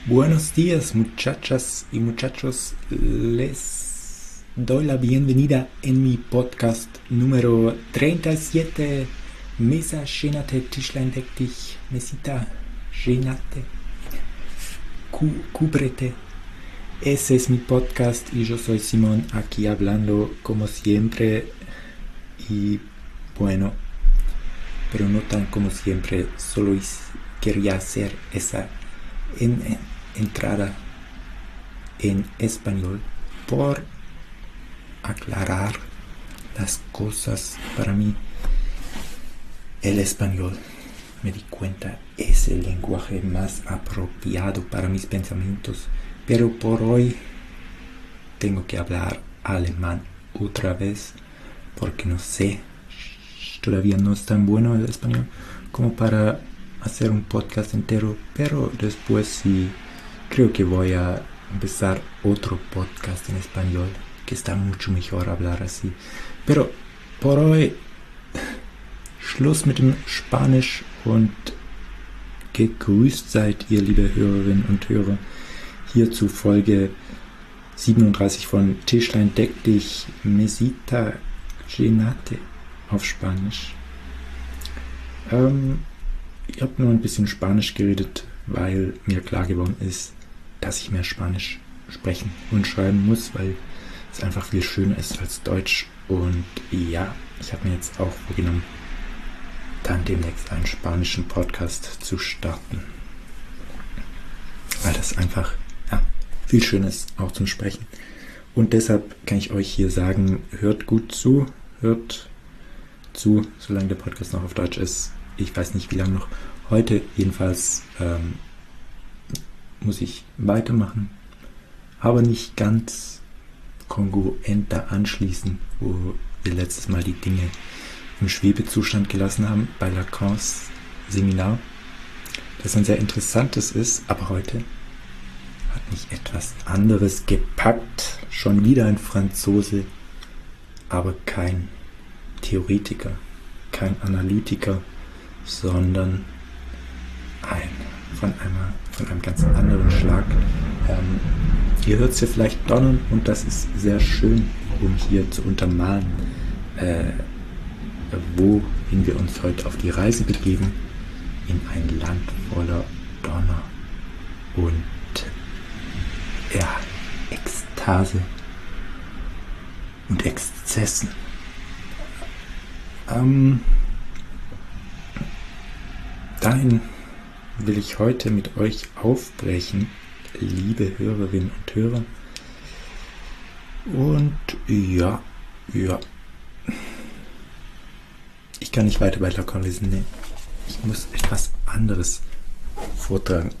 Buenos días, muchachas y muchachos. Les doy la bienvenida en mi podcast número 37. Mesa llénate, Tischlein deck dich, mesita llénate, cúbrete. Ese es mi podcast y yo soy Simón, aquí hablando como siempre. Y bueno, pero no tan como siempre, solo quería hacer esa entrada en español por aclarar las cosas. Para mí el español, me di cuenta, es el lenguaje más apropiado para mis pensamientos, pero por hoy tengo que hablar alemán otra vez porque no sé, todavía no es tan bueno el español como para hacer un podcast entero, pero después sí creo que voy a empezar otro podcast en español, que está mucho mejor hablar así. Pero por hoy Schluss mit dem Spanisch und gegrüßt seid ihr, liebe Hörerinnen und Hörer, hier zu Folge 37 von Tischlein deck dich, mesita llénate auf Spanisch. Ich habe nur ein bisschen Spanisch geredet, weil mir klar geworden ist, dass ich mehr Spanisch sprechen und schreiben muss, weil es einfach viel schöner ist als Deutsch. Und ja, ich habe mir jetzt auch vorgenommen, dann demnächst einen spanischen Podcast zu starten. Weil das einfach viel schöner ist, auch zum Sprechen. Und deshalb kann ich euch hier sagen, hört gut zu, solange der Podcast noch auf Deutsch ist. Ich weiß nicht, wie lange noch. Heute jedenfalls muss ich weitermachen, aber nicht ganz kongruent da anschließen, wo wir letztes Mal die Dinge im Schwebezustand gelassen haben bei Lacans Seminar, das ein sehr interessantes ist, aber heute hat mich etwas anderes gepackt. Schon wieder ein Franzose, aber kein Theoretiker, kein Analytiker, sondern von einem ganz anderen Schlag. Ihr hört es ja vielleicht donnern und das ist sehr schön, um hier zu untermalen, wohin wir uns heute auf die Reise begeben, in ein Land voller Donner und Ekstase und Exzessen. Dahin will ich heute mit euch aufbrechen, liebe Hörerinnen und Hörer. Und ja. Ich kann nicht weiter bei Lacan lesen, nee. Ich muss etwas anderes vortragen.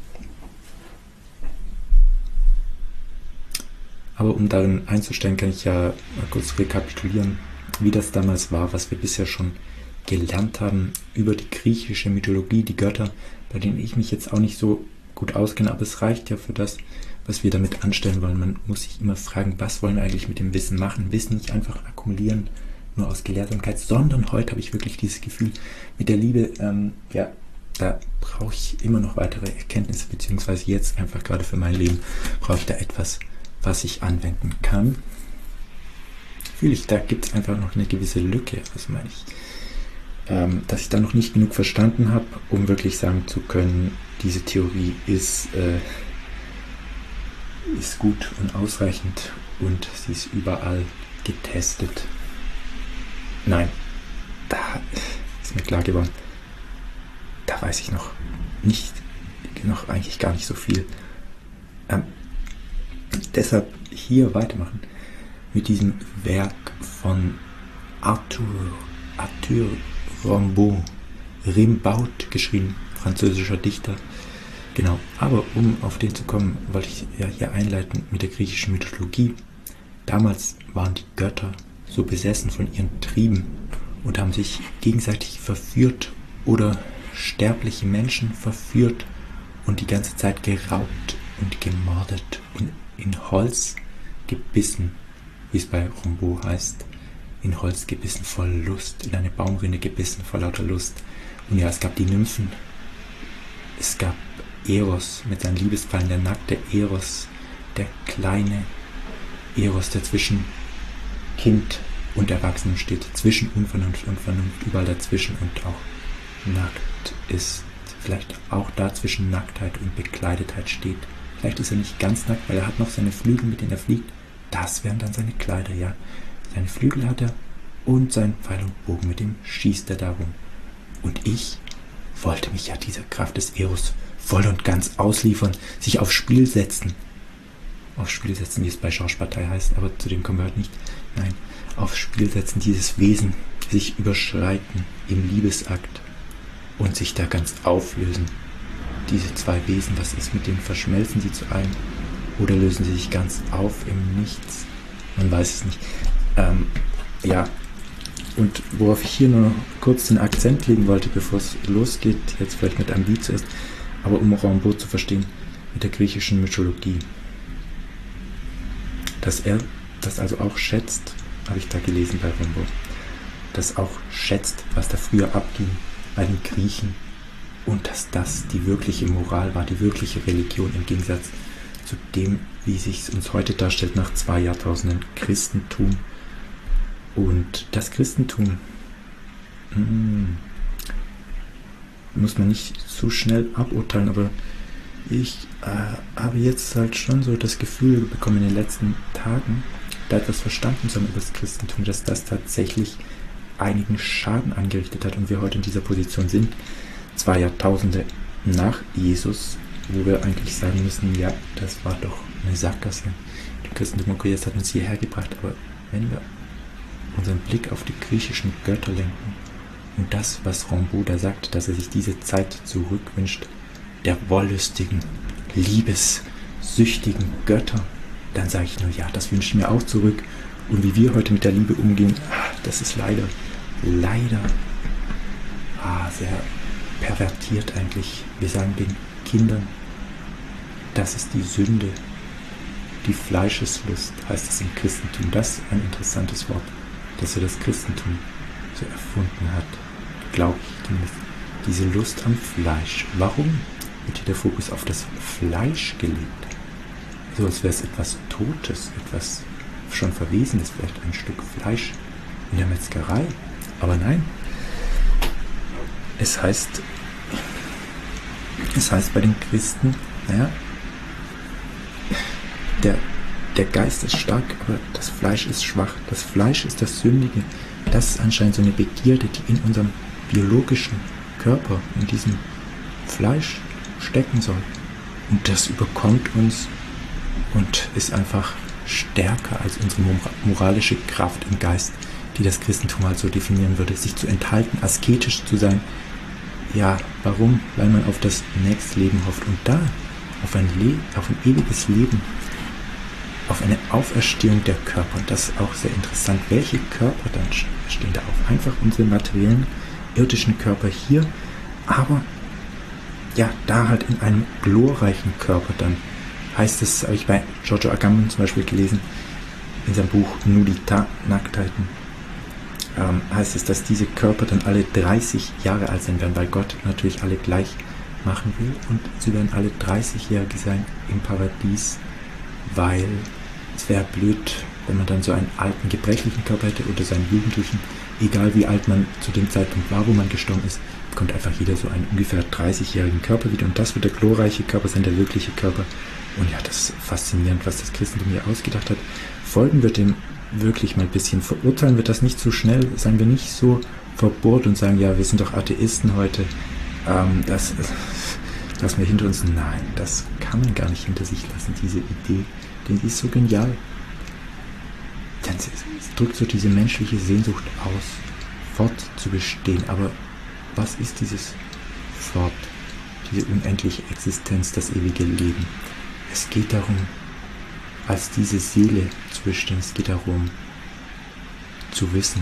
Aber um darin einzusteigen, kann ich ja mal kurz rekapitulieren, wie das damals war, was wir bisher schon gelernt haben über die griechische Mythologie, die Götter, bei denen ich mich jetzt auch nicht so gut auskenne, aber es reicht ja für das, was wir damit anstellen wollen. Man muss sich immer fragen, was wollen wir eigentlich mit dem Wissen machen? Wissen nicht einfach akkumulieren, nur aus Gelehrsamkeit, sondern heute habe ich wirklich dieses Gefühl mit der Liebe, da brauche ich immer noch weitere Erkenntnisse, beziehungsweise jetzt einfach gerade für mein Leben brauche ich da etwas, was ich anwenden kann. Fühle ich, da gibt es einfach noch eine gewisse Lücke, was meine ich? Dass ich da noch nicht genug verstanden habe, um wirklich sagen zu können, diese Theorie ist gut und ausreichend und sie ist überall getestet. Nein, da ist mir klar geworden, da weiß ich noch eigentlich gar nicht so viel. Deshalb hier weitermachen mit diesem Werk von Arthur Rimbaud geschrieben, französischer Dichter. Genau, aber um auf den zu kommen, wollte ich ja hier einleiten mit der griechischen Mythologie. Damals waren die Götter so besessen von ihren Trieben und haben sich gegenseitig verführt oder sterbliche Menschen verführt und die ganze Zeit geraubt und gemordet und in Holz gebissen, wie es bei Rimbaud heißt. In Holz gebissen voll Lust, in eine Baumrinde gebissen vor lauter Lust. Und ja, es gab die Nymphen, es gab Eros mit seinen Liebesfallen, der nackte Eros, der kleine Eros, der zwischen Kind und Erwachsenen steht, zwischen Unvernunft und Vernunft, überall dazwischen und auch nackt ist. Vielleicht auch da zwischen Nacktheit und Bekleidetheit steht. Vielleicht ist er nicht ganz nackt, weil er hat noch seine Flügel, mit denen er fliegt. Das wären dann seine Kleider, ja. Seine Flügel hat er und sein Pfeil und Bogen, mit dem schießt er darum. Und ich wollte mich ja dieser Kraft des Eros voll und ganz ausliefern, sich aufs Spiel setzen. Aufs Spiel setzen, wie es bei Schorschpartei heißt, aber zu dem kommen wir heute nicht. Nein, aufs Spiel setzen, dieses Wesen, sich überschreiten im Liebesakt und sich da ganz auflösen. Diese zwei Wesen, was ist mit denen? Verschmelzen sie zu einem oder lösen sie sich ganz auf im Nichts? Man weiß es nicht. Ja, und worauf ich hier nur kurz den Akzent legen wollte, bevor es losgeht, jetzt vielleicht mit einem Lied zuerst, aber um Rimbaud zu verstehen, mit der griechischen Mythologie. Dass er das also auch schätzt, habe ich da gelesen bei Rimbaud, das auch schätzt, was da früher abging bei den Griechen und dass das die wirkliche Moral war, die wirkliche Religion im Gegensatz zu dem, wie sich es uns heute darstellt nach 2 Jahrtausenden Christentum. Und das Christentum muss man nicht so schnell aburteilen, aber ich habe jetzt halt schon so das Gefühl bekommen in den letzten Tagen, da etwas verstanden zu haben über das Christentum, dass das tatsächlich einigen Schaden angerichtet hat und wir heute in dieser Position sind, 2 Jahrtausende nach Jesus, wo wir eigentlich sagen müssen, ja, das war doch eine Sackgasse. Das Christentum, okay, das hat uns hierher gebracht, aber wenn wir unseren Blick auf die griechischen Götter lenken und das, was Rimbaud da sagt, dass er sich diese Zeit zurückwünscht, der wollüstigen, liebessüchtigen Götter, dann sage ich nur, ja, das wünsche ich mir auch zurück. Und wie wir heute mit der Liebe umgehen, das ist leider sehr pervertiert eigentlich. Wir sagen den Kindern, das ist die Sünde, die Fleischeslust, heißt es im Christentum. Das ist ein interessantes Wort, dass er das Christentum so erfunden hat, glaube ich zumindest. Diese Lust am Fleisch. Warum wird hier der Fokus auf das Fleisch gelegt? So als wäre es etwas Totes, etwas schon Verwesenes, vielleicht ein Stück Fleisch in der Metzgerei. Aber nein, es heißt bei den Christen, naja, der Geist ist stark, aber das Fleisch ist schwach. Das Fleisch ist das Sündige. Das ist anscheinend so eine Begierde, die in unserem biologischen Körper, in diesem Fleisch stecken soll. Und das überkommt uns und ist einfach stärker als unsere moralische Kraft im Geist, die das Christentum halt so definieren würde, sich zu enthalten, asketisch zu sein. Ja, warum? Weil man auf das Nächstleben hofft und da auf ein ewiges Leben, auf eine Auferstehung der Körper. Und das ist auch sehr interessant. Welche Körper dann stehen da auf? Einfach unsere materiellen, irdischen Körper hier, aber ja, da halt in einem glorreichen Körper dann. Heißt es, habe ich bei Giorgio Agamben zum Beispiel gelesen, in seinem Buch Nudità, Nacktheiten, heißt es, dass diese Körper dann alle 30 Jahre alt sein werden, weil Gott natürlich alle gleich machen will und sie werden alle 30-Jährige sein im Paradies, weil es wäre blöd, wenn man dann so einen alten, gebrechlichen Körper hätte oder so einen jugendlichen, egal wie alt man zu dem Zeitpunkt war, wo man gestorben ist, bekommt einfach jeder so einen ungefähr 30-jährigen Körper wieder und das wird der glorreiche Körper sein, der wirkliche Körper. Und ja, das ist faszinierend, was das Christentum hier ausgedacht hat. Folgen wir dem wirklich mal ein bisschen, verurteilen wir das nicht so schnell, seien wir nicht so verbohrt und sagen, ja, wir sind doch Atheisten heute, das lassen wir hinter uns. Nein, das kann man gar nicht hinter sich lassen, diese Idee, denn die ist so genial. Denn es drückt so diese menschliche Sehnsucht aus, fortzubestehen. Aber was ist dieses Fort, diese unendliche Existenz, das ewige Leben? Es geht darum, als diese Seele zu bestehen, es geht darum, zu wissen,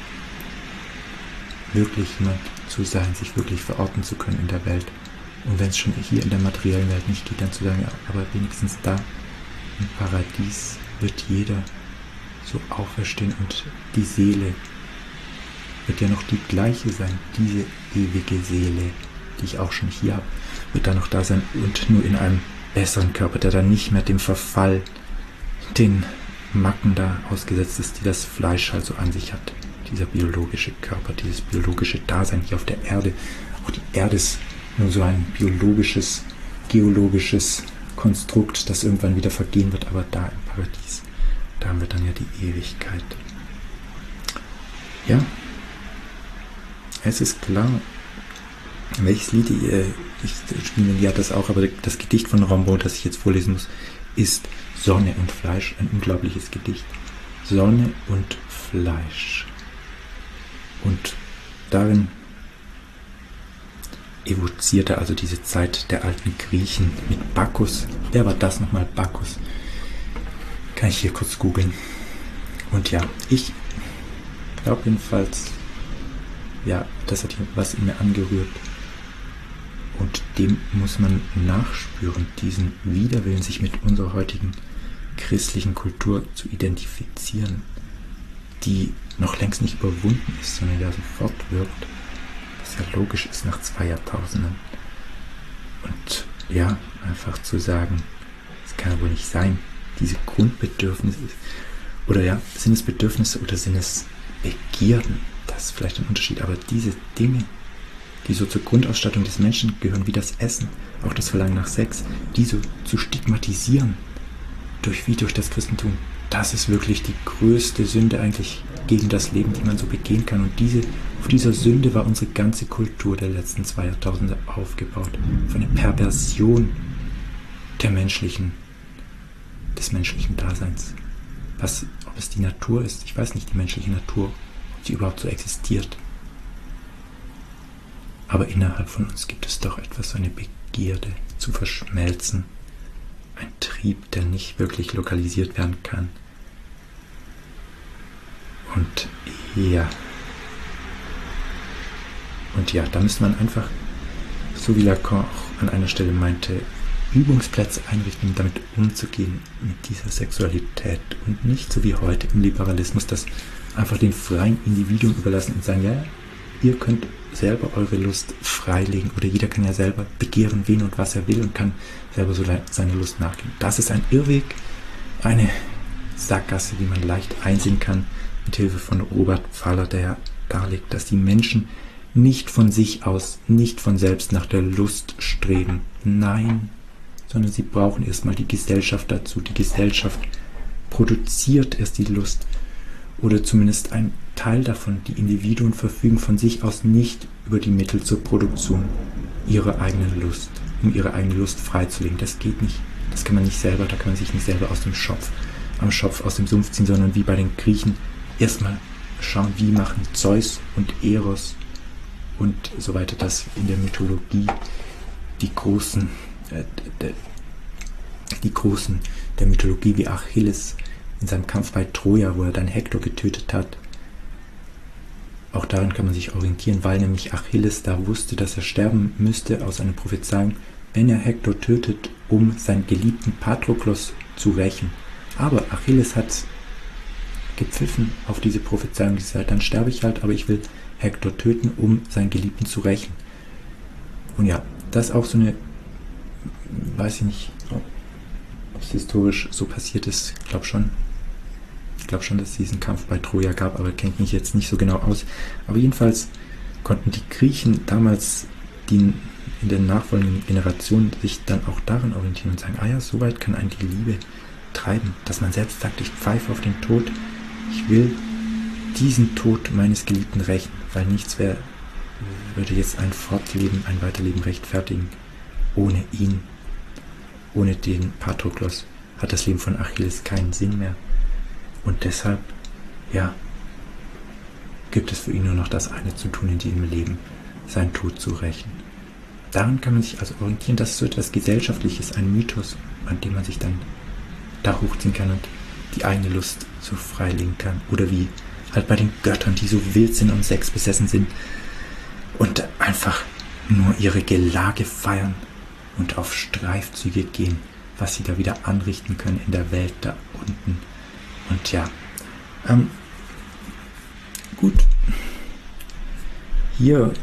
wirklich jemand zu sein, sich wirklich verorten zu können in der Welt. Und wenn es schon hier in der materiellen Welt nicht geht, dann zu sagen, ja, aber wenigstens da im Paradies wird jeder so auferstehen und die Seele wird ja noch die gleiche sein, diese ewige Seele, die ich auch schon hier habe, wird dann noch da sein und nur in einem besseren Körper, der dann nicht mehr dem Verfall, den Macken da ausgesetzt ist, die das Fleisch halt so an sich hat. Dieser biologische Körper, dieses biologische Dasein hier auf der Erde. Auch die Erde ist nur so ein biologisches, geologisches Konstrukt, das irgendwann wieder vergehen wird, aber da im Paradies, da haben wir dann ja die Ewigkeit. Ja, es ist klar, welches Lied, ich hat das auch, aber das Gedicht von Rimbaud, das ich jetzt vorlesen muss, ist Sonne und Fleisch, ein unglaubliches Gedicht. Sonne und Fleisch. Und darin evoziert er also diese Zeit der alten Griechen mit Bacchus. Wer war das nochmal, Bacchus? Kann ich hier kurz googeln. Und ja, ich glaube jedenfalls, ja, das hat hier was in mir angerührt. Und dem muss man nachspüren, diesen Widerwillen, sich mit unserer heutigen christlichen Kultur zu identifizieren, die noch längst nicht überwunden ist, sondern ja sofort wirkt, was ja logisch ist nach 2 Jahrtausenden. Und ja, einfach zu sagen, das kann ja wohl nicht sein, diese Grundbedürfnisse, oder ja, sind es Bedürfnisse oder sind es Begierden? Das ist vielleicht ein Unterschied, aber diese Dinge, die so zur Grundausstattung des Menschen gehören, wie das Essen, auch das Verlangen nach Sex, die so zu stigmatisieren, durch das Christentum, das ist wirklich die größte Sünde eigentlich gegen das Leben, die man so begehen kann. Und auf dieser Sünde war unsere ganze Kultur der letzten 2 Jahrtausende aufgebaut. Von der Perversion des menschlichen Daseins. Ob es die Natur ist, ich weiß nicht, die menschliche Natur, ob sie überhaupt so existiert. Aber innerhalb von uns gibt es doch etwas, so eine Begierde zu verschmelzen. Ein Trieb, der nicht wirklich lokalisiert werden kann. Und ja, da müsste man einfach, so wie Lacan auch an einer Stelle meinte, Übungsplätze einrichten, um damit umzugehen, mit dieser Sexualität. Und nicht so wie heute im Liberalismus, das einfach den freien Individuen überlassen und sagen, ja, ihr könnt selber eure Lust freilegen oder jeder kann ja selber begehren, wen und was er will und kann selber so seine Lust nachgehen. Das ist ein Irrweg, eine Sackgasse, die man leicht einsehen kann, mit Hilfe von Robert Pfaller, der darlegt, dass die Menschen nicht von sich aus, nicht von selbst nach der Lust streben. Nein, sondern sie brauchen erstmal die Gesellschaft dazu. Die Gesellschaft produziert erst die Lust oder zumindest ein Teil davon. Die Individuen verfügen von sich aus nicht über die Mittel zur Produktion ihrer eigenen Lust, um ihre eigene Lust freizulegen. Das geht nicht. Das kann man nicht selber, da kann man sich nicht selber aus dem Schopf aus dem Sumpf ziehen, sondern wie bei den Griechen erstmal schauen, wie machen Zeus und Eros und so weiter das in der Mythologie die Großen der Mythologie wie Achilles in seinem Kampf bei Troja, wo er dann Hektor getötet hat. Auch daran kann man sich orientieren, weil nämlich Achilles da wusste, dass er sterben müsste aus einer Prophezeiung, wenn er Hektor tötet, um seinen geliebten Patroklos zu rächen. Aber Achilles hat gepfiffen auf diese Prophezeiung, gesagt, dann sterbe ich halt, aber ich will Hektor töten, um seinen Geliebten zu rächen. Und ja, das ist auch so eine, weiß ich nicht, ob es historisch so passiert ist, ich glaube schon, dass es diesen Kampf bei Troja gab, aber kennt mich jetzt nicht so genau aus. Aber jedenfalls konnten die Griechen damals, die in den nachfolgenden Generationen, sich dann auch daran orientieren und sagen, ah ja, so weit kann einen die Liebe treiben, dass man selbst sagt, ich pfeife auf den Tod, ich will diesen Tod meines Geliebten rächen, weil nichts würde jetzt ein Weiterleben rechtfertigen. Ohne ihn, ohne den Patroklos hat das Leben von Achilles keinen Sinn mehr. Und deshalb, ja, gibt es für ihn nur noch das eine zu tun in diesem Leben, seinen Tod zu rächen. Daran kann man sich also orientieren, das ist so etwas Gesellschaftliches, ein Mythos, an dem man sich dann da hochziehen kann und die eigene Lust so freilegen kann. Oder wie halt bei den Göttern, die so wild sind und Sex besessen sind und einfach nur ihre Gelage feiern und auf Streifzüge gehen, was sie da wieder anrichten können in der Welt da unten. Und ja, gut. Hier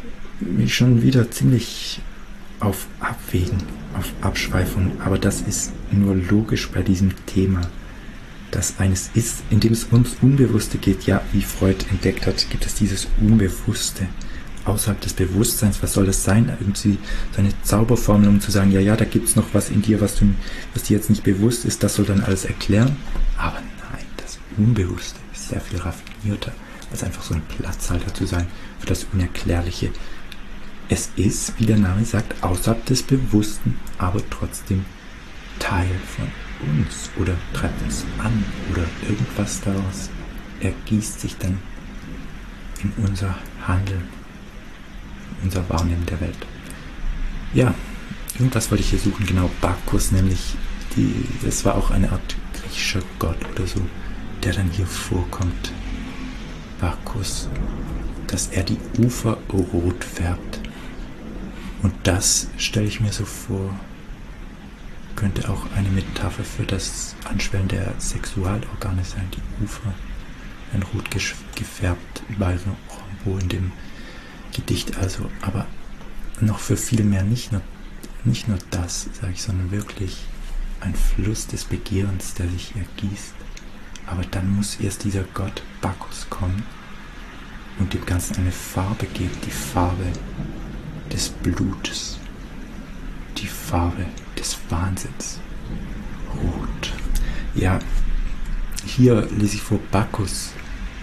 mich schon wieder ziemlich auf Abwägen, auf Abschweifung, aber das ist nur logisch bei diesem Thema, dass eines ist, in dem es ums Unbewusste geht. Ja, wie Freud entdeckt hat, gibt es dieses Unbewusste außerhalb des Bewusstseins. Was soll das sein? Irgendwie so eine Zauberformel, um zu sagen, ja, ja, da gibt es noch was in dir, was dir jetzt nicht bewusst ist, das soll dann alles erklären. Aber nein, das Unbewusste ist sehr viel raffinierter, als einfach so ein Platzhalter zu sein für das Unerklärliche. Es ist, wie der Name sagt, außerhalb des Bewussten, aber trotzdem Teil von uns oder treibt uns an oder irgendwas daraus ergießt sich dann in unser Handeln, in unser Wahrnehmen der Welt. Ja, irgendwas wollte ich hier suchen, genau, Bacchus, nämlich das war auch eine Art griechischer Gott oder so, der dann hier vorkommt. Bacchus, dass er die Ufer rot färbt. Und das stelle ich mir so vor, könnte auch eine Metapher für das Anschwellen der Sexualorgane sein. Die Ufer werden rot gefärbt bei Rimbaud in dem Gedicht, also, aber noch für viel mehr, nicht nur das, sage ich, sondern wirklich ein Fluss des Begehrens, der sich ergießt. Aber dann muss erst dieser Gott Bacchus kommen und dem Ganzen eine Farbe geben, die Farbe des Blutes, die Farbe des Wahnsinns. Rot. Ja, hier lese ich vor Bacchus,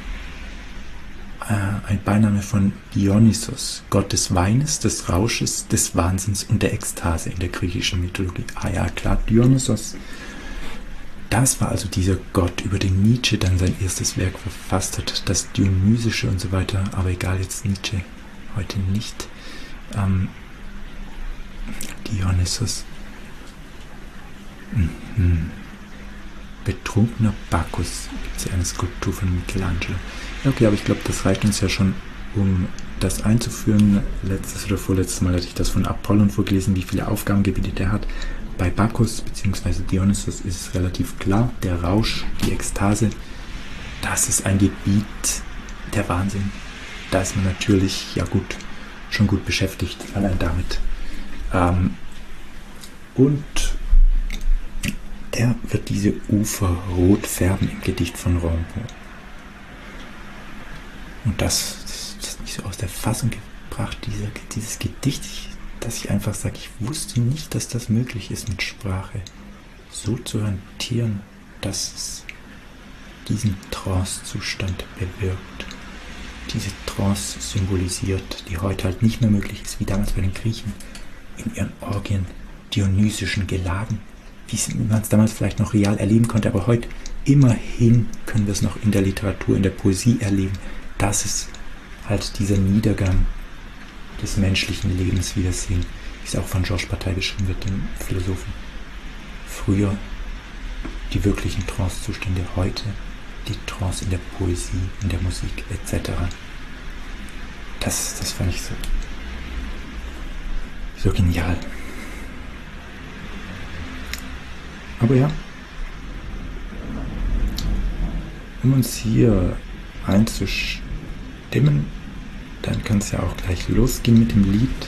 ein Beiname von Dionysos, Gott des Weines, des Rausches, des Wahnsinns und der Ekstase in der griechischen Mythologie. Ah ja, klar, Dionysos. Das war also dieser Gott, über den Nietzsche dann sein erstes Werk verfasst hat, das Dionysische und so weiter, aber egal, jetzt Nietzsche heute nicht. Dionysos. Betrunkener Bacchus. Gibt es ja eine Skulptur von Michelangelo. Okay, aber ich glaube, das reicht uns ja schon, um das einzuführen. Letztes oder vorletztes Mal hatte ich das von Apollon vorgelesen, wie viele Aufgabengebiete der hat. Bei Bacchus bzw. Dionysos ist es relativ klar, der Rausch, die Ekstase, das ist ein Gebiet, der Wahnsinn. Da ist man natürlich, ja gut, schon gut beschäftigt, allein damit. Und der wird diese Ufer rot färben im Gedicht von Rimbaud. Und das ist nicht so aus der Fassung gebracht, dieses Gedicht, dass ich einfach sage, ich wusste nicht, dass das möglich ist mit Sprache. So zu hantieren, dass es diesen Trance-Zustand bewirkt. Diese Trance symbolisiert, die heute halt nicht mehr möglich ist, wie damals bei den Griechen, in ihren Orgien, dionysischen Gelagen, wie man es damals vielleicht noch real erleben konnte, aber heute immerhin können wir es noch in der Literatur, in der Poesie erleben, dass es halt dieser Niedergang des menschlichen Lebens wiedersehen, wie es auch von Georges Bataille beschrieben wird, dem Philosophen. Früher die wirklichen Trance-Zustände, heute die Trance in der Poesie, in der Musik etc. Das fand ich so genial. Aber ja, um uns hier einzustimmen, dann kann es ja auch gleich losgehen mit dem Lied.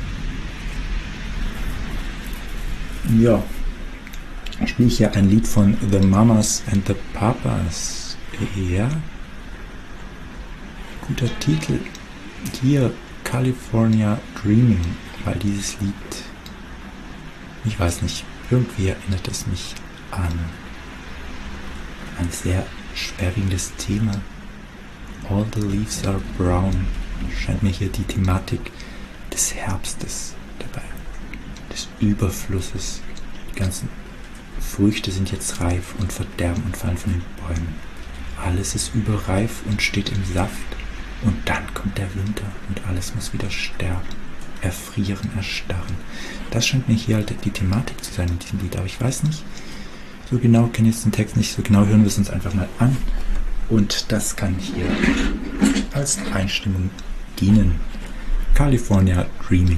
Ja, spiele ich hier ein Lied von The Mamas and the Papas. Ja, guter Titel. Hier California Dreaming, weil dieses Lied, ich weiß nicht, irgendwie erinnert es mich an ein sehr schwerwiegendes Thema. All the leaves are brown. Scheint mir hier die Thematik des Herbstes dabei, des Überflusses. Die ganzen Früchte sind jetzt reif und verderben und fallen von den Bäumen. Alles ist überreif und steht im Saft. Und dann kommt der Winter und alles muss wieder sterben, erfrieren, erstarren. Das scheint mir hier halt die Thematik zu sein in diesem Lied. Aber ich weiß nicht so genau, kenne jetzt den Text nicht so genau, hören wir es uns einfach mal an. Und das kann hier als Einstimmung dienen. California Dreaming.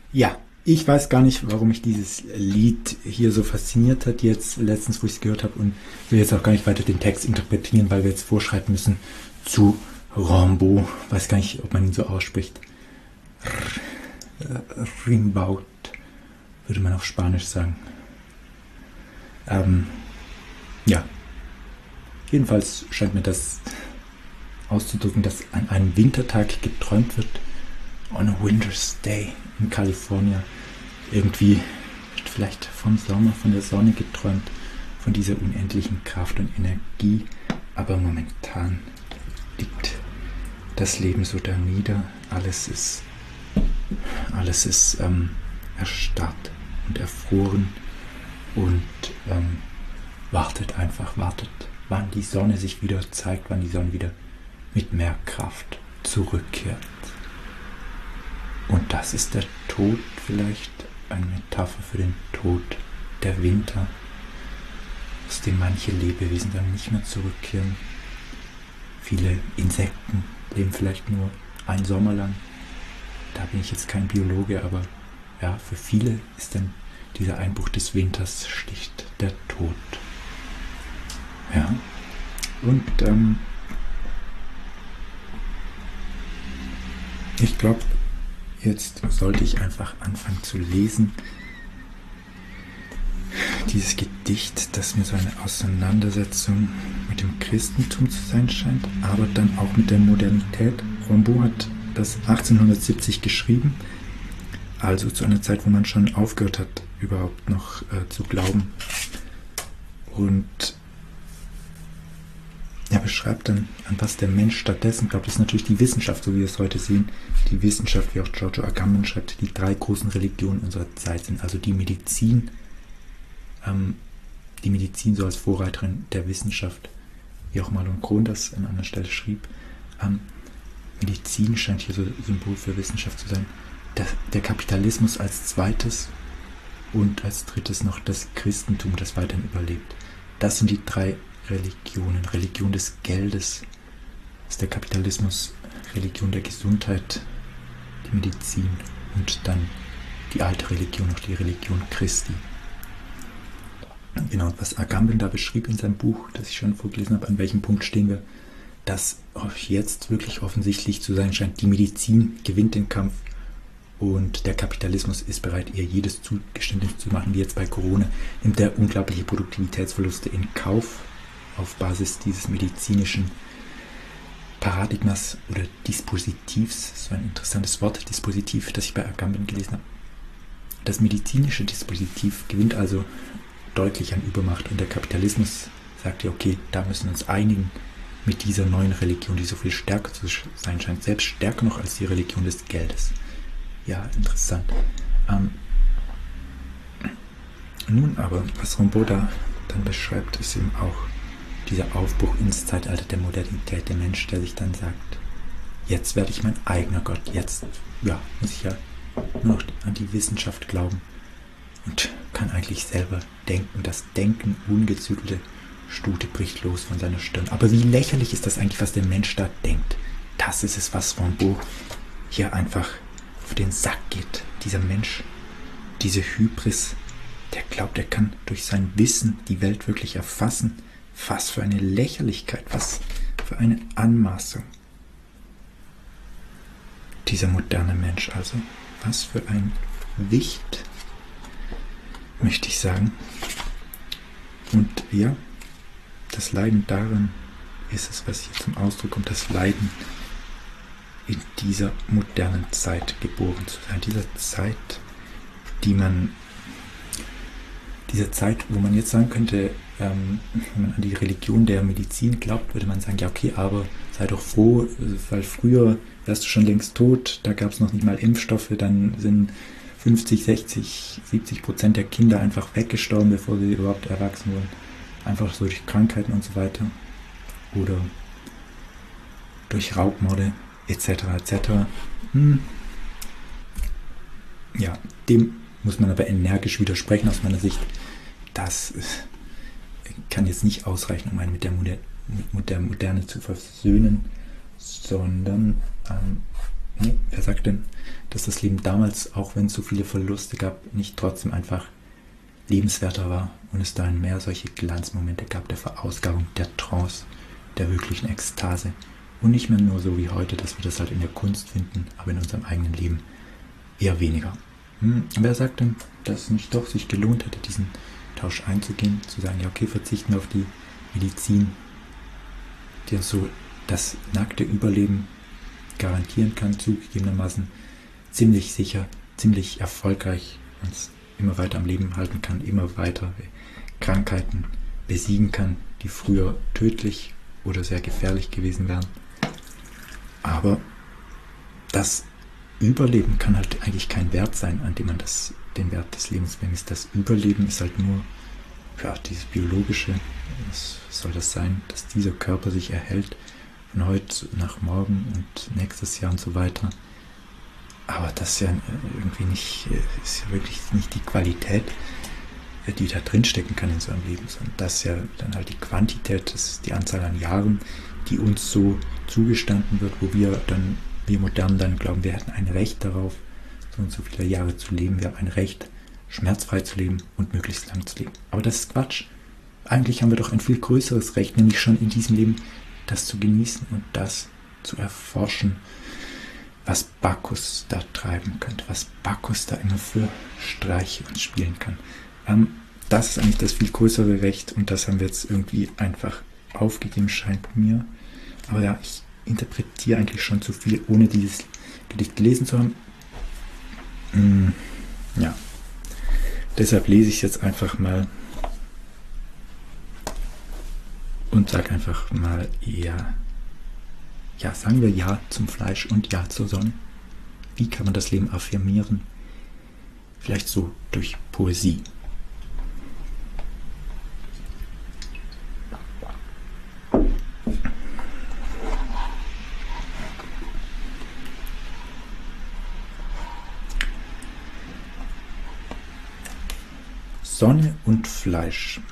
Ja, ich weiß gar nicht, warum mich dieses Lied hier so fasziniert hat, jetzt letztens, wo ich es gehört habe, und will jetzt auch gar nicht weiter den Text interpretieren, weil wir jetzt vorschreiten müssen zu Rimbaud. Weiß gar nicht, ob man ihn so ausspricht. Rimbaud, würde man auf Spanisch sagen. Ja, jedenfalls scheint mir das auszudrücken, dass an einem Wintertag geträumt wird, on a winter's day in Kalifornien. Irgendwie wird vielleicht vom Sommer, von der Sonne geträumt, von dieser unendlichen Kraft und Energie, aber momentan liegt das Leben so da nieder, alles ist erstarrt und erfroren und wartet, wann die Sonne sich wieder zeigt, wann die Sonne wieder mit mehr Kraft zurückkehrt. Und das ist der Tod, vielleicht eine Metapher für den Tod, der Winter, aus dem manche Lebewesen dann nicht mehr zurückkehren. Viele Insekten leben vielleicht nur einen Sommer lang. Da bin ich jetzt kein Biologe, aber ja, für viele ist dann dieser Einbruch des Winters schlicht der Tod. Ja, und ich glaube, jetzt sollte ich einfach anfangen zu lesen. Dieses Gedicht, das mir so eine Auseinandersetzung mit dem Christentum zu sein scheint, aber dann auch mit der Modernität. Rimbaud hat das 1870 geschrieben, also zu einer Zeit, wo man schon aufgehört hat, überhaupt noch zu glauben. Und er beschreibt dann, an was der Mensch stattdessen glaubt. Das ist natürlich die Wissenschaft, so wie wir es heute sehen. Die Wissenschaft, wie auch Giorgio Agamben schreibt, die 3 großen Religionen unserer Zeit sind. Also die Medizin so als Vorreiterin der Wissenschaft, wie auch Marlon Kron das an einer Stelle schrieb. Medizin scheint hier so Symbol für Wissenschaft zu sein. Der Kapitalismus als zweites und als drittes noch das Christentum, das weiterhin überlebt. Das sind die 3 Religionen. Religion des Geldes ist der Kapitalismus, Religion der Gesundheit, die Medizin und dann die alte Religion, noch die Religion Christi. Genau, was Agamben da beschrieb in seinem Buch, das ich schon vorgelesen habe, an welchem Punkt stehen wir, dass jetzt wirklich offensichtlich zu sein scheint, die Medizin gewinnt den Kampf und der Kapitalismus ist bereit, ihr jedes Zugeständnis zu machen, wie jetzt bei Corona, nimmt er unglaubliche Produktivitätsverluste in Kauf auf Basis dieses medizinischen Paradigmas oder Dispositivs, so ein interessantes Wort, Dispositiv, das ich bei Agamben gelesen habe. Das medizinische Dispositiv gewinnt also deutlich an Übermacht und der Kapitalismus sagt ja, okay, da müssen wir uns einigen mit dieser neuen Religion, die so viel stärker zu sein scheint, selbst stärker noch als die Religion des Geldes. Ja, interessant. Nun aber, was Rimbaud da dann beschreibt, ist eben auch dieser Aufbruch ins Zeitalter der Modernität, der Mensch, der sich dann sagt, jetzt werde ich mein eigener Gott, jetzt muss ich ja nur noch an die Wissenschaft glauben und kann eigentlich selber denken. Das Denken, ungezügelte Stute bricht los von seiner Stirn. Aber wie lächerlich ist das eigentlich, was der Mensch da denkt? Das ist es, was Rimbaud hier einfach auf den Sack geht. Dieser Mensch, diese Hybris, der glaubt, er kann durch sein Wissen die Welt wirklich erfassen. Was für eine Lächerlichkeit, was für eine Anmaßung. Dieser moderne Mensch also. Was für ein Wicht, möchte ich sagen. Und ja, das Leiden darin ist es, was hier zum Ausdruck kommt, das Leiden in dieser modernen Zeit geboren zu sein. Dieser Zeit, wo man jetzt sagen könnte, wenn man an die Religion der Medizin glaubt, würde man sagen, ja okay, aber sei doch froh, weil früher wärst du schon längst tot, da gab es noch nicht mal Impfstoffe, dann sind 50, 60, 70% der Kinder einfach weggestorben, bevor sie überhaupt erwachsen wurden. Einfach so durch Krankheiten und so weiter. Oder durch Raubmorde, etc. etc. Ja, dem muss man aber energisch widersprechen aus meiner Sicht. Das kann jetzt nicht ausreichen, um einen mit der Moderne zu versöhnen, sondern Nee, wer sagt denn, dass das Leben damals, auch wenn es so viele Verluste gab, nicht trotzdem einfach lebenswerter war und es dahin mehr solche Glanzmomente gab, der Verausgabung, der Trance, der wirklichen Ekstase und nicht mehr nur so wie heute, dass wir das halt in der Kunst finden, aber in unserem eigenen Leben eher weniger. Wer sagt denn, dass es nicht doch sich gelohnt hätte, diesen Tausch einzugehen, zu sagen, ja okay, verzichten wir auf die Medizin, die uns so das nackte Überleben garantieren kann, zugegebenermaßen ziemlich sicher, ziemlich erfolgreich uns immer weiter am Leben halten kann, immer weiter Krankheiten besiegen kann, die früher tödlich oder sehr gefährlich gewesen wären. Aber das Überleben kann halt eigentlich kein Wert sein, an dem man den Wert des Lebens bemisst. Das Überleben ist halt nur dieses Biologische. Was soll das sein, dass dieser Körper sich erhält von heute nach morgen und nächstes Jahr und so weiter. Aber das ist ja irgendwie nicht, ist ja wirklich nicht die Qualität, die da drin stecken kann in so einem Leben, sondern das ist ja dann halt die Quantität, das ist die Anzahl an Jahren, die uns so zugestanden wird, wo wir Modernen dann glauben, wir hätten ein Recht darauf, so und so viele Jahre zu leben, wir haben ein Recht, schmerzfrei zu leben und möglichst lang zu leben. Aber das ist Quatsch. Eigentlich haben wir doch ein viel größeres Recht, nämlich schon in diesem Leben das zu genießen und das zu erforschen, was Bacchus da treiben könnte, was Bacchus da immer für Streiche uns spielen kann. Das ist eigentlich das viel größere Recht und das haben wir jetzt irgendwie einfach aufgegeben, scheint mir. Aber ja, ich interpretiere eigentlich schon zu viel, ohne dieses Gedicht gelesen zu haben. Ja, deshalb lese ich es jetzt einfach mal und sage einfach mal ja, sagen wir Ja zum Fleisch und Ja zur Sonne. Wie kann man das Leben affirmieren? Vielleicht so durch Poesie. Sonne und Fleisch.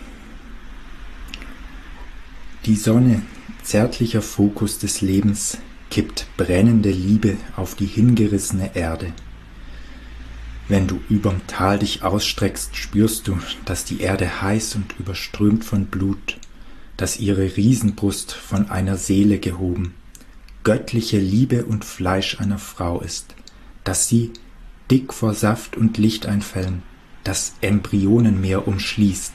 Die Sonne, zärtlicher Fokus des Lebens, kippt brennende Liebe auf die hingerissene Erde. Wenn du überm Tal dich ausstreckst, spürst du, dass die Erde heiß und überströmt von Blut, dass ihre Riesenbrust von einer Seele gehoben, göttliche Liebe und Fleisch einer Frau ist, dass sie, dick vor Saft und Lichteinfällen, das Embryonenmeer umschließt.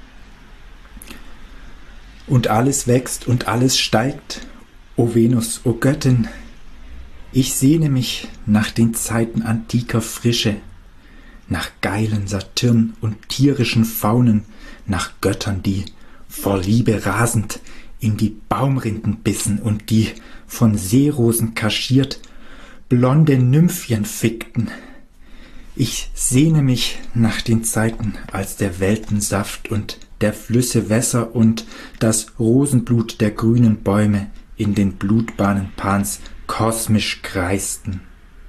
Und alles wächst und alles steigt, o Venus, o Göttin, ich sehne mich nach den Zeiten antiker Frische, nach geilen Satyren und tierischen Faunen, nach Göttern, die, vor Liebe rasend, in die Baumrinden bissen und die, von Seerosen kaschiert, blonde Nymphien fickten. Ich sehne mich nach den Zeiten, als der Welten Saft und der Flüsse Wässer und das Rosenblut der grünen Bäume in den Blutbahnen Pans kosmisch kreisten.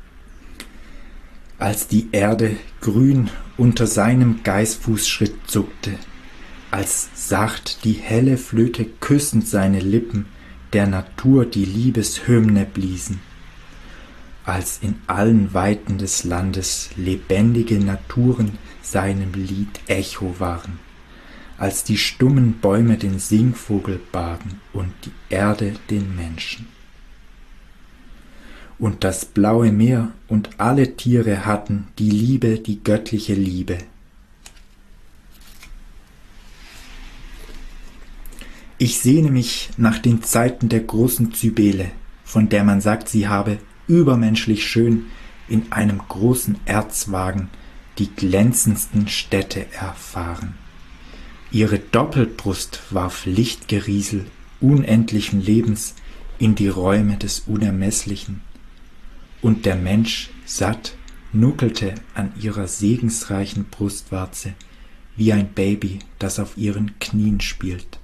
Als die Erde grün unter seinem Geißfußschritt zuckte, als sacht die helle Flöte küssend seine Lippen der Natur die Liebeshymne bliesen, als in allen Weiten des Landes lebendige Naturen seinem Lied Echo waren, als die stummen Bäume den Singvogel bargen und die Erde den Menschen. Und das blaue Meer und alle Tiere hatten die Liebe, die göttliche Liebe. Ich sehne mich nach den Zeiten der großen Cybele, von der man sagt, sie habe übermenschlich schön in einem großen Erzwagen die glänzendsten Städte erfahren. Ihre Doppelbrust warf Lichtgeriesel unendlichen Lebens in die Räume des Unermesslichen, und der Mensch satt nuckelte an ihrer segensreichen Brustwarze wie ein Baby, das auf ihren Knien spielt.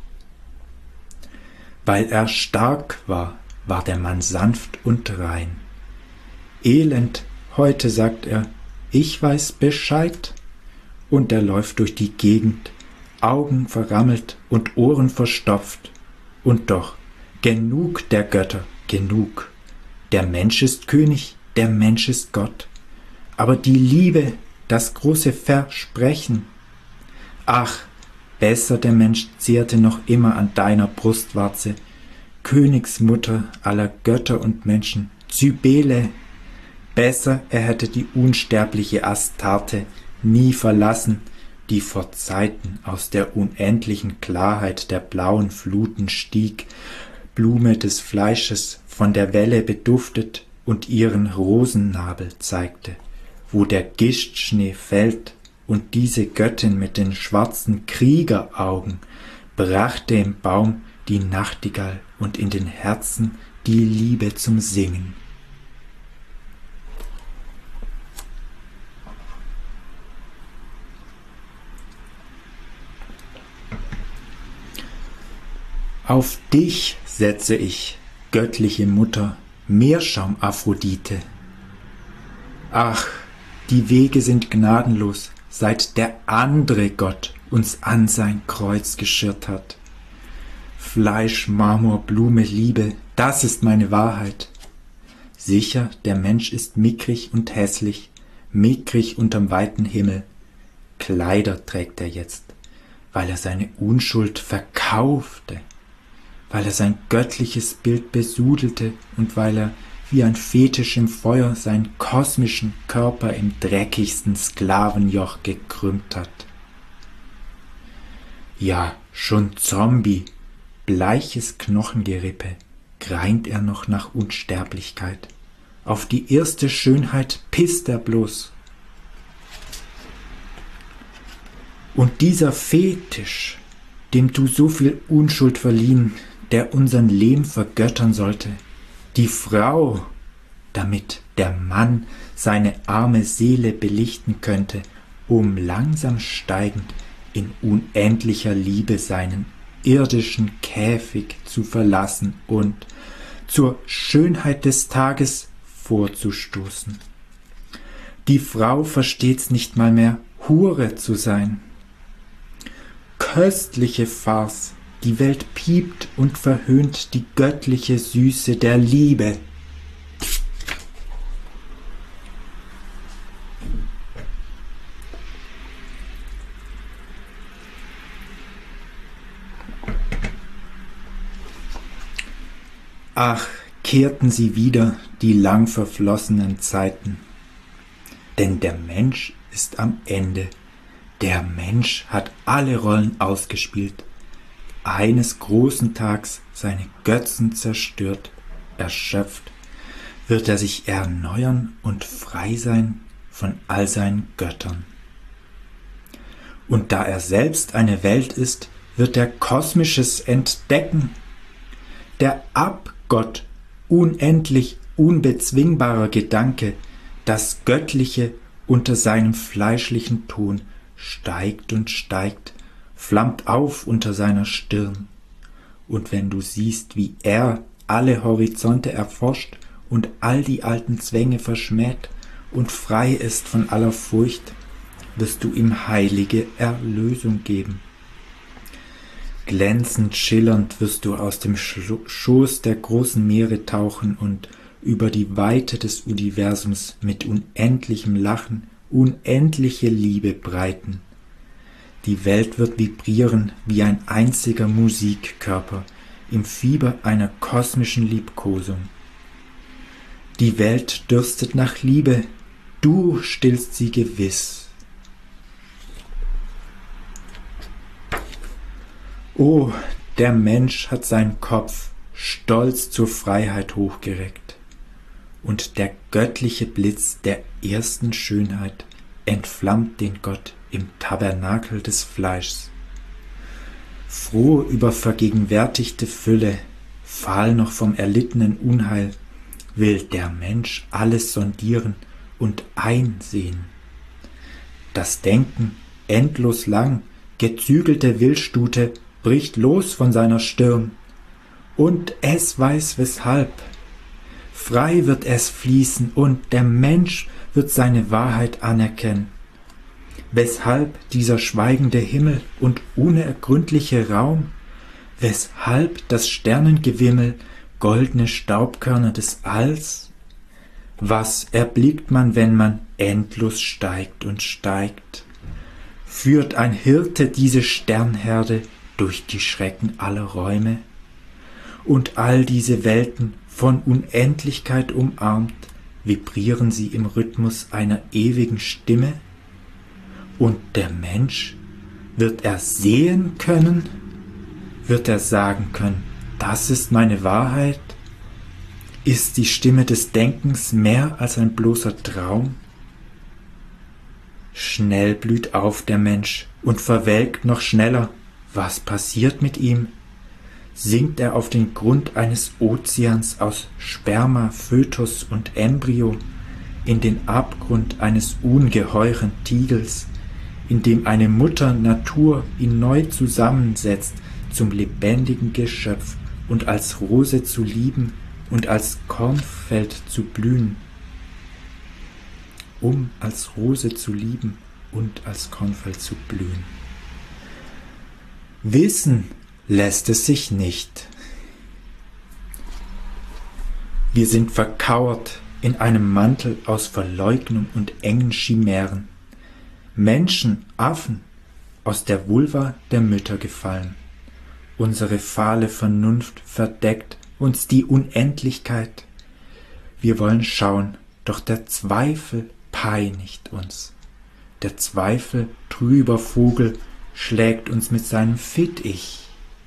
Weil er stark war, war der Mann sanft und rein. Elend, heute sagt er, ich weiß Bescheid, und er läuft durch die Gegend, Augen verrammelt und Ohren verstopft, und doch, genug der Götter, genug, Der Mensch ist König, der Mensch ist Gott. Aber die Liebe, das große Versprechen. Ach, besser der Mensch zehrte noch immer an deiner Brustwarze, Königsmutter aller Götter und Menschen, Cybele. Besser er hätte die unsterbliche Astarte nie verlassen, die vor Zeiten aus der unendlichen Klarheit der blauen Fluten stieg, Blume des Fleisches, von der Welle beduftet und ihren Rosennabel zeigte, wo der Gischtschnee fällt, und diese Göttin mit den schwarzen Kriegeraugen brachte im Baum die Nachtigall und in den Herzen die Liebe zum Singen. Auf dich setze ich, göttliche Mutter, Meerschaum Aphrodite. Ach, die Wege sind gnadenlos, seit der andere Gott uns an sein Kreuz geschirrt hat. Fleisch, Marmor, Blume, Liebe, das ist meine Wahrheit. Sicher, der Mensch ist mickrig und hässlich, mickrig unterm weiten Himmel. Kleider trägt er jetzt, weil er seine Unschuld verkaufte, weil er sein göttliches Bild besudelte und weil er wie ein Fetisch im Feuer seinen kosmischen Körper im dreckigsten Sklavenjoch gekrümmt hat. Ja, schon Zombie, bleiches Knochengerippe, greint er noch nach Unsterblichkeit. Auf die erste Schönheit pisst er bloß. Und dieser Fetisch, dem du so viel Unschuld verliehen, der unseren Lehm vergöttern sollte, die Frau, damit der Mann seine arme Seele belichten könnte, um langsam steigend in unendlicher Liebe seinen irdischen Käfig zu verlassen und zur Schönheit des Tages vorzustoßen. Die Frau versteht's nicht mal mehr, Hure zu sein. Köstliche Farce, die Welt piept und verhöhnt die göttliche Süße der Liebe. Ach, kehrten sie wieder, die lang verflossenen Zeiten. Denn der Mensch ist am Ende. Der Mensch hat alle Rollen ausgespielt. Eines großen Tags seine Götzen zerstört, erschöpft, wird er sich erneuern und frei sein von all seinen Göttern. Und da er selbst eine Welt ist, wird er Kosmisches entdecken. Der Abgott, unendlich unbezwingbarer Gedanke, das Göttliche unter seinem fleischlichen Ton, steigt und steigt, flammt auf unter seiner Stirn. Und wenn du siehst, wie er alle Horizonte erforscht und all die alten Zwänge verschmäht und frei ist von aller Furcht, wirst du ihm heilige Erlösung geben. Glänzend, schillernd wirst du aus dem Schoß der großen Meere tauchen und über die Weite des Universums mit unendlichem Lachen unendliche Liebe breiten. Die Welt wird vibrieren wie ein einziger Musikkörper im Fieber einer kosmischen Liebkosung. Die Welt dürstet nach Liebe, du stillst sie gewiss. Oh, der Mensch hat seinen Kopf stolz zur Freiheit hochgereckt, und der göttliche Blitz der ersten Schönheit entflammt den Gott im Tabernakel des Fleischs. Froh über vergegenwärtigte Fülle, fahl noch vom erlittenen Unheil, will der Mensch alles sondieren und einsehen. Das Denken, endlos lang, gezügelte Wildstute, bricht los von seiner Stirn, und es weiß weshalb. Frei wird es fließen, und der Mensch wird seine Wahrheit anerkennen. Weshalb dieser schweigende Himmel und unergründliche Raum? Weshalb das Sternengewimmel, goldene Staubkörner des Alls? Was erblickt man, wenn man endlos steigt und steigt? Führt ein Hirte diese Sternherde durch die Schrecken aller Räume? Und all diese Welten von Unendlichkeit umarmt, vibrieren sie im Rhythmus einer ewigen Stimme? Und der Mensch, wird er sehen können? Wird er sagen können, das ist meine Wahrheit? Ist die Stimme des Denkens mehr als ein bloßer Traum? Schnell blüht auf der Mensch und verwelkt noch schneller. Was passiert mit ihm? Sinkt er auf den Grund eines Ozeans aus Sperma, Fötus und Embryo, in den Abgrund eines ungeheuren Tigels, in dem eine Mutter Natur ihn neu zusammensetzt zum lebendigen Geschöpf und als Rose zu lieben und als Kornfeld zu blühen, um als Rose zu lieben und als Kornfeld zu blühen. Wissen lässt es sich nicht. Wir sind verkauert in einem Mantel aus Verleugnung und engen Chimären. Menschen, Affen, aus der Vulva der Mütter gefallen. Unsere fahle Vernunft verdeckt uns die Unendlichkeit. Wir wollen schauen, doch der Zweifel peinigt uns. Der Zweifel, trüber Vogel, schlägt uns mit seinem Fittich.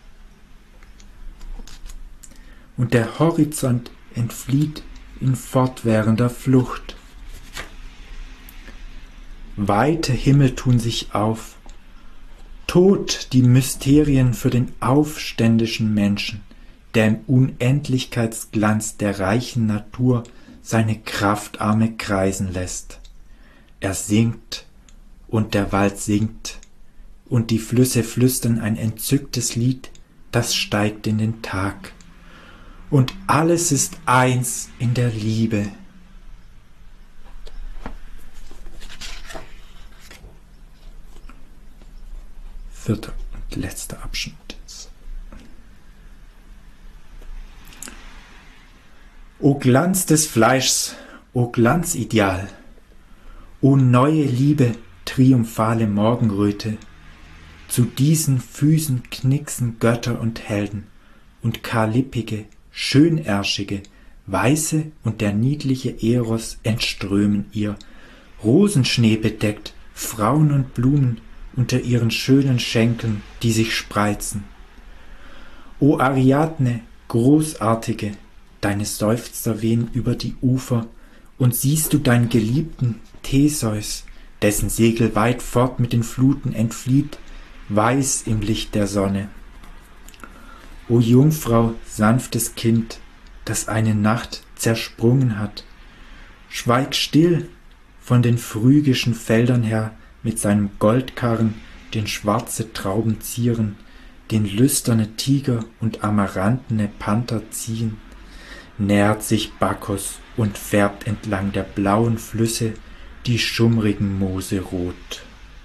Und der Horizont entflieht in fortwährender Flucht. Weite Himmel tun sich auf, tot die Mysterien für den aufständischen Menschen, der im Unendlichkeitsglanz der reichen Natur seine Kraftarme kreisen lässt. Er singt und der Wald singt und die Flüsse flüstern ein entzücktes Lied, das steigt in den Tag. Und alles ist eins in der Liebe. Vierter und letzter Abschnitt. O Glanz des Fleischs, o Glanzideal, o neue Liebe, triumphale Morgenröte, zu diesen Füßen knicksen Götter und Helden und karlippige, schönärschige, weiße und der niedliche Eros entströmen ihr, Rosenschnee bedeckt, Frauen und Blumen unter ihren schönen Schenkeln, die sich spreizen. O Ariadne, großartige, deine Seufzer wehen über die Ufer, und siehst du deinen geliebten Theseus, dessen Segel weit fort mit den Fluten entflieht, weiß im Licht der Sonne. O Jungfrau, sanftes Kind, das eine Nacht zersprungen hat, schweig still von den phrygischen Feldern her mit seinem Goldkarren, den schwarze Trauben zieren, den lüsterne Tiger und amarantene Panther ziehen, nähert sich Bacchus und färbt entlang der blauen Flüsse die schummrigen Moose rot.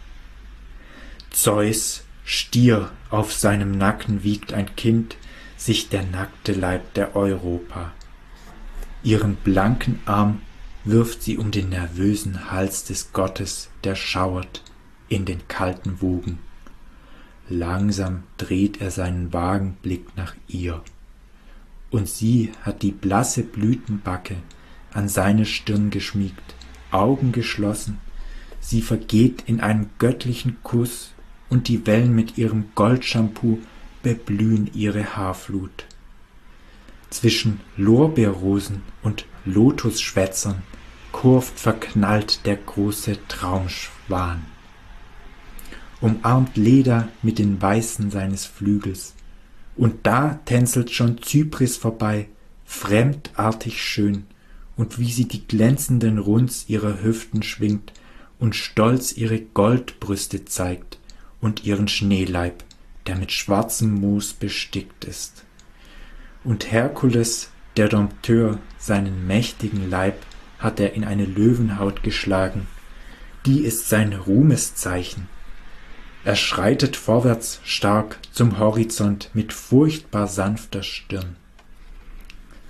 Zeus, Stier, auf seinem Nacken wiegt ein Kind, sich der nackte Leib der Europa. Ihren blanken Arm wirft sie um den nervösen Hals des Gottes, der schauert in den kalten Wogen. Langsam dreht er seinen vagen Blick nach ihr, und sie hat die blasse Blütenbacke an seine Stirn geschmiegt, Augen geschlossen, sie vergeht in einem göttlichen Kuss, und die Wellen mit ihrem Goldshampoo beblühen ihre Haarflut. Zwischen Lorbeerrosen und Lotusschwätzern kurft verknallt der große Traumschwan. Umarmt Leda mit den Weißen seines Flügels, und da tänzelt schon Zypris vorbei, fremdartig schön, und wie sie die glänzenden Runds ihrer Hüften schwingt und stolz ihre Goldbrüste zeigt und ihren Schneeleib, der mit schwarzem Moos bestickt ist. Und Herkules, der Dompteur, seinen mächtigen Leib hat er in eine Löwenhaut geschlagen, die ist sein Ruhmeszeichen. Er schreitet vorwärts stark zum Horizont mit furchtbar sanfter Stirn.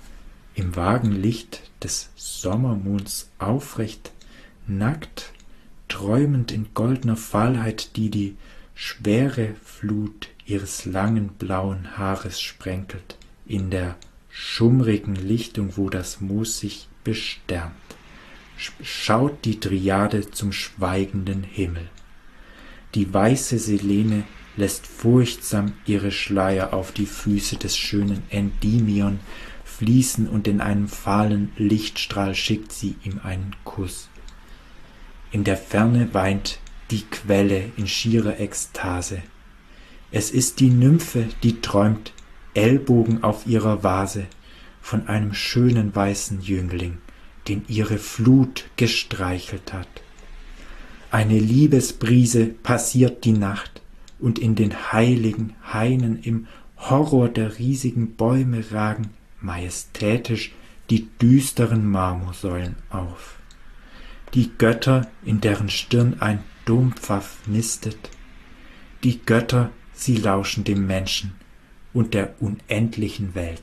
im vagen Licht des Sommermonds aufrecht, nackt, träumend in goldner Fahlheit, die schwere Flut ihres langen blauen Haares sprenkelt, in der schummrigen Lichtung, wo das Moos sich besternt, schaut die Dryade zum schweigenden Himmel. Die weiße Selene lässt furchtsam ihre Schleier auf die Füße des schönen Endymion fließen, und in einem fahlen Lichtstrahl schickt sie ihm einen Kuss. In der Ferne weint die Quelle in schierer Ekstase. Es ist die Nymphe, die träumt, Ellbogen auf ihrer Vase, von einem schönen weißen Jüngling, den ihre Flut gestreichelt hat. Eine Liebesbrise passiert die Nacht, und in den heiligen Hainen im Horror der riesigen Bäume ragen majestätisch die düsteren Marmorsäulen auf. Die Götter, in deren Stirn ein Dompfaff nistet, die Götter, sie lauschen dem Menschen und der unendlichen Welt.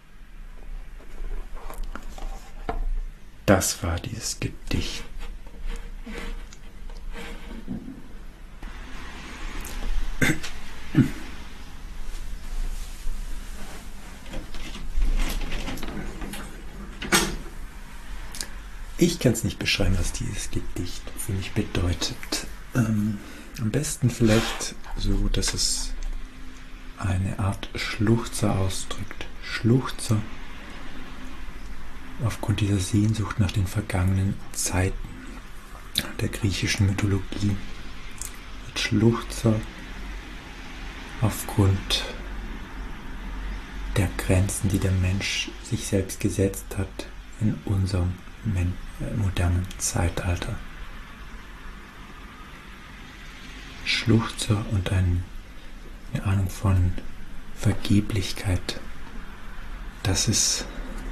Das war dieses Gedicht. Ich kann es nicht beschreiben, was dieses Gedicht für mich bedeutet. Am besten vielleicht so, dass es eine Art Schluchzer ausdrückt. Schluchzer aufgrund dieser Sehnsucht nach den vergangenen Zeiten der griechischen Mythologie. Schluchzer aufgrund der Grenzen, die der Mensch sich selbst gesetzt hat in unserem modernen Zeitalter. Schluchzer und eine Ahnung von Vergeblichkeit. Das ist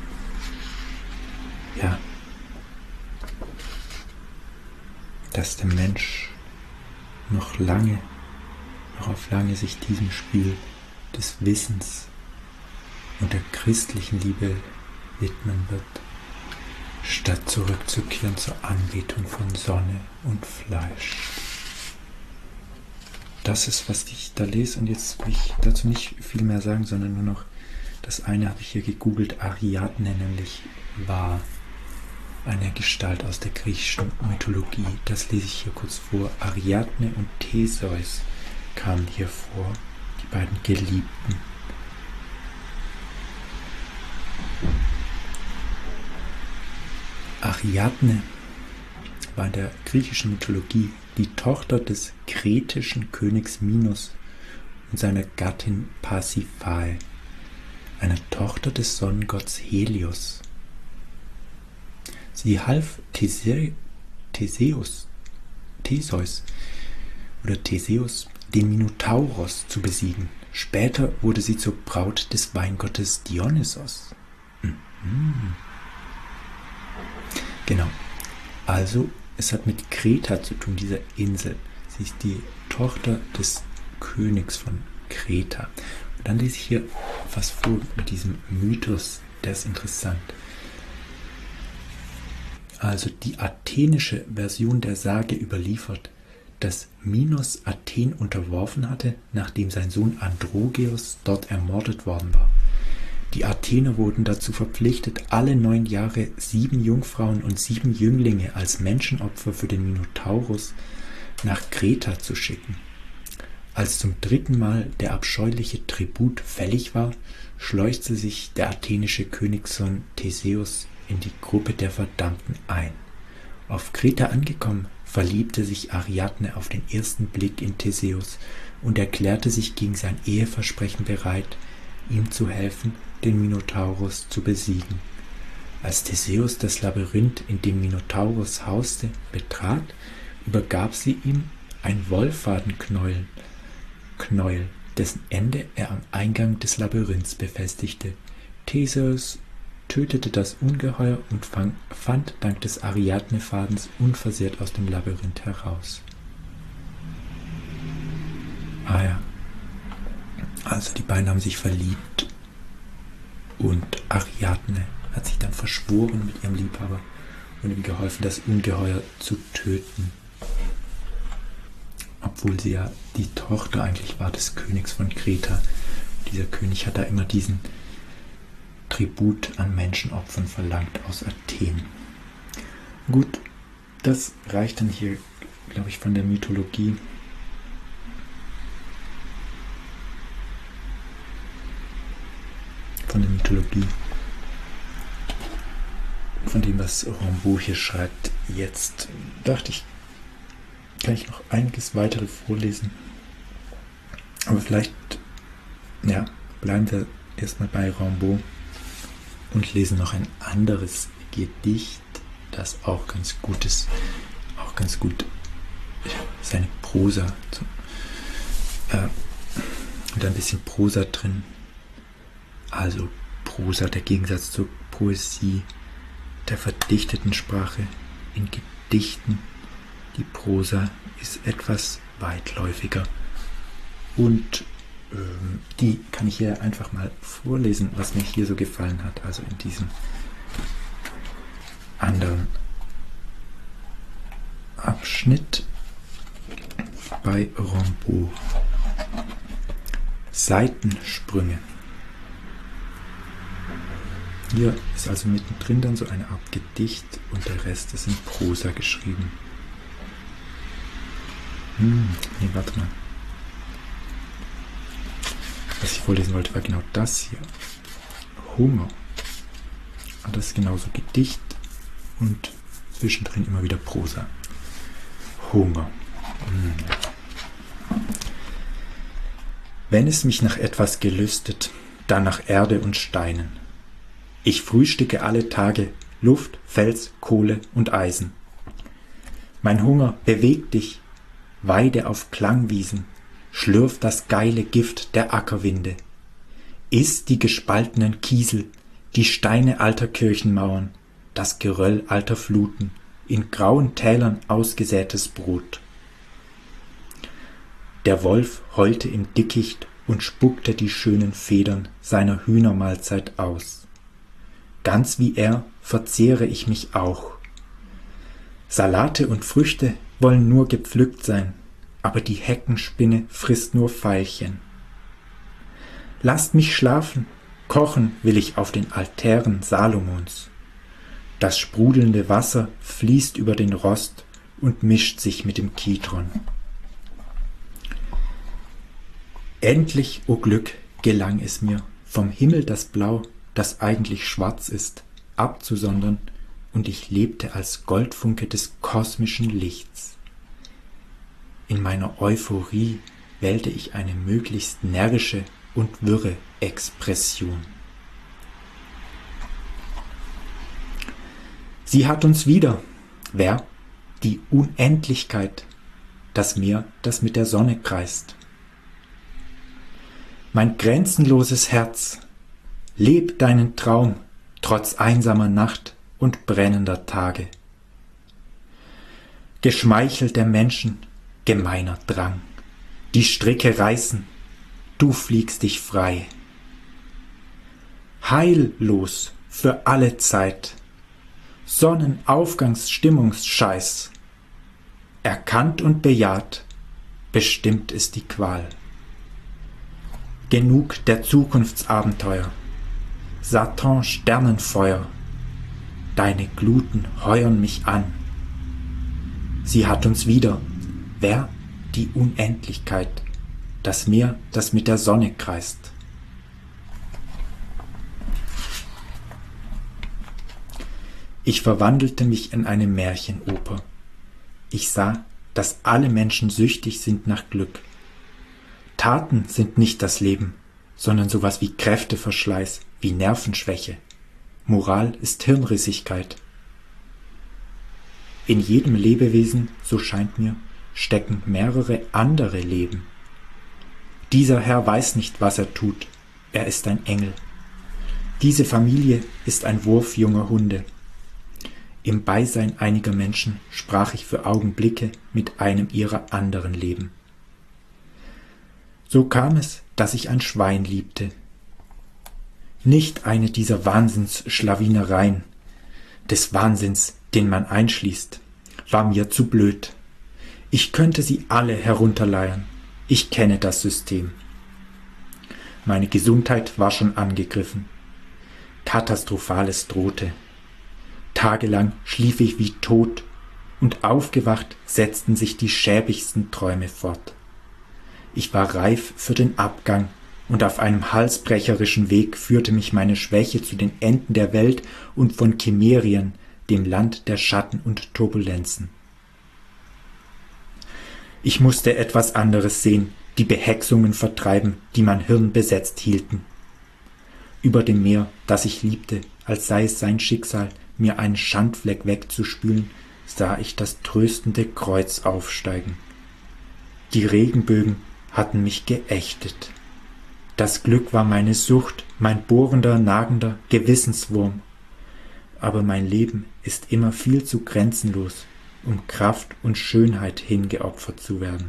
dass der Mensch noch auf lange sich diesem Spiel des Wissens und der christlichen Liebe widmen wird, statt zurückzukehren zur Anbetung von Sonne und Fleisch. Das ist, was ich da lese, und jetzt will ich dazu nicht viel mehr sagen, sondern nur noch das eine habe ich hier gegoogelt. Ariadne nämlich war eine Gestalt aus der griechischen Mythologie. Das lese ich hier kurz vor. Ariadne und Theseus kamen hier vor, die beiden Geliebten. Ariadne war in der griechischen Mythologie die Tochter des kretischen Königs Minos und seiner Gattin Pasiphae, einer Tochter des Sonnengotts Helios. Sie half Theseus, den Minotauros zu besiegen. Später wurde sie zur Braut des Weingottes Dionysos. Genau. Also, es hat mit Kreta zu tun, dieser Insel. Sie ist die Tochter des Königs von Kreta. Und dann lese ich hier was vor mit diesem Mythos, der ist interessant. Also die athenische Version der Sage überliefert, dass Minos Athen unterworfen hatte, nachdem sein Sohn Androgeos dort ermordet worden war. Die Athener wurden dazu verpflichtet, alle 9 Jahre 7 Jungfrauen und 7 Jünglinge als Menschenopfer für den Minotaurus nach Kreta zu schicken. Als zum 3. Mal der abscheuliche Tribut fällig war, schleuzte sich der athenische Königssohn Theseus in die Gruppe der Verdammten ein. Auf Kreta angekommen, verliebte sich Ariadne auf den ersten Blick in Theseus und erklärte sich gegen sein Eheversprechen bereit, ihm zu helfen, den Minotaurus zu besiegen. Als Theseus das Labyrinth, in dem Minotaurus hauste, betrat, übergab sie ihm ein Wollfadenknäuel, dessen Ende er am Eingang des Labyrinths befestigte. Theseus tötete das Ungeheuer und fand dank des Ariadne-Fadens unversehrt aus dem Labyrinth heraus. Also die beiden haben sich verliebt und Ariadne hat sich dann verschworen mit ihrem Liebhaber und ihm geholfen, das Ungeheuer zu töten. Obwohl sie ja die Tochter eigentlich war des Königs von Kreta. Dieser König hat da immer diesen Tribut an Menschenopfern verlangt aus Athen. Gut, das reicht dann hier, glaube ich, von der Mythologie. Von dem, was Rimbaud hier schreibt. Jetzt dachte ich, kann ich noch einiges weitere vorlesen. Aber vielleicht, ja, bleiben wir erstmal bei Rimbaud und lesen noch ein anderes Gedicht, das auch ganz gut ist. Auch ganz gut seine Prosa. Und ein bisschen Prosa drin. Also Prosa, der Gegensatz zur Poesie, der verdichteten Sprache. In Gedichten, die Prosa ist etwas weitläufiger. Und die kann ich hier einfach mal vorlesen, was mir hier so gefallen hat. Also in diesem anderen Abschnitt bei Rimbaud. Seitensprünge. Hier ist also mittendrin dann so eine Art Gedicht und der Rest ist in Prosa geschrieben. Nee, warte mal. Was ich vorlesen wollte, war genau das hier. Hunger. Und das ist genauso Gedicht und zwischendrin immer wieder Prosa. Hunger. Wenn es mich nach etwas gelüstet, dann nach Erde und Steinen. Ich frühstücke alle Tage Luft, Fels, Kohle und Eisen. Mein Hunger bewegt dich, weide auf Klangwiesen, schlürf das geile Gift der Ackerwinde. Iss die gespaltenen Kiesel, die Steine alter Kirchenmauern, das Geröll alter Fluten, in grauen Tälern ausgesätes Brot. Der Wolf heulte im Dickicht und spuckte die schönen Federn seiner Hühnermahlzeit aus. Ganz wie er verzehre ich mich auch. Salate und Früchte wollen nur gepflückt sein, aber die Heckenspinne frisst nur Veilchen. Lasst mich schlafen, kochen will ich auf den Altären Salomons. Das sprudelnde Wasser fließt über den Rost und mischt sich mit dem Kidron. Endlich, o Glück, gelang es mir, vom Himmel das Blau, das eigentlich schwarz ist, abzusondern, und ich lebte als Goldfunke des kosmischen Lichts. In meiner Euphorie wählte ich eine möglichst närrische und wirre Expression. Sie hat uns wieder. Wer? Die Unendlichkeit, das Meer, das mit der Sonne kreist. Mein grenzenloses Herz, leb deinen Traum, trotz einsamer Nacht und brennender Tage. Geschmeichelt der Menschen, gemeiner Drang, die Stricke reißen, du fliegst dich frei. Heillos für alle Zeit, Sonnenaufgangsstimmungsscheiß, erkannt und bejaht, bestimmt ist die Qual. Genug der Zukunftsabenteuer, Satan Sternenfeuer, deine Gluten heuern mich an. Sie hat uns wieder, wer? Die Unendlichkeit, das Meer, das mit der Sonne kreist. Ich verwandelte mich in eine Märchenoper. Ich sah, dass alle Menschen süchtig sind nach Glück. Taten sind nicht das Leben, sondern sowas wie Kräfteverschleiß, wie Nervenschwäche. Moral ist Hirnrissigkeit. In jedem Lebewesen, so scheint mir, stecken mehrere andere Leben. Dieser Herr weiß nicht, was er tut. Er ist ein Engel. Diese Familie ist ein Wurf junger Hunde. Im Beisein einiger Menschen sprach ich für Augenblicke mit einem ihrer anderen Leben. So kam es, dass ich ein Schwein liebte. Nicht eine dieser Wahnsinnsschlawinereien, des Wahnsinns, den man einschließt, war mir zu blöd. Ich könnte sie alle herunterleiern. Ich kenne das System. Meine Gesundheit war schon angegriffen. Katastrophales drohte. Tagelang schlief ich wie tot, und aufgewacht setzten sich die schäbigsten Träume fort. Ich war reif für den Abgang, und auf einem halsbrecherischen Weg führte mich meine Schwäche zu den Enden der Welt und von Chimerien, dem Land der Schatten und Turbulenzen. Ich musste etwas anderes sehen, die Behexungen vertreiben, die mein Hirn besetzt hielten. Über dem Meer, das ich liebte, als sei es sein Schicksal, mir einen Schandfleck wegzuspülen, sah ich das tröstende Kreuz aufsteigen. Die Regenbögen hatten mich geächtet. Das Glück war meine Sucht, mein bohrender, nagender Gewissenswurm. Aber mein Leben ist immer viel zu grenzenlos, um Kraft und Schönheit hingeopfert zu werden.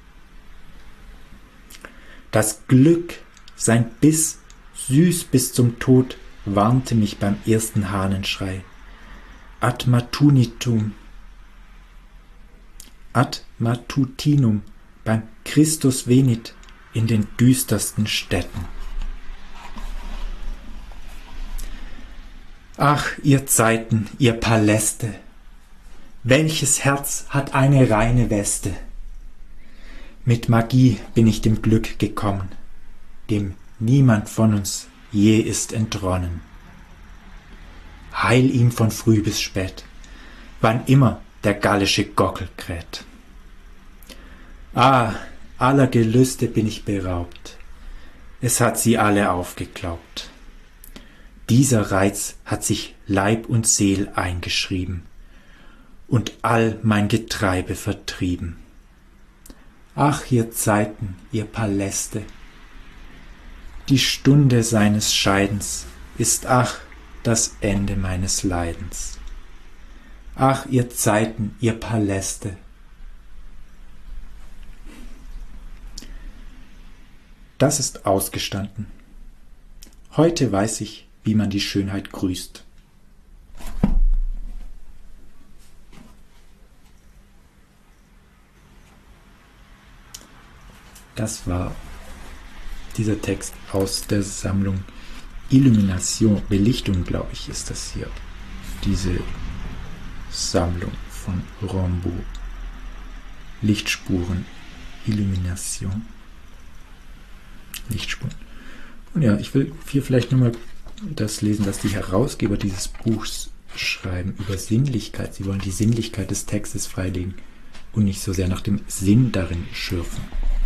Das Glück, sein Biss, süß bis zum Tod, warnte mich beim ersten Hahnenschrei. Ad matutinum, beim Christus venit, in den düstersten Städten. Ach, ihr Zeiten, ihr Paläste, welches Herz hat eine reine Weste? Mit Magie bin ich dem Glück gekommen, dem niemand von uns je ist entronnen. Heil ihm von früh bis spät, wann immer der gallische Gockel kräht. Ah, aller Gelüste bin ich beraubt, es hat sie alle aufgeglaubt. Dieser Reiz hat sich Leib und Seel eingeschrieben und all mein Getreibe vertrieben. Ach, ihr Zeiten, ihr Paläste, die Stunde seines Scheidens ist, ach, das Ende meines Leidens. Ach, ihr Zeiten, ihr Paläste. Das ist ausgestanden. Heute weiß ich, wie man die Schönheit grüßt. Das war dieser Text aus der Sammlung Illumination, Belichtung, glaube ich, ist das hier. Diese Sammlung von Rimbaud. Lichtspuren, Illumination. Lichtspuren. Und ja, ich will hier vielleicht nochmal das lesen, was die Herausgeber dieses Buchs schreiben über Sinnlichkeit. Sie wollen die Sinnlichkeit des Textes freilegen und nicht so sehr nach dem Sinn darin schürfen.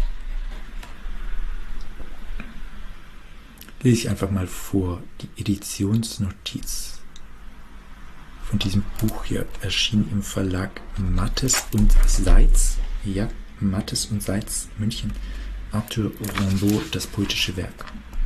Lese ich einfach mal vor, die Editionsnotiz von diesem Buch hier erschien im Verlag Mattes und Seitz, ja, Mattes und Seitz, München, Arthur Rimbaud, das poetische Werk.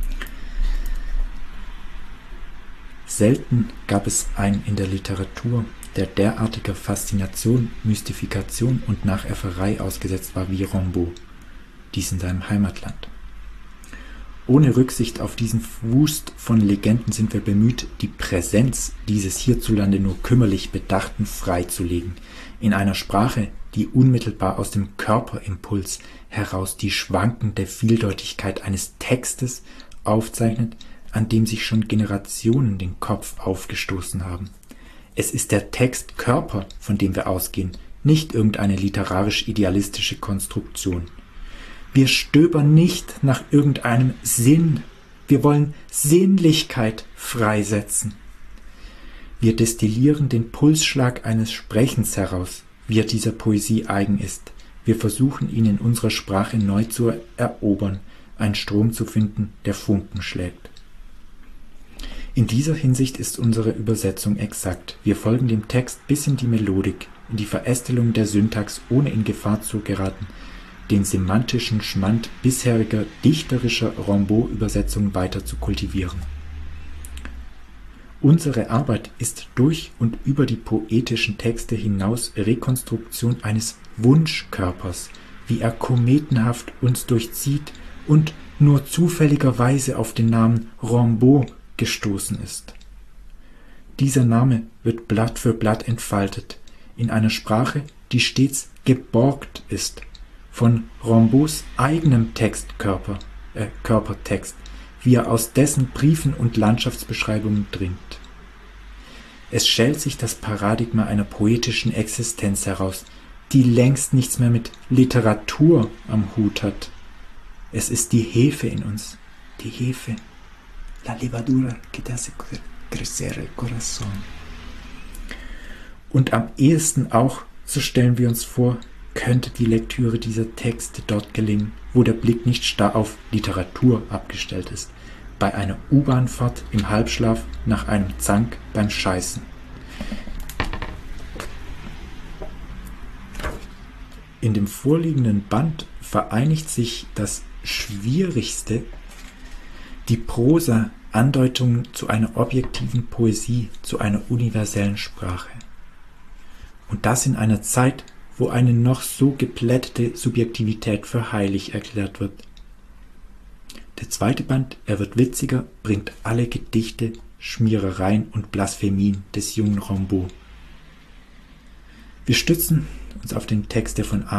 Selten gab es einen in der Literatur, der derartiger Faszination, Mystifikation und Nachäfferei ausgesetzt war wie Rimbaud, dies in seinem Heimatland. Ohne Rücksicht auf diesen Wust von Legenden sind wir bemüht, die Präsenz dieses hierzulande nur kümmerlich Bedachten freizulegen, in einer Sprache, die unmittelbar aus dem Körperimpuls heraus die schwankende Vieldeutigkeit eines Textes aufzeichnet, an dem sich schon Generationen den Kopf aufgestoßen haben. Es ist der Text Körper, von dem wir ausgehen, nicht irgendeine literarisch-idealistische Konstruktion. Wir stöbern nicht nach irgendeinem Sinn. Wir wollen Sinnlichkeit freisetzen. Wir destillieren den Pulsschlag eines Sprechens heraus, wie er dieser Poesie eigen ist. Wir versuchen, ihn in unserer Sprache neu zu erobern, einen Strom zu finden, der Funken schlägt. In dieser Hinsicht ist unsere Übersetzung exakt. Wir folgen dem Text bis in die Melodik, in die Verästelung der Syntax, ohne in Gefahr zu geraten, den semantischen Schmand bisheriger dichterischer Rimbaud-Übersetzungen weiter zu kultivieren. Unsere Arbeit ist durch und über die poetischen Texte hinaus Rekonstruktion eines Wunschkörpers, wie er kometenhaft uns durchzieht und nur zufälligerweise auf den Namen Rimbaud gestoßen ist. Dieser Name wird Blatt für Blatt entfaltet, in einer Sprache, die stets geborgt ist, von Rimbaud's eigenem Körpertext, wie er aus dessen Briefen und Landschaftsbeschreibungen dringt. Es schält sich das Paradigma einer poetischen Existenz heraus, die längst nichts mehr mit Literatur am Hut hat. Es ist die Hefe in uns, die Hefe, la levadura que te hace crecer el corazón. Und am ehesten auch, so stellen wir uns vor, könnte die Lektüre dieser Texte dort gelingen, wo der Blick nicht starr auf Literatur abgestellt ist, bei einer U-Bahn-Fahrt im Halbschlaf nach einem Zank beim Scheißen. In dem vorliegenden Band vereinigt sich das Schwierigste, die Prosa, Andeutungen zu einer objektiven Poesie, zu einer universellen Sprache. Und das in einer Zeit, wo eine noch so geplättete Subjektivität für heilig erklärt wird. Der zweite Band, er wird witziger, bringt alle Gedichte, Schmierereien und Blasphemien des jungen Rimbaud. Wir stützen uns auf den Text der von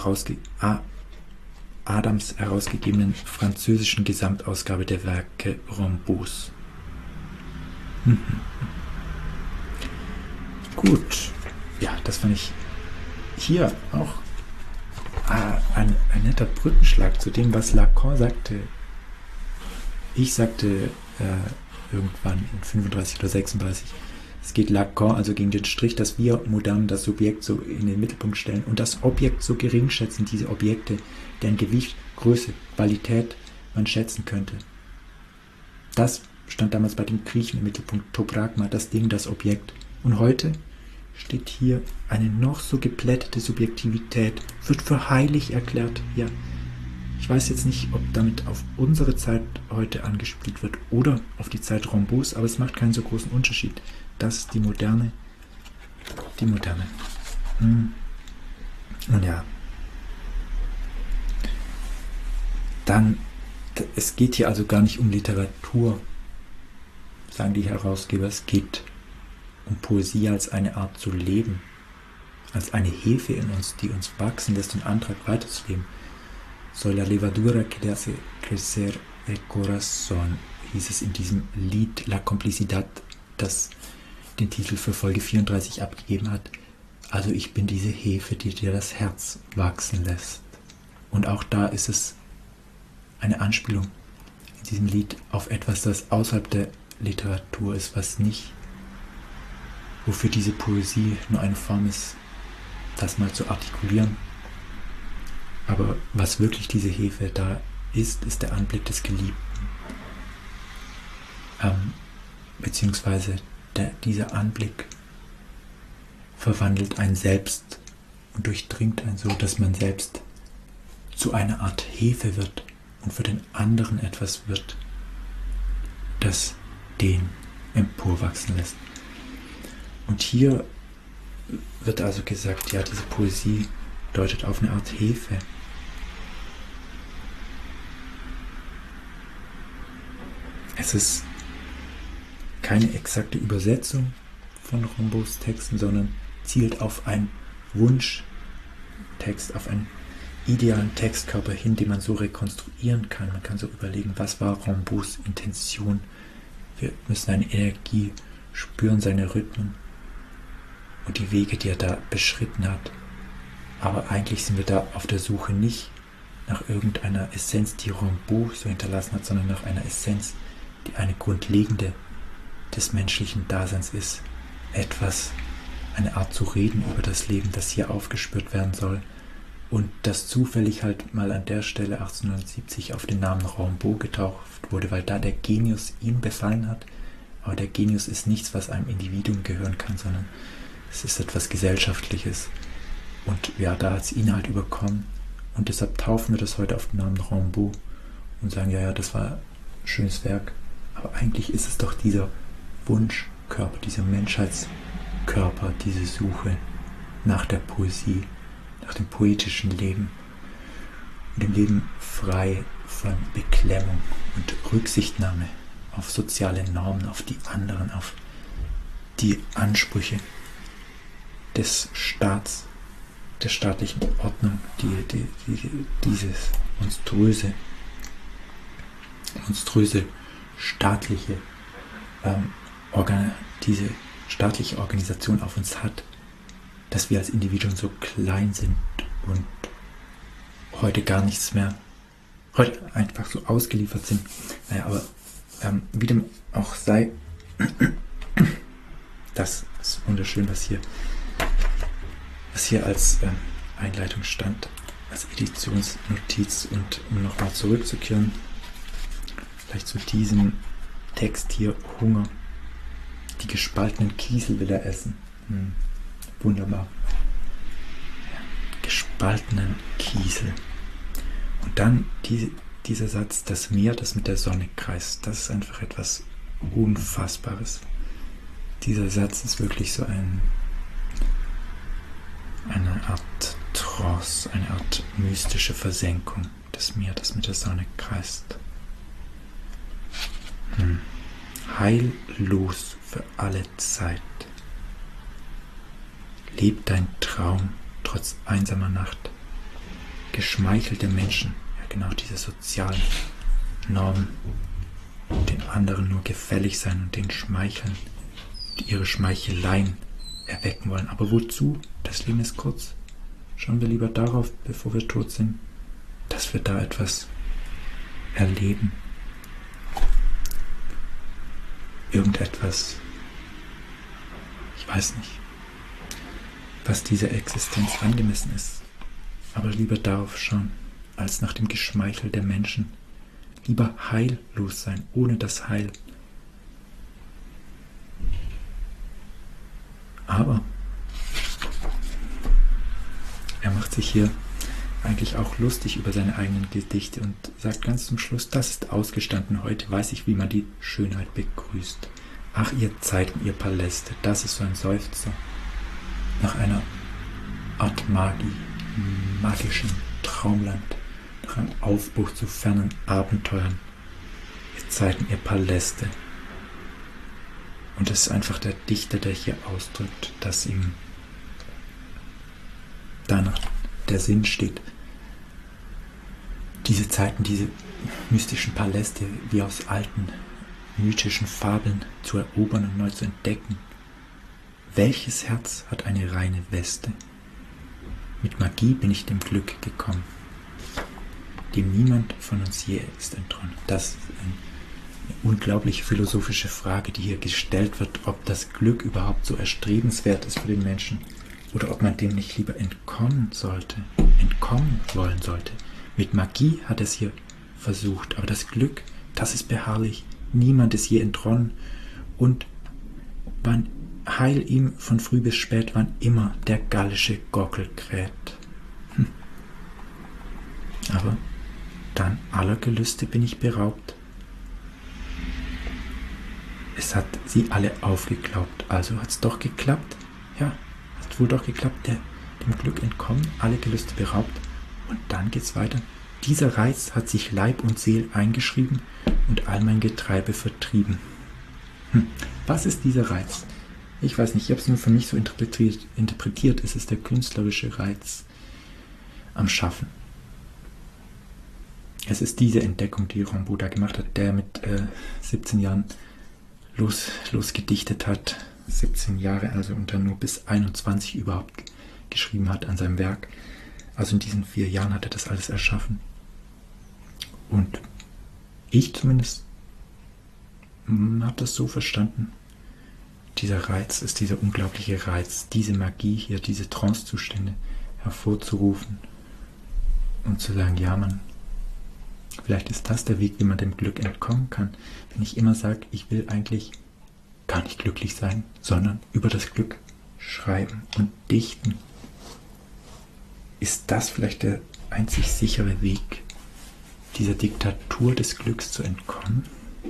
Adams herausgegebenen französischen Gesamtausgabe der Werke Rimbauds. Gut, ja, das fand ich hier auch ein netter Brückenschlag zu dem, was Lacan sagte. Ich sagte irgendwann in 35 oder 36, es geht Lacan also gegen den Strich, dass wir Modernen das Subjekt so in den Mittelpunkt stellen und das Objekt so gering schätzen, diese Objekte, deren Gewicht, Größe, Qualität man schätzen könnte. Das stand damals bei den Griechen im Mittelpunkt, to pragma, das Ding, das Objekt. Und heute steht hier eine noch so geplättete Subjektivität, wird für heilig erklärt. Ja, ich weiß jetzt nicht, ob damit auf unsere Zeit heute angespielt wird oder auf die Zeit Rimbauds, aber es macht keinen so großen Unterschied. Das ist die Moderne. Die Moderne. Und ja. Dann, es geht hier also gar nicht um Literatur, sagen die Herausgeber, es geht um Poesie als eine Art zu leben, als eine Hefe in uns, die uns wachsen lässt und antreibt, weiterzuleben. Soy la levadura que te hace crecer el corazón, hieß es in diesem Lied La Complicidad, das den Titel für Folge 34 abgegeben hat. Also ich bin diese Hefe, die dir das Herz wachsen lässt. Und auch da ist es eine Anspielung in diesem Lied auf etwas, das außerhalb der Literatur ist, was nicht, wofür diese Poesie nur eine Form ist, das mal zu artikulieren. Aber was wirklich diese Hefe da ist, ist der Anblick des Geliebten. Beziehungsweise dieser Anblick verwandelt einen selbst und durchdringt einen so, dass man selbst zu einer Art Hefe wird und für den anderen etwas wird, das den emporwachsen lässt. Und hier wird also gesagt, ja, diese Poesie deutet auf eine Art Hefe. Es ist keine exakte Übersetzung von Rimbauds Texten, sondern zielt auf einen Wunschtext, auf einen idealen Textkörper hin, den man so rekonstruieren kann. Man kann so überlegen, was war Rimbauds Intention. Wir müssen eine Energie spüren, seine Rhythmen und die Wege, die er da beschritten hat. Aber eigentlich sind wir da auf der Suche nicht nach irgendeiner Essenz, die Rimbaud so hinterlassen hat, sondern nach einer Essenz, die eine grundlegende des menschlichen Daseins ist. Etwas, eine Art zu reden über das Leben, das hier aufgespürt werden soll und das zufällig halt mal an der Stelle 1870 auf den Namen Rimbaud getauft wurde, weil da der Genius ihn befallen hat. Aber der Genius ist nichts, was einem Individuum gehören kann, sondern es ist etwas Gesellschaftliches. Und ja, da hat es ihn halt überkommen. Und deshalb taufen wir das heute auf den Namen Rimbaud und sagen, ja, das war ein schönes Werk. Aber eigentlich ist es doch dieser Wunschkörper, dieser Menschheitskörper, diese Suche nach der Poesie, nach dem poetischen Leben und dem Leben frei von Beklemmung und Rücksichtnahme auf soziale Normen, auf die anderen, auf die Ansprüche des Staats, der staatlichen Ordnung, dieses monströse staatliche diese staatliche Organisation auf uns hat, dass wir als Individuen so klein sind und heute einfach so ausgeliefert sind. Naja, aber wie dem auch sei, das ist wunderschön, was hier als Einleitung stand, als Editionsnotiz. Und um nochmal zurückzukehren, vielleicht zu diesem Text hier, Hunger. Die gespaltenen Kiesel will er essen. Wunderbar. Ja, gespaltenen Kiesel. Und dann dieser Satz, das Meer, das mit der Sonne kreist. Das ist einfach etwas Unfassbares. Dieser Satz ist wirklich so eine Art Trance, eine Art mystische Versenkung. Das Meer, das mit der Sonne kreist. Heillos für alle Zeit. Leb dein Traum trotz einsamer Nacht. Geschmeichelte Menschen, ja genau diese sozialen Normen, den anderen nur gefällig sein und den schmeicheln, die ihre Schmeicheleien erwecken wollen. Aber wozu? Das Leben ist kurz. Schauen wir lieber darauf, bevor wir tot sind, dass wir da etwas erleben. Irgendetwas, ich weiß nicht, was dieser Existenz angemessen ist, aber lieber darauf schauen, als nach dem Geschmeichel der Menschen. Lieber heillos sein, ohne das Heil. Aber er macht sich hier eigentlich auch lustig über seine eigenen Gedichte und sagt ganz zum Schluss, das ist ausgestanden, heute weiß ich, wie man die Schönheit begrüßt. Ach, ihr Zeiten, ihr Paläste, das ist so ein Seufzer nach einer Art magischen Traumland, nach einem Aufbruch zu fernen Abenteuern. Ihr Zeiten, ihr Paläste. Und es ist einfach der Dichter, der hier ausdrückt, dass ihm danach der Sinn steht, diese Zeiten, diese mystischen Paläste wie aus alten mythischen Fabeln zu erobern und neu zu entdecken. Welches Herz hat eine reine Weste? Mit Magie bin ich dem Glück gekommen, dem niemand von uns je ist entronnen. Das ist eine unglaubliche philosophische Frage, die hier gestellt wird, ob das Glück überhaupt so erstrebenswert ist für den Menschen oder ob man dem nicht lieber entkommen wollen sollte. Mit Magie hat er es hier versucht, aber das Glück, das ist beharrlich. Niemand ist je entronnen und wann heil ihm von früh bis spät, wann immer der gallische Gockel kräht. Aber dann aller Gelüste bin ich beraubt. Es hat sie alle aufgeglaubt, also hat's doch geklappt. Ja, hat wohl doch geklappt, dem Glück entkommen, alle Gelüste beraubt. Und dann geht's weiter. Dieser Reiz hat sich Leib und Seel eingeschrieben und all mein Getreibe vertrieben. Was ist dieser Reiz? Ich weiß nicht, ich habe es nur für mich so interpretiert. Es ist der künstlerische Reiz am Schaffen. Es ist diese Entdeckung, die Rimbaud da gemacht hat, der mit 17 Jahren losgedichtet hat. 17 Jahre, also und dann nur bis 21 überhaupt geschrieben hat an seinem Werk. Also in diesen 4 Jahren hat er das alles erschaffen. Und ich zumindest habe das so verstanden. Dieser Reiz ist dieser unglaubliche Reiz, diese Magie hier, diese Trancezustände hervorzurufen und zu sagen, ja Mann, vielleicht ist das der Weg, wie man dem Glück entkommen kann. Wenn ich immer sage, ich will eigentlich gar nicht glücklich sein, sondern über das Glück schreiben und dichten, ist das vielleicht der einzig sichere Weg, dieser Diktatur des Glücks zu entkommen?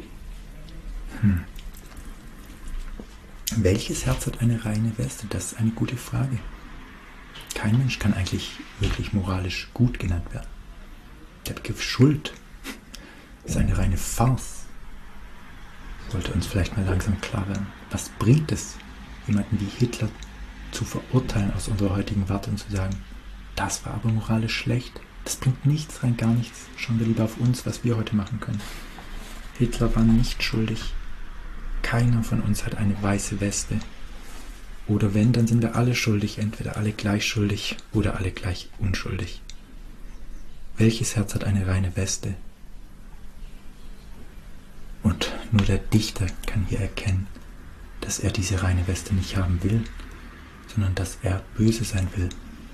Welches Herz hat eine reine Weste? Das ist eine gute Frage. Kein Mensch kann eigentlich wirklich moralisch gut genannt werden. Der Begriff Schuld ist eine reine Farce. sollte uns vielleicht mal langsam klar werden. Was bringt es, jemanden wie Hitler zu verurteilen aus unserer heutigen Warte und zu sagen, das war aber moralisch schlecht? Das bringt nichts, rein gar nichts. Schauen wir lieber auf uns, was wir heute machen können. Hitler war nicht schuldig. Keiner von uns hat eine weiße Weste. Oder wenn, dann sind wir alle schuldig. Entweder alle gleich schuldig oder alle gleich unschuldig. Welches Herz hat eine reine Weste? Und nur der Dichter kann hier erkennen, dass er diese reine Weste nicht haben will, sondern dass er böse sein will.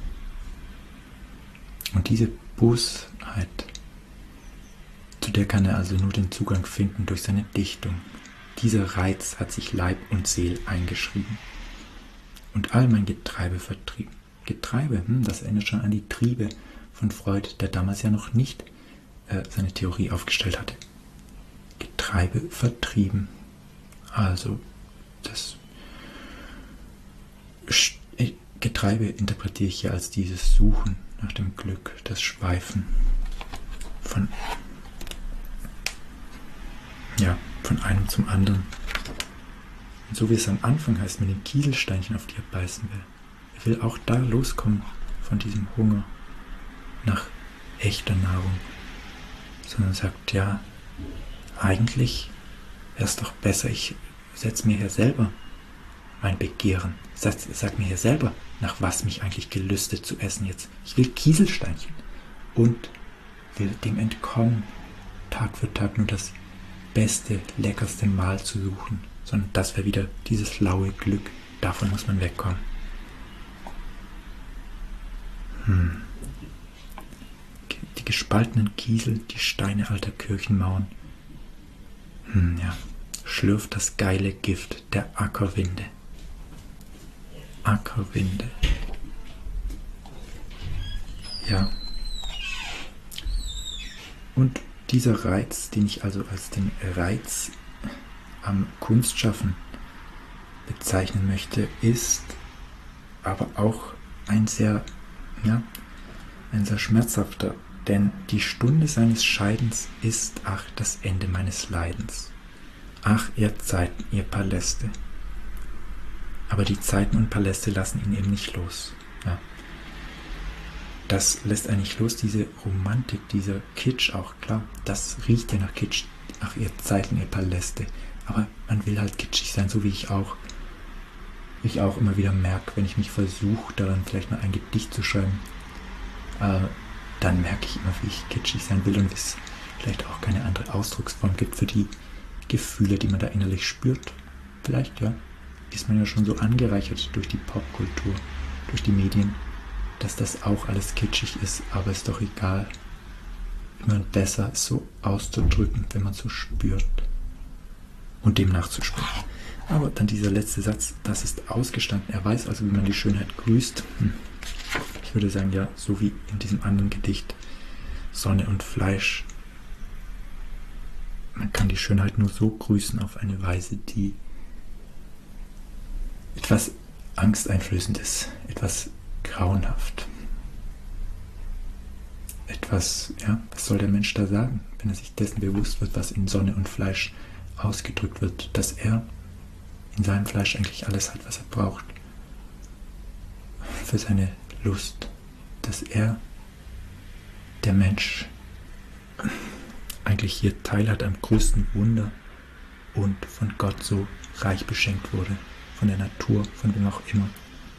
Und diese Bosheit, zu der kann er also nur den Zugang finden durch seine Dichtung. Dieser Reiz hat sich Leib und Seel eingeschrieben und all mein Getreibe vertrieben. Getreibe, das erinnert schon an die Triebe von Freud, der damals ja noch nicht seine Theorie aufgestellt hatte. Getreibe vertrieben. Also das Getreibe interpretiere ich ja als dieses Suchen nach dem Glück, das Schweifen von einem zum anderen. Und so wie es am Anfang heißt, mit den Kieselsteinchen, auf die er beißen will. Er will auch da loskommen von diesem Hunger nach echter Nahrung. Sondern sagt, ja, eigentlich wäre es doch besser, ich setze mir hier selber mein Begehren. Sag mir hier selber, nach was mich eigentlich gelüstet zu essen jetzt. Ich will Kieselsteinchen und will dem entkommen, Tag für Tag nur das beste, leckerste Mahl zu suchen, sondern das wäre wieder dieses laue Glück. Davon muss man wegkommen. Die gespaltenen Kiesel, die Steine alter Kirchenmauern. Schlürft das geile Gift der Ackerwinde. Ackerwinde. Ja. Und dieser Reiz, den ich also als den Reiz am Kunstschaffen bezeichnen möchte, ist aber auch ein sehr schmerzhafter, denn die Stunde seines Scheidens ist, ach, das Ende meines Leidens. Ach, ihr Zeiten, ihr Paläste. Aber die Zeiten und Paläste lassen ihn eben nicht los. Ja. Das lässt einen nicht los, diese Romantik, dieser Kitsch auch, klar, das riecht ja nach Kitsch. Ach, ihr Zeiten, ihr Paläste. Aber man will halt kitschig sein, so wie ich auch. Ich auch immer wieder merke, wenn ich mich versuche, daran vielleicht mal ein Gedicht zu schreiben, dann merke ich immer, wie ich kitschig sein will und es vielleicht auch keine andere Ausdrucksform gibt für die Gefühle, die man da innerlich spürt. Vielleicht, ja, ist man ja schon so angereichert durch die Popkultur, durch die Medien, dass das auch alles kitschig ist, aber ist doch egal. Immer besser, es so auszudrücken, wenn man so spürt und dem nachzuspüren. Aber dann dieser letzte Satz, das ist ausgestanden. Er weiß also, wie man die Schönheit grüßt. Ich würde sagen, ja, so wie in diesem anderen Gedicht Sonne und Fleisch. Man kann die Schönheit nur so grüßen auf eine Weise, die etwas Angsteinflößendes, etwas grauenhaft. Etwas, ja, was soll der Mensch da sagen, wenn er sich dessen bewusst wird, was in Sonne und Fleisch ausgedrückt wird, dass er in seinem Fleisch eigentlich alles hat, was er braucht für seine Lust, dass er, der Mensch, eigentlich hier Teil hat am größten Wunder und von Gott so reich beschenkt wurde, von der Natur, von wem auch immer.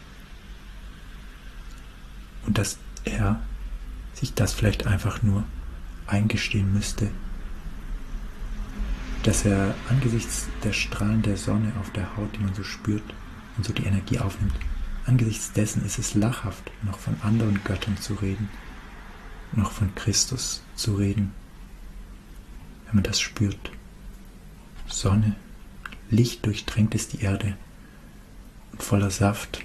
Und dass er sich das vielleicht einfach nur eingestehen müsste, dass er angesichts der Strahlen der Sonne auf der Haut, die man so spürt und so die Energie aufnimmt, angesichts dessen ist es lachhaft, noch von anderen Göttern zu reden, noch von Christus zu reden, wenn man das spürt. Sonne, Licht durchdrängt ist die Erde und voller Saft.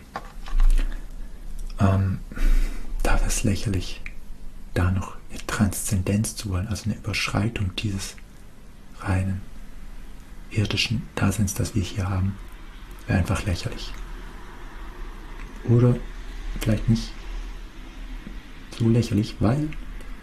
Da wäre es lächerlich, da noch eine Transzendenz zu wollen, also eine Überschreitung dieses reinen irdischen Daseins, das wir hier haben, wäre einfach lächerlich. Oder vielleicht nicht so lächerlich, weil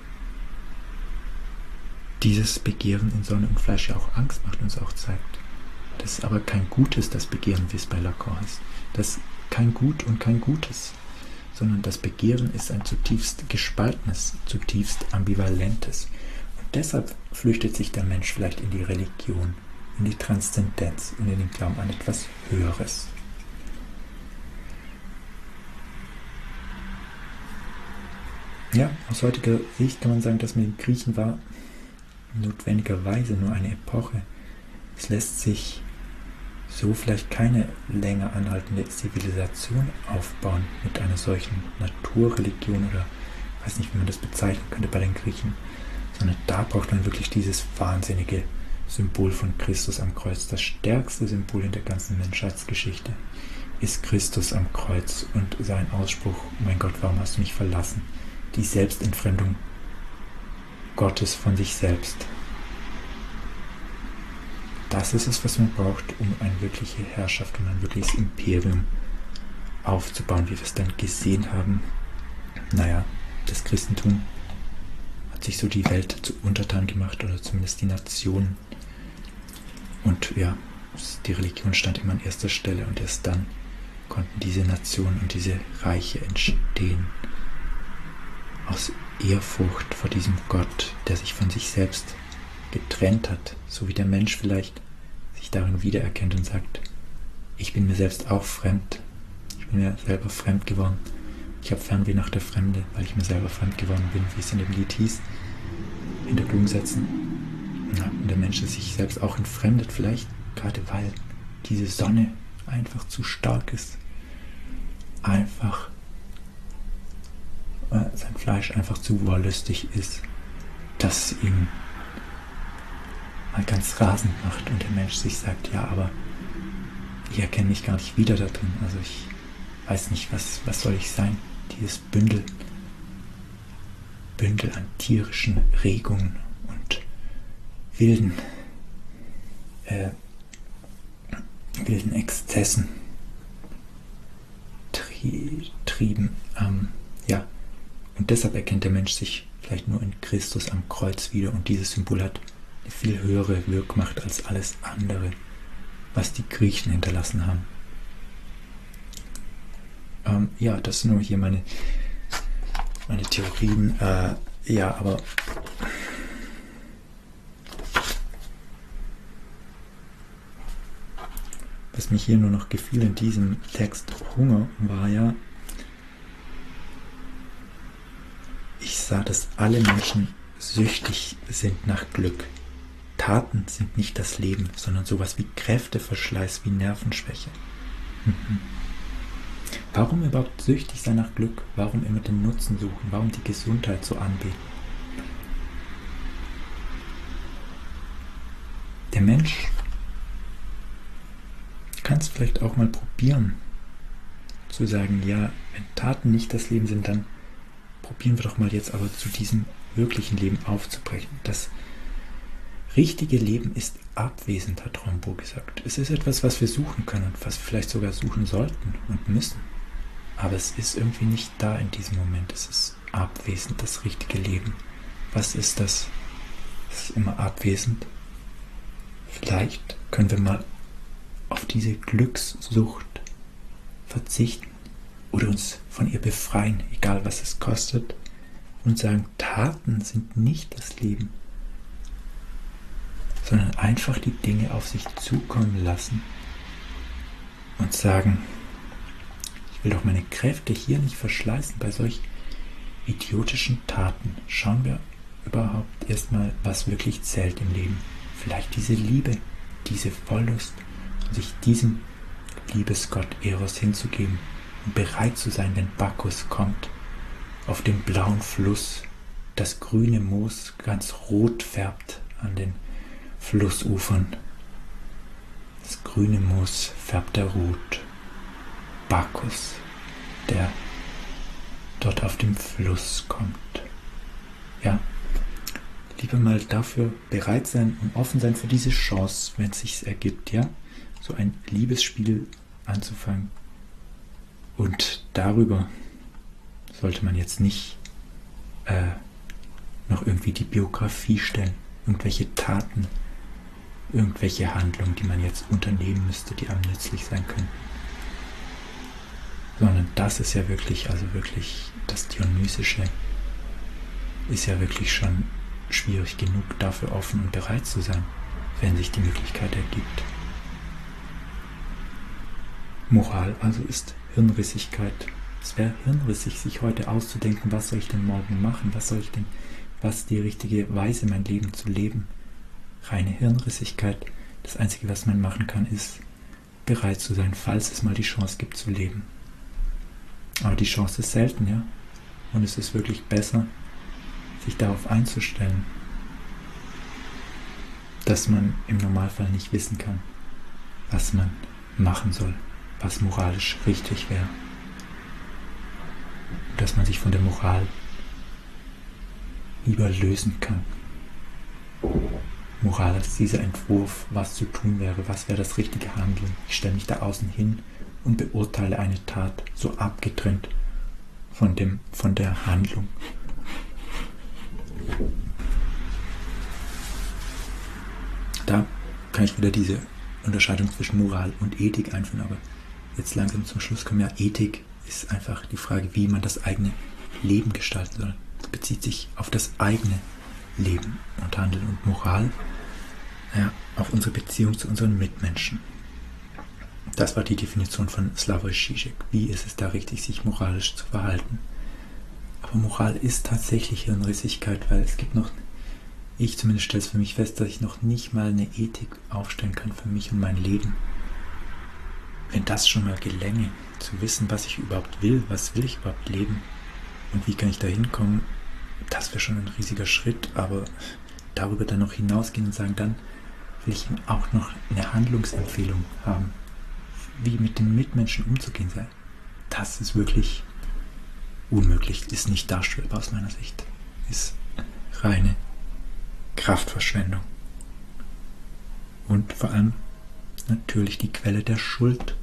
dieses Begehren in Sonne und Fleisch ja auch Angst macht und uns auch zeigt, Das ist aber kein Gutes, das Begehren, wie es bei Lacan heißt. Das ist kein Gut und kein Gutes, sondern das Begehren ist ein zutiefst gespaltenes, zutiefst ambivalentes. Und deshalb flüchtet sich der Mensch vielleicht in die Religion, in die Transzendenz und in den Glauben an etwas Höheres. Ja, aus heutiger Sicht kann man sagen, dass mit den Griechen war notwendigerweise nur eine Epoche. Es lässt sich so vielleicht keine länger anhaltende Zivilisation aufbauen mit einer solchen Naturreligion oder ich weiß nicht, wie man das bezeichnen könnte bei den Griechen, sondern da braucht man wirklich dieses wahnsinnige Symbol von Christus am Kreuz. Das stärkste Symbol in der ganzen Menschheitsgeschichte ist Christus am Kreuz und sein Ausspruch, mein Gott, warum hast du mich verlassen? Die Selbstentfremdung Gottes von sich selbst. Das ist es, was man braucht, um eine wirkliche Herrschaft, um ein wirkliches Imperium aufzubauen, wie wir es dann gesehen haben. Naja, das Christentum hat sich so die Welt zu untertan gemacht, oder zumindest die Nationen. Und ja, die Religion stand immer an erster Stelle und erst dann konnten diese Nationen und diese Reiche entstehen. Aus Ehrfurcht vor diesem Gott, der sich von sich selbst getrennt hat, so wie der Mensch vielleicht sich darin wiedererkennt und sagt, ich bin mir selbst auch fremd, ich bin mir selber fremd geworden, ich habe Fernweh nach der Fremde, weil ich mir selber fremd geworden bin, wie es in dem Lied hieß, hinter Blumensätzen. Ja, und der Mensch ist sich selbst auch entfremdet, vielleicht gerade weil diese Sonne einfach zu stark ist, einfach sein Fleisch einfach zu wollüstig ist, dass ihm mal ganz rasend macht und der Mensch sich sagt, ja, aber ich erkenne mich gar nicht wieder da drin, also ich weiß nicht, was soll ich sein? Dieses Bündel an tierischen Regungen und wilden Exzessen trieben, ja, und deshalb erkennt der Mensch sich vielleicht nur in Christus am Kreuz wieder und dieses Symbol hat eine viel höhere Wirkmacht als alles andere, was die Griechen hinterlassen haben. Ja, das sind nur hier meine Theorien. Ja, aber was mich hier nur noch gefiel in diesem Text Hunger war ja, ich sah, dass alle Menschen süchtig sind nach Glück. Taten sind nicht das Leben, sondern sowas wie Kräfteverschleiß, wie Nervenschwäche. Warum überhaupt süchtig sein nach Glück? Warum immer den Nutzen suchen? Warum die Gesundheit so anbeten? Der Mensch kann es vielleicht auch mal probieren, zu sagen, ja, wenn Taten nicht das Leben sind, dann probieren wir doch mal jetzt aber zu diesem wirklichen Leben aufzubrechen. Das richtige Leben ist abwesend, hat Rimbaud gesagt. Es ist etwas, was wir suchen können und was wir vielleicht sogar suchen sollten und müssen. Aber es ist irgendwie nicht da in diesem Moment. Es ist abwesend, das richtige Leben. Was ist das? Es ist immer abwesend. Vielleicht können wir mal auf diese Glückssucht verzichten oder uns von ihr befreien, egal was es kostet, und sagen, Taten sind nicht das Leben, sondern einfach die Dinge auf sich zukommen lassen und sagen, ich will doch meine Kräfte hier nicht verschleißen bei solch idiotischen Taten. Schauen wir überhaupt erstmal, was wirklich zählt im Leben. Vielleicht diese Liebe, diese Wollust und sich diesem Liebesgott Eros hinzugeben und bereit zu sein, wenn Bacchus kommt, auf dem blauen Fluss das grüne Moos ganz rot färbt an den Flussufern. Das grüne Moos färbt er rot. Bacchus, der dort auf dem Fluss kommt. Ja, lieber mal dafür bereit sein und offen sein für diese Chance, wenn es sich ergibt, ja, so ein Liebesspiel anzufangen. Und darüber sollte man jetzt nicht noch irgendwie die Biografie stellen, irgendwelche Taten irgendwelche Handlungen, die man jetzt unternehmen müsste, die einem nützlich sein könnten. Sondern das ist ja wirklich, also wirklich, das Dionysische ist ja wirklich schon schwierig genug, dafür offen und bereit zu sein, wenn sich die Möglichkeit ergibt. Moral also ist Hirnrissigkeit. Es wäre hirnrissig, sich heute auszudenken, was soll ich denn morgen machen, was ist die richtige Weise, mein Leben zu leben. Reine Hirnrissigkeit. Das Einzige, was man machen kann, ist bereit zu sein, falls es mal die Chance gibt zu leben. Aber die Chance ist selten, ja. Und es ist wirklich besser, sich darauf einzustellen, dass man im Normalfall nicht wissen kann, was man machen soll, was moralisch richtig wäre. Dass man sich von der Moral lieber lösen kann. Moral als dieser Entwurf, was zu tun wäre, was wäre das richtige Handeln. Ich stelle mich da außen hin und beurteile eine Tat so abgetrennt von der Handlung. Da kann ich wieder diese Unterscheidung zwischen Moral und Ethik einführen, aber jetzt langsam zum Schluss kommen. Ja, Ethik ist einfach die Frage, wie man das eigene Leben gestalten soll. Es bezieht sich auf das eigene Leben und Handeln, und Moral, ja, auf unsere Beziehung zu unseren Mitmenschen. Das war die Definition von Slavoj Žižek. Wie ist es da richtig, sich moralisch zu verhalten? Aber Moral ist tatsächlich Hirnrissigkeit, weil es gibt noch, ich zumindest stelle es für mich fest, dass ich noch nicht mal eine Ethik aufstellen kann für mich und mein Leben. Wenn das schon mal gelänge, zu wissen, was ich überhaupt will, was will ich überhaupt leben und wie kann ich da hinkommen, das wäre schon ein riesiger Schritt, aber darüber dann noch hinausgehen und sagen, dann will ich auch noch eine Handlungsempfehlung haben, wie mit den Mitmenschen umzugehen sei. Das ist wirklich unmöglich, ist nicht darstellbar aus meiner Sicht. Ist reine Kraftverschwendung. Und vor allem natürlich die Quelle der Schuld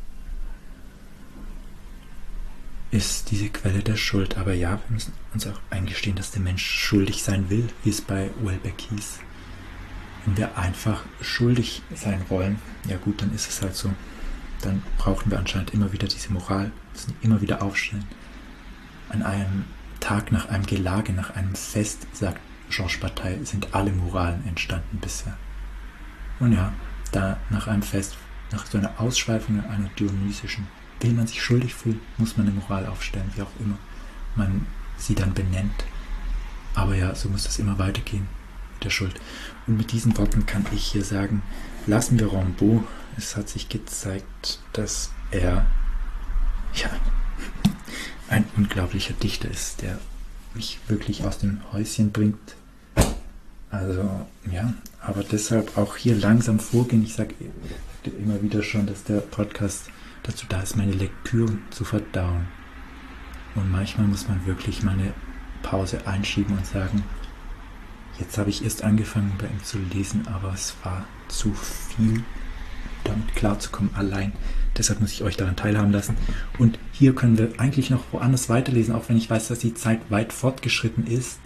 ist diese Quelle der Schuld. Aber ja, wir müssen uns auch eingestehen, dass der Mensch schuldig sein will, wie es bei Welbeck hieß. Wenn wir einfach schuldig sein wollen, ja gut, dann ist es halt so. Dann brauchen wir anscheinend immer wieder diese Moral, müssen immer wieder aufstellen. An einem Tag nach einem Gelage, nach einem Fest, sagt Georges Bataille, sind alle Moralen entstanden bisher. Und ja, da nach einem Fest, nach so einer Ausschweifung einer dionysischen, will man sich schuldig fühlen, muss man eine Moral aufstellen, wie auch immer man sie dann benennt. Aber ja, so muss das immer weitergehen mit der Schuld. Und mit diesen Worten kann ich hier sagen, lassen wir Rimbaud. Es hat sich gezeigt, dass er ja ein unglaublicher Dichter ist, der mich wirklich aus dem Häuschen bringt. Also ja, aber deshalb auch hier langsam vorgehen. Ich sage immer wieder schon, dass der Podcast dazu da ist, meine Lektüren zu verdauen. Und manchmal muss man wirklich mal eine Pause einschieben und sagen, jetzt habe ich erst angefangen bei ihm zu lesen, aber es war zu viel, damit klarzukommen allein. Deshalb muss ich euch daran teilhaben lassen. Und hier können wir eigentlich noch woanders weiterlesen, auch wenn ich weiß, dass die Zeit weit fortgeschritten ist.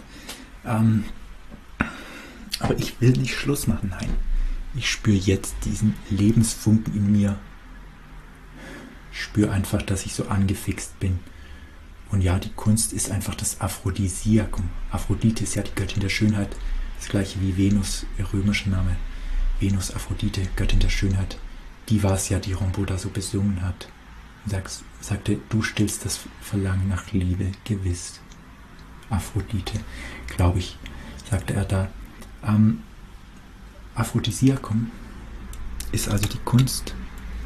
Aber ich will nicht Schluss machen, nein. Ich spüre jetzt diesen Lebensfunken in mir. Ich spüre einfach, dass ich so angefixt bin. Und ja, die Kunst ist einfach das Aphrodisiakum. Aphrodite ist ja die Göttin der Schönheit. Das gleiche wie Venus, ihr römischer Name. Venus, Aphrodite, Göttin der Schönheit. Die war es ja, die Rimbaud da so besungen hat. Sagte, du stillst das Verlangen nach Liebe, gewiss. Aphrodite, glaube ich, sagte er da. Aphrodisiakum ist also die Kunst.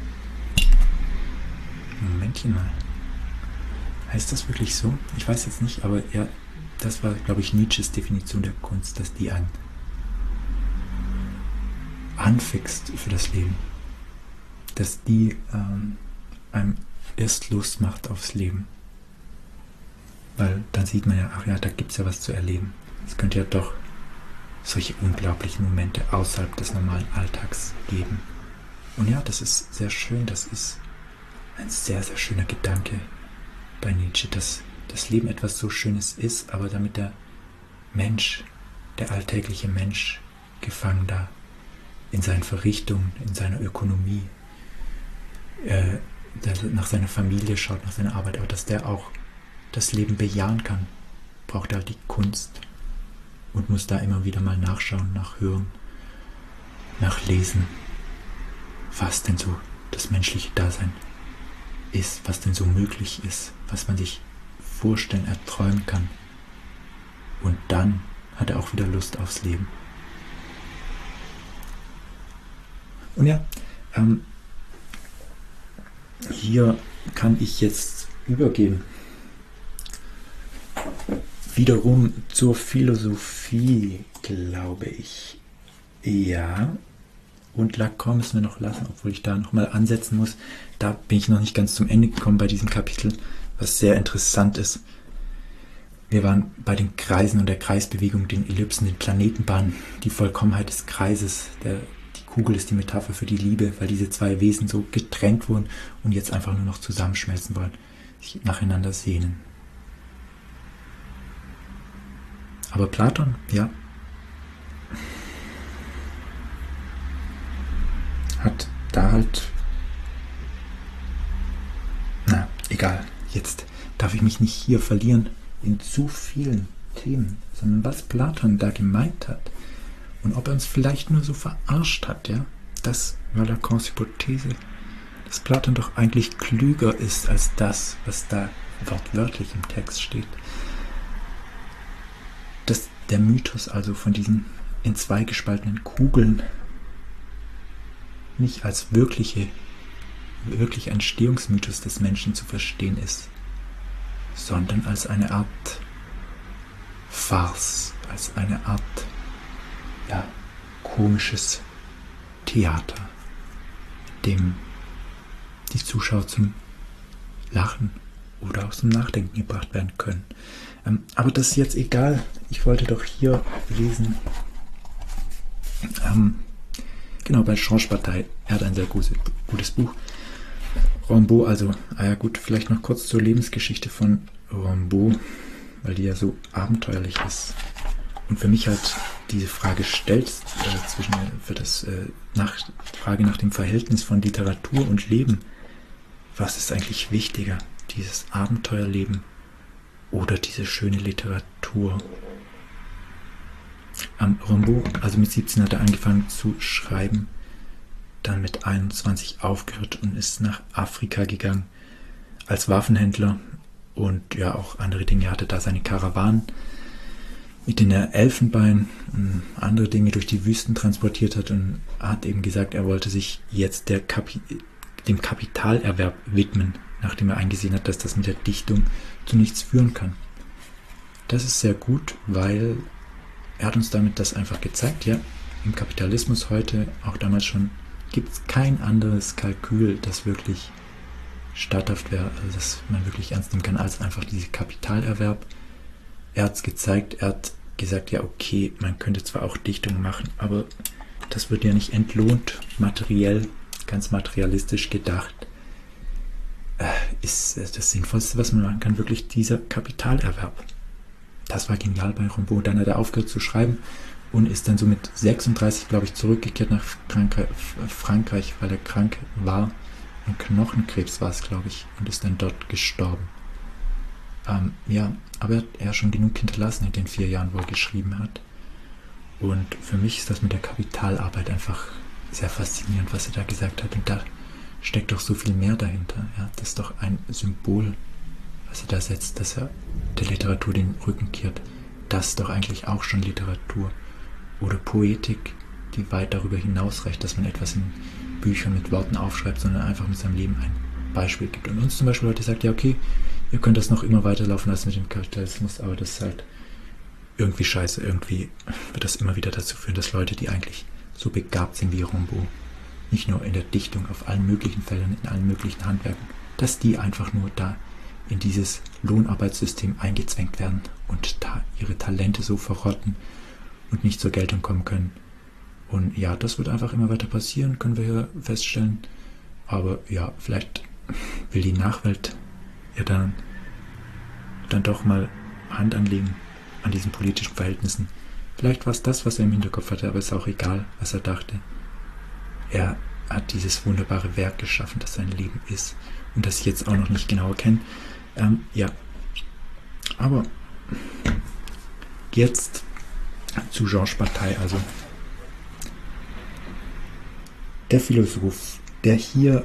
Momentchen mal. Heißt das wirklich so? Ich weiß jetzt nicht, aber ja, das war, glaube ich, Nietzsches Definition der Kunst, dass die einen anfixt für das Leben. Dass die einem erst Lust macht aufs Leben. Weil dann sieht man ja, ach ja, da gibt es ja was zu erleben. Es könnte ja doch solche unglaublichen Momente außerhalb des normalen Alltags geben. Und ja, das ist sehr schön, das ist ein sehr, sehr schöner Gedanke bei Nietzsche, dass das Leben etwas so Schönes ist, aber damit der Mensch, der alltägliche Mensch, gefangen da in seinen Verrichtungen, in seiner Ökonomie, der nach seiner Familie schaut, nach seiner Arbeit, aber dass der auch das Leben bejahen kann, braucht er halt die Kunst und muss da immer wieder mal nachschauen, nachhören, nachlesen, was denn so das menschliche Dasein ist, was denn so möglich ist, was man sich vorstellen, erträumen kann. Und dann hat er auch wieder Lust aufs Leben. Und ja, hier kann ich jetzt übergehen. Wiederum zur Philosophie, glaube ich. Ja. Und Lacan müssen wir noch lassen, obwohl ich da nochmal ansetzen muss. Da bin ich noch nicht ganz zum Ende gekommen bei diesem Kapitel, was sehr interessant ist. Wir waren bei den Kreisen und der Kreisbewegung, den Ellipsen, den Planetenbahnen, die Vollkommenheit des Kreises. Die Kugel ist die Metapher für die Liebe, weil diese zwei Wesen so getrennt wurden und jetzt einfach nur noch zusammenschmelzen wollen, sich nacheinander sehnen. Aber Platon, ja, hat da halt... Na, egal. Jetzt darf ich mich nicht hier verlieren in zu vielen Themen, sondern was Platon da gemeint hat und ob er uns vielleicht nur so verarscht hat, ja, das war Lacans Hypothese, dass Platon doch eigentlich klüger ist als das, was da wortwörtlich im Text steht. Dass der Mythos also von diesen in zwei gespaltenen Kugeln nicht als wirklicher Entstehungsmythos des Menschen zu verstehen ist, sondern als eine Art Farce, als eine Art, ja, komisches Theater, in dem die Zuschauer zum Lachen oder auch zum Nachdenken gebracht werden können. Aber das ist jetzt egal. Ich wollte doch hier lesen, genau, bei Change Bataille. Er hat ein sehr gutes Buch. Rimbaud, also, ja gut, vielleicht noch kurz zur Lebensgeschichte von Rimbaud, weil die ja so abenteuerlich ist. Und für mich halt diese Frage stellt, Frage nach dem Verhältnis von Literatur und Leben. Was ist eigentlich wichtiger? Dieses Abenteuerleben oder diese schöne Literatur? Rimbaud, also mit 17 hat er angefangen zu schreiben, dann mit 21 aufgehört und ist nach Afrika gegangen als Waffenhändler und ja auch andere Dinge. Er hatte da seine Karawanen, mit denen er Elfenbein und andere Dinge durch die Wüsten transportiert hat und hat eben gesagt, er wollte sich jetzt dem Kapitalerwerb widmen, nachdem er eingesehen hat, dass das mit der Dichtung zu nichts führen kann. Das ist sehr gut, weil er hat uns damit das einfach gezeigt, ja, im Kapitalismus heute, auch damals schon, gibt es kein anderes Kalkül, das wirklich statthaft wäre, also das man wirklich ernst nehmen kann, als einfach dieser Kapitalerwerb. Er hat es gezeigt, er hat gesagt, ja okay, man könnte zwar auch Dichtung machen, aber das wird ja nicht entlohnt, materiell, ganz materialistisch gedacht. Ist das Sinnvollste, was man machen kann, wirklich dieser Kapitalerwerb. Das war genial bei Rimbaud. Dann hat er aufgehört zu schreiben und ist dann so mit 36, glaube ich, zurückgekehrt nach Frankreich, weil er krank war. Ein Knochenkrebs war es, glaube ich, und ist dann dort gestorben. Ja, aber er hat ja schon genug hinterlassen in den 4 Jahren, wo er geschrieben hat. Und für mich ist das mit der Kapitalarbeit einfach sehr faszinierend, was er da gesagt hat. Und da steckt doch so viel mehr dahinter. Ja? Das ist doch ein Symbol, was er da setzt, dass er der Literatur den Rücken kehrt. Das ist doch eigentlich auch schon Literatur. Oder Poetik, die weit darüber hinausreicht, dass man etwas in Büchern mit Worten aufschreibt, sondern einfach mit seinem Leben ein Beispiel gibt. Und uns zum Beispiel heute sagt, ja okay, ihr könnt das noch immer weiterlaufen lassen mit dem Kapitalismus, aber das ist halt irgendwie scheiße. Irgendwie wird das immer wieder dazu führen, dass Leute, die eigentlich so begabt sind wie Rimbaud, nicht nur in der Dichtung, auf allen möglichen Feldern, in allen möglichen Handwerken, dass die einfach nur da in dieses Lohnarbeitssystem eingezwängt werden und da ihre Talente so verrotten und nicht zur Geltung kommen können. Und ja, das wird einfach immer weiter passieren, können wir hier feststellen. Aber ja, vielleicht will die Nachwelt ja dann doch mal Hand anlegen an diesen politischen Verhältnissen. Vielleicht war es das, was er im Hinterkopf hatte, aber ist auch egal, was er dachte. Er hat dieses wunderbare Werk geschaffen, das sein Leben ist und das ich jetzt auch noch nicht genauer kenne. Ja, aber jetzt zu Georges Bataille, also der Philosoph, der hier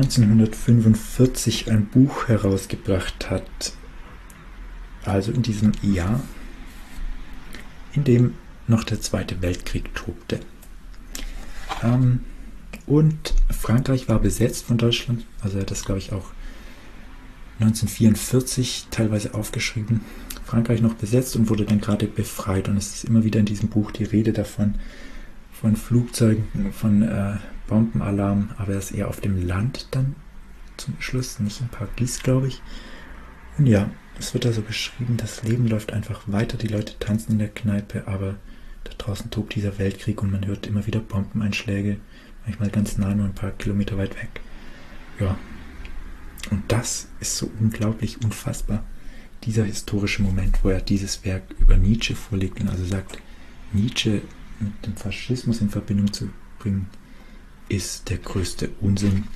1945 ein Buch herausgebracht hat, also in diesem Jahr, in dem noch der Zweite Weltkrieg tobte. Und Frankreich war besetzt von Deutschland, also er hat das, glaube ich, auch 1944 teilweise aufgeschrieben. Frankreich noch besetzt und wurde dann gerade befreit. Und es ist immer wieder in diesem Buch die Rede davon, von Flugzeugen, von Bombenalarm, aber er ist eher auf dem Land dann zum Schluss, nicht in Paris, glaube ich. Und ja, es wird also beschrieben, das Leben läuft einfach weiter, die Leute tanzen in der Kneipe, aber da draußen tobt dieser Weltkrieg und man hört immer wieder Bombeneinschläge, manchmal ganz nah, nur ein paar Kilometer weit weg. Ja, und das ist so unglaublich unfassbar, dieser historische Moment, wo er dieses Werk über Nietzsche vorlegt und also sagt, Nietzsche mit dem Faschismus in Verbindung zu bringen, ist der größte Unsinn.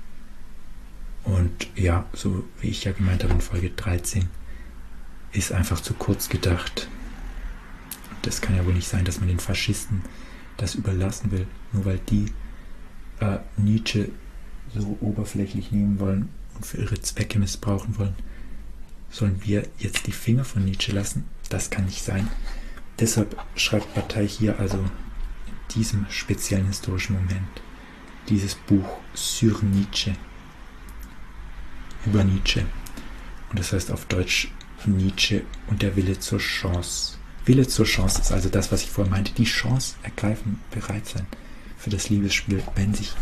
Und ja, so wie ich ja gemeint habe in Folge 13, ist einfach zu kurz gedacht. Das kann ja wohl nicht sein, dass man den Faschisten das überlassen will, nur weil die Nietzsche so oberflächlich nehmen wollen und für ihre Zwecke missbrauchen wollen. Sollen wir jetzt die Finger von Nietzsche lassen? Das kann nicht sein. Deshalb schreibt Bataille hier also in diesem speziellen historischen Moment dieses Buch Sur Nietzsche, über Nietzsche. Und das heißt auf Deutsch Nietzsche und der Wille zur Chance. Wille zur Chance ist also das, was ich vorher meinte. Die Chance ergreifen, bereit sein für das Liebesspiel. Wenn sich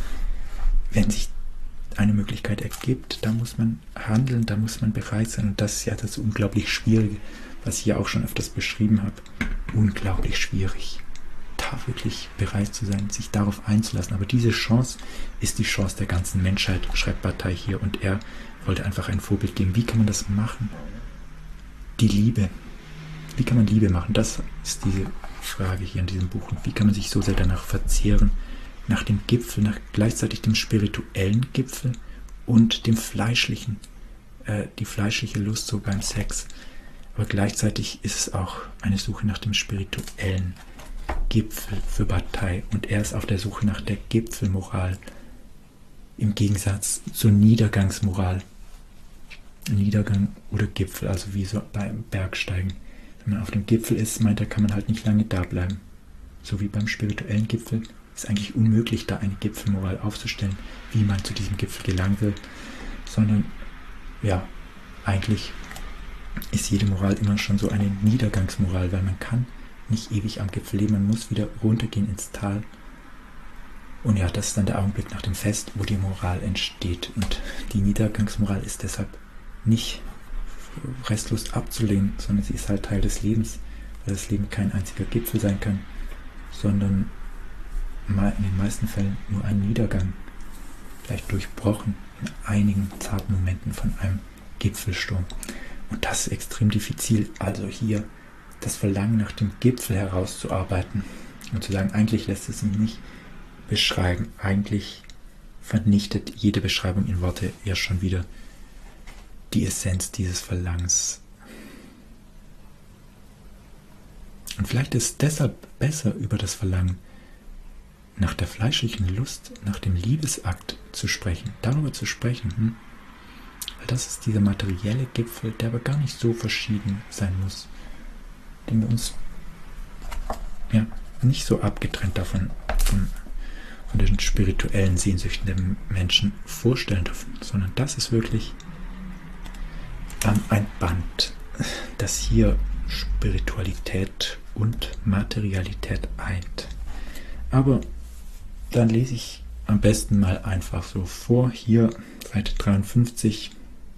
eine Möglichkeit ergibt, da muss man handeln, da muss man bereit sein. Und das ist ja das unglaublich Schwierige, was ich ja auch schon öfters beschrieben habe. Unglaublich schwierig, da wirklich bereit zu sein, sich darauf einzulassen. Aber diese Chance ist die Chance der ganzen Menschheit, schreibt Bataille hier. Und er wollte einfach ein Vorbild geben. Wie kann man das machen? Die Liebe. Wie kann man Liebe machen? Das ist diese Frage hier in diesem Buch. Und wie kann man sich so sehr danach verzehren? Nach dem Gipfel, nach gleichzeitig dem spirituellen Gipfel und dem fleischlichen, die fleischliche Lust so beim Sex. Aber gleichzeitig ist es auch eine Suche nach dem spirituellen Gipfel für Bataille. Und er ist auf der Suche nach der Gipfelmoral im Gegensatz zur Niedergangsmoral. Niedergang oder Gipfel, also wie so beim Bergsteigen. Wenn man auf dem Gipfel ist, meint er, kann man halt nicht lange da bleiben. So wie beim spirituellen Gipfel ist eigentlich unmöglich, da eine Gipfelmoral aufzustellen, wie man zu diesem Gipfel gelangen will, sondern ja, eigentlich ist jede Moral immer schon so eine Niedergangsmoral, weil man kann nicht ewig am Gipfel leben, man muss wieder runtergehen ins Tal. Und ja, das ist dann der Augenblick nach dem Fest, wo die Moral entsteht. Und die Niedergangsmoral ist deshalb nicht restlos abzulehnen, sondern sie ist halt Teil des Lebens, weil das Leben kein einziger Gipfel sein kann, sondern in den meisten Fällen nur ein Niedergang, vielleicht durchbrochen in einigen zarten Momenten von einem Gipfelsturm. Und das ist extrem diffizil, also hier das Verlangen nach dem Gipfel herauszuarbeiten und zu sagen, eigentlich lässt es sich nicht beschreiben, eigentlich vernichtet jede Beschreibung in Worte ja schon wieder die Essenz dieses Verlangens. Und vielleicht ist es deshalb besser, über das Verlangen nach der fleischlichen Lust, nach dem Liebesakt zu sprechen, darüber zu sprechen. Weil das ist dieser materielle Gipfel, der aber gar nicht so verschieden sein muss, den wir uns ja nicht so abgetrennt davon von den spirituellen Sehnsüchten der Menschen vorstellen dürfen, sondern das ist wirklich ein Band, das hier Spiritualität und Materialität eint. Aber dann lese ich am besten mal einfach so vor. Hier, Seite 53,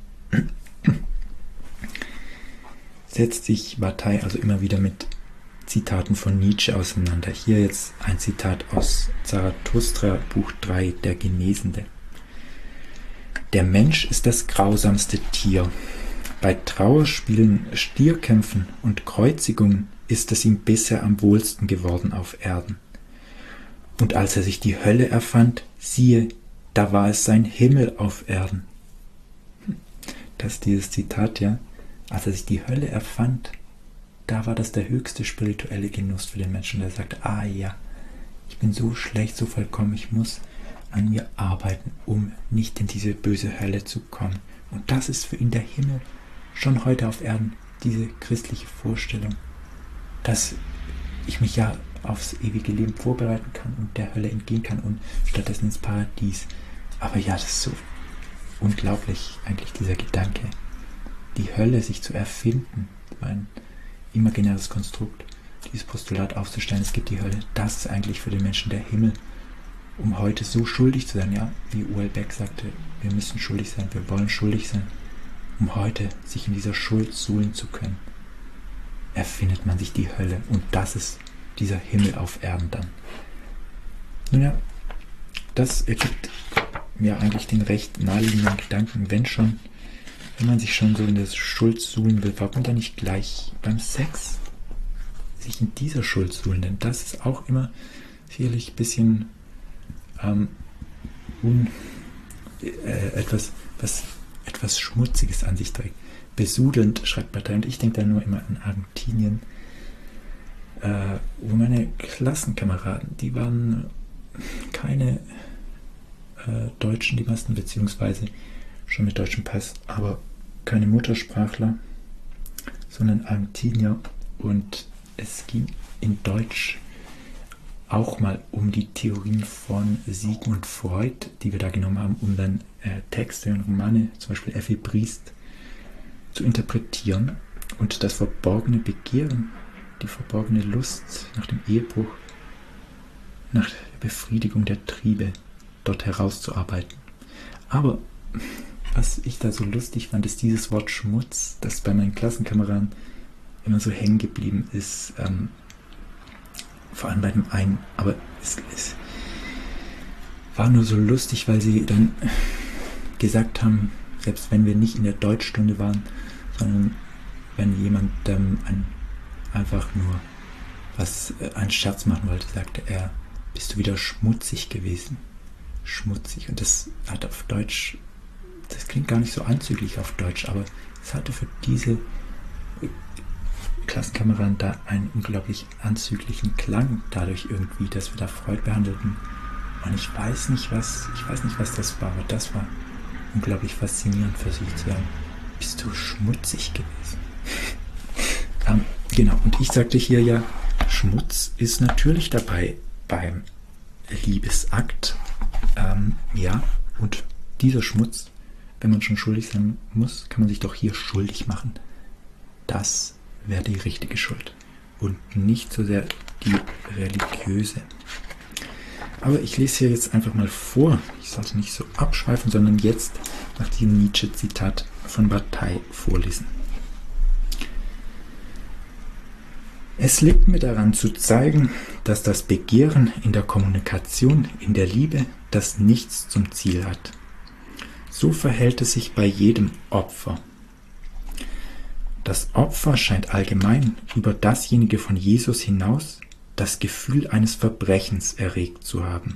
setzt sich Bataille also immer wieder mit Zitaten von Nietzsche auseinander. Hier jetzt ein Zitat aus Zarathustra, Buch 3, der Genesende. Der Mensch ist das grausamste Tier. Bei Trauerspielen, Stierkämpfen und Kreuzigungen ist es ihm bisher am wohlsten geworden auf Erden. Und als er sich die Hölle erfand, siehe, da war es sein Himmel auf Erden. Das ist dieses Zitat, ja. Als er sich die Hölle erfand, da war das der höchste spirituelle Genuss für den Menschen, der sagte, ah ja, ich bin so schlecht, so vollkommen, ich muss an mir arbeiten, um nicht in diese böse Hölle zu kommen. Und das ist für ihn der Himmel, schon heute auf Erden, diese christliche Vorstellung, dass ich mich ja aufs ewige Leben vorbereiten kann und der Hölle entgehen kann und stattdessen ins Paradies. Aber ja, das ist so unglaublich, eigentlich dieser Gedanke, die Hölle sich zu erfinden, ein imaginäres Konstrukt, dieses Postulat aufzustellen, es gibt die Hölle, das ist eigentlich für den Menschen der Himmel, um heute so schuldig zu sein, ja, wie U.L. Beck sagte, wir müssen schuldig sein, wir wollen schuldig sein, um heute sich in dieser Schuld suhlen zu können, erfindet man sich die Hölle und das ist dieser Himmel auf Erden dann. Nun ja, das ergibt mir eigentlich den recht naheliegenden Gedanken, wenn man sich schon so in der Schuld suhlen will, warum dann nicht gleich beim Sex sich in dieser Schuld suhlen, denn das ist auch immer sicherlich ein bisschen etwas Schmutziges an sich trägt. Besudelnd, schreibt Partei, und ich denke da nur immer an Argentinien, wo meine Klassenkameraden, die waren keine Deutschen, die meisten, beziehungsweise schon mit deutschem Pass, aber keine Muttersprachler, sondern Argentinier, und es ging in Deutsch auch mal um die Theorien von Sigmund Freud, die wir da genommen haben, um dann Texte und Romane, zum Beispiel F.E. Briest, zu interpretieren und das verborgene Begehren, die verborgene Lust nach dem Ehebruch, nach der Befriedigung der Triebe dort herauszuarbeiten. Aber was ich da so lustig fand, ist dieses Wort Schmutz, das bei meinen Klassenkameraden immer so hängen geblieben ist, vor allem bei dem einen, aber es war nur so lustig, weil sie dann gesagt haben, selbst wenn wir nicht in der Deutschstunde waren, sondern wenn jemand einfach nur einen Scherz machen wollte, sagte er, bist du wieder schmutzig gewesen. Schmutzig. Und das hat auf Deutsch, das klingt gar nicht so anzüglich auf Deutsch, aber es hatte für diese Klassenkameraden da einen unglaublich anzüglichen Klang, dadurch irgendwie, dass wir da Freud behandelten. Und ich weiß nicht, was das war, aber das war unglaublich faszinierend für sich zu sagen, bist du schmutzig gewesen? Genau, und ich sagte hier ja, Schmutz ist natürlich dabei beim Liebesakt. Ja, und dieser Schmutz, wenn man schon schuldig sein muss, kann man sich doch hier schuldig machen. Das wäre die richtige Schuld und nicht so sehr die religiöse. Aber ich lese hier jetzt einfach mal vor. Ich sollte nicht so abschweifen, sondern jetzt nach diesem Nietzsche-Zitat von Bataille vorlesen. Es liegt mir daran zu zeigen, dass das Begehren in der Kommunikation, in der Liebe, das Nichts zum Ziel hat. So verhält es sich bei jedem Opfer. Das Opfer scheint allgemein über dasjenige von Jesus hinaus das Gefühl eines Verbrechens erregt zu haben.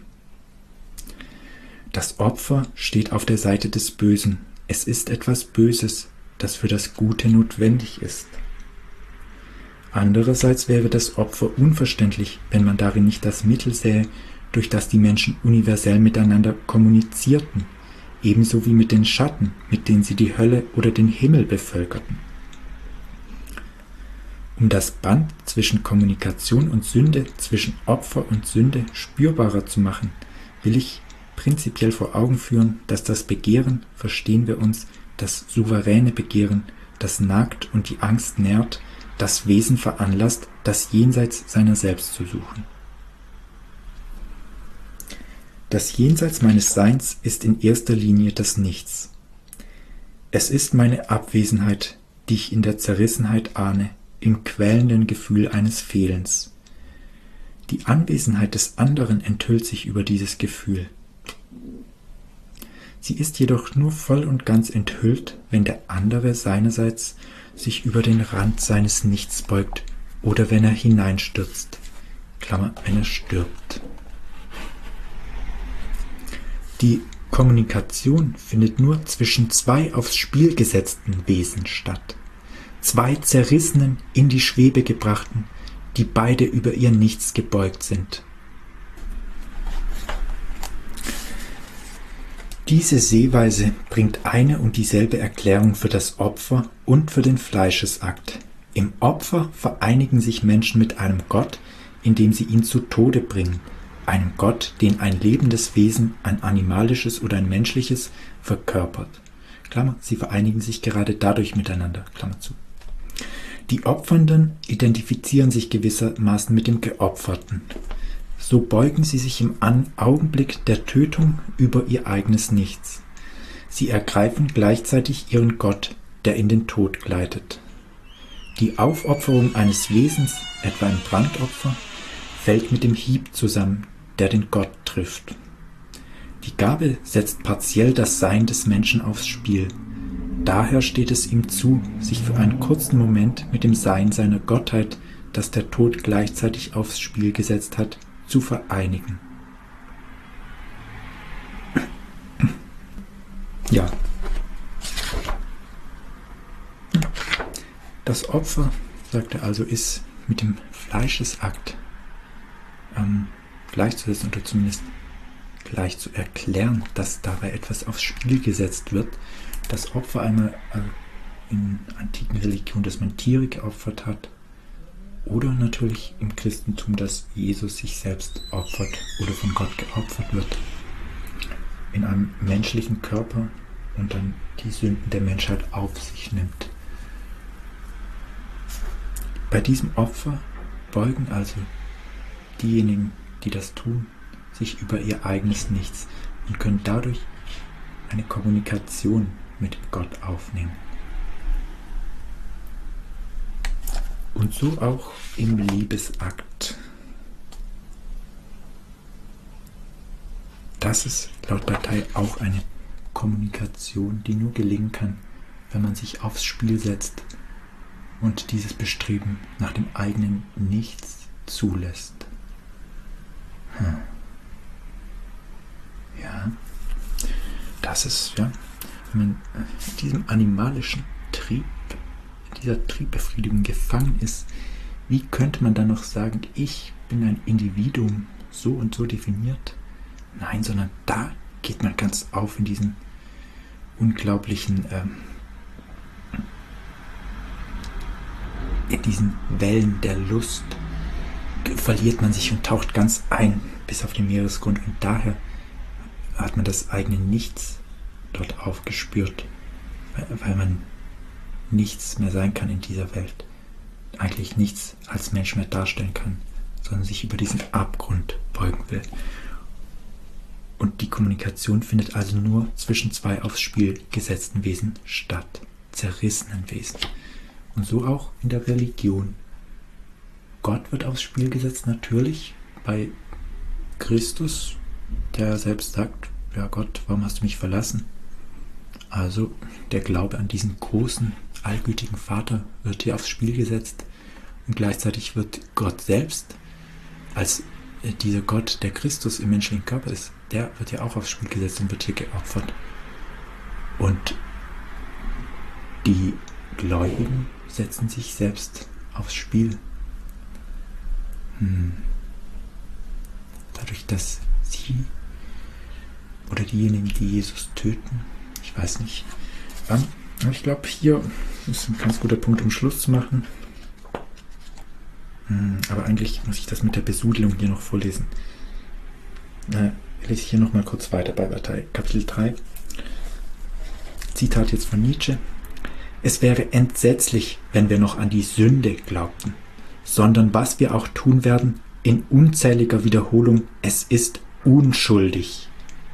Das Opfer steht auf der Seite des Bösen. Es ist etwas Böses, das für das Gute notwendig ist. Andererseits wäre das Opfer unverständlich, wenn man darin nicht das Mittel sähe, durch das die Menschen universell miteinander kommunizierten, ebenso wie mit den Schatten, mit denen sie die Hölle oder den Himmel bevölkerten. Um das Band zwischen Kommunikation und Sünde, zwischen Opfer und Sünde spürbarer zu machen, will ich prinzipiell vor Augen führen, dass das Begehren, verstehen wir uns, das souveräne Begehren, das nagt und die Angst nährt, das Wesen veranlasst, das Jenseits seiner selbst zu suchen. Das Jenseits meines Seins ist in erster Linie das Nichts. Es ist meine Abwesenheit, die ich in der Zerrissenheit ahne, im quälenden Gefühl eines Fehlens. Die Anwesenheit des anderen enthüllt sich über dieses Gefühl. Sie ist jedoch nur voll und ganz enthüllt, wenn der andere seinerseits sich über den Rand seines Nichts beugt oder wenn er hineinstürzt, Klammer, wenn er stirbt. Die Kommunikation findet nur zwischen zwei aufs Spiel gesetzten Wesen statt. Zwei Zerrissenen, in die Schwebe gebrachten, die beide über ihr Nichts gebeugt sind. Diese Sehweise bringt eine und dieselbe Erklärung für das Opfer und für den Fleischesakt. Im Opfer vereinigen sich Menschen mit einem Gott, indem sie ihn zu Tode bringen, einem Gott, den ein lebendes Wesen, ein animalisches oder ein menschliches, verkörpert. Klammer, sie vereinigen sich gerade dadurch miteinander. Klammer zu. Die Opfernden identifizieren sich gewissermaßen mit dem Geopferten. So beugen sie sich im Augenblick der Tötung über ihr eigenes Nichts. Sie ergreifen gleichzeitig ihren Gott, der in den Tod gleitet. Die Aufopferung eines Wesens, etwa ein Brandopfer, fällt mit dem Hieb zusammen, der den Gott trifft. Die Gabe setzt partiell das Sein des Menschen aufs Spiel. Daher steht es ihm zu, sich für einen kurzen Moment mit dem Sein seiner Gottheit, das der Tod gleichzeitig aufs Spiel gesetzt hat, zu vereinigen. Ja. Das Opfer, sagt er also, ist mit dem Fleischesakt gleichzusetzen oder zumindest gleich zu erklären, dass dabei etwas aufs Spiel gesetzt wird. Das Opfer einmal in antiken Religionen, dass man Tiere geopfert hat, oder natürlich im Christentum, dass Jesus sich selbst opfert oder von Gott geopfert wird in einem menschlichen Körper und dann die Sünden der Menschheit auf sich nimmt. Bei diesem Opfer beugen also diejenigen, die das tun, sich über ihr eigenes Nichts und können dadurch eine Kommunikation mit Gott aufnehmen. Und so auch im Liebesakt. Das ist laut Bataille auch eine Kommunikation, die nur gelingen kann, wenn man sich aufs Spiel setzt und dieses Bestreben nach dem eigenen Nichts zulässt. Ja, das ist, ja, wenn man in diesem animalischen Trieb, dieser Triebbefriedigung gefangen ist, wie könnte man dann noch sagen, ich bin ein Individuum, so und so definiert? Nein, sondern da geht man ganz auf in diesen unglaublichen, in diesen Wellen der Lust, verliert man sich und taucht ganz ein bis auf den Meeresgrund und daher hat man das eigene Nichts dort aufgespürt, weil man nichts mehr sein kann in dieser Welt, eigentlich nichts als Mensch mehr darstellen kann, sondern sich über diesen Abgrund beugen will. Und die Kommunikation findet also nur zwischen zwei aufs Spiel gesetzten Wesen statt, zerrissenen Wesen. Und so auch in der Religion. Gott wird aufs Spiel gesetzt, natürlich, bei Christus, der selbst sagt, ja Gott, warum hast du mich verlassen? Also der Glaube an diesen großen, allgütigen Vater wird hier aufs Spiel gesetzt und gleichzeitig wird Gott selbst, als dieser Gott, der Christus im menschlichen Körper ist, der wird ja auch aufs Spiel gesetzt und wird hier geopfert. Und die Gläubigen setzen sich selbst aufs Spiel. Dadurch, dass sie oder diejenigen, die Jesus töten, ich weiß nicht. Ich glaube, hier ist ein ganz guter Punkt, um Schluss zu machen. Aber eigentlich muss ich das mit der Besudelung hier noch vorlesen. Lese ich hier nochmal kurz weiter bei Bataille, Kapitel 3. Zitat jetzt von Nietzsche. Es wäre entsetzlich, wenn wir noch an die Sünde glaubten, sondern was wir auch tun werden, in unzähliger Wiederholung, es ist unschuldig.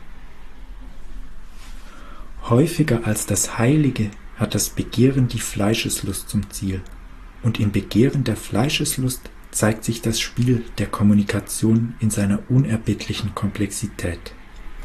Häufiger als das Heilige hat das Begehren die Fleischeslust zum Ziel. Und im Begehren der Fleischeslust zeigt sich das Spiel der Kommunikation in seiner unerbittlichen Komplexität.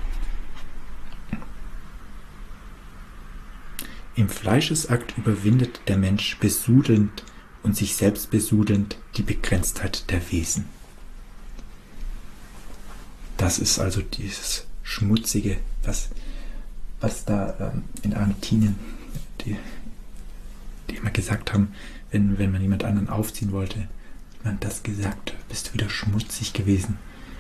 Im Fleischesakt überwindet der Mensch besudelnd und sich selbst besudelnd die Begrenztheit der Wesen. Das ist also dieses Schmutzige, was da in Argentinien, die immer gesagt haben, wenn man jemand anderen aufziehen wollte, hat man das gesagt, bist du wieder schmutzig gewesen.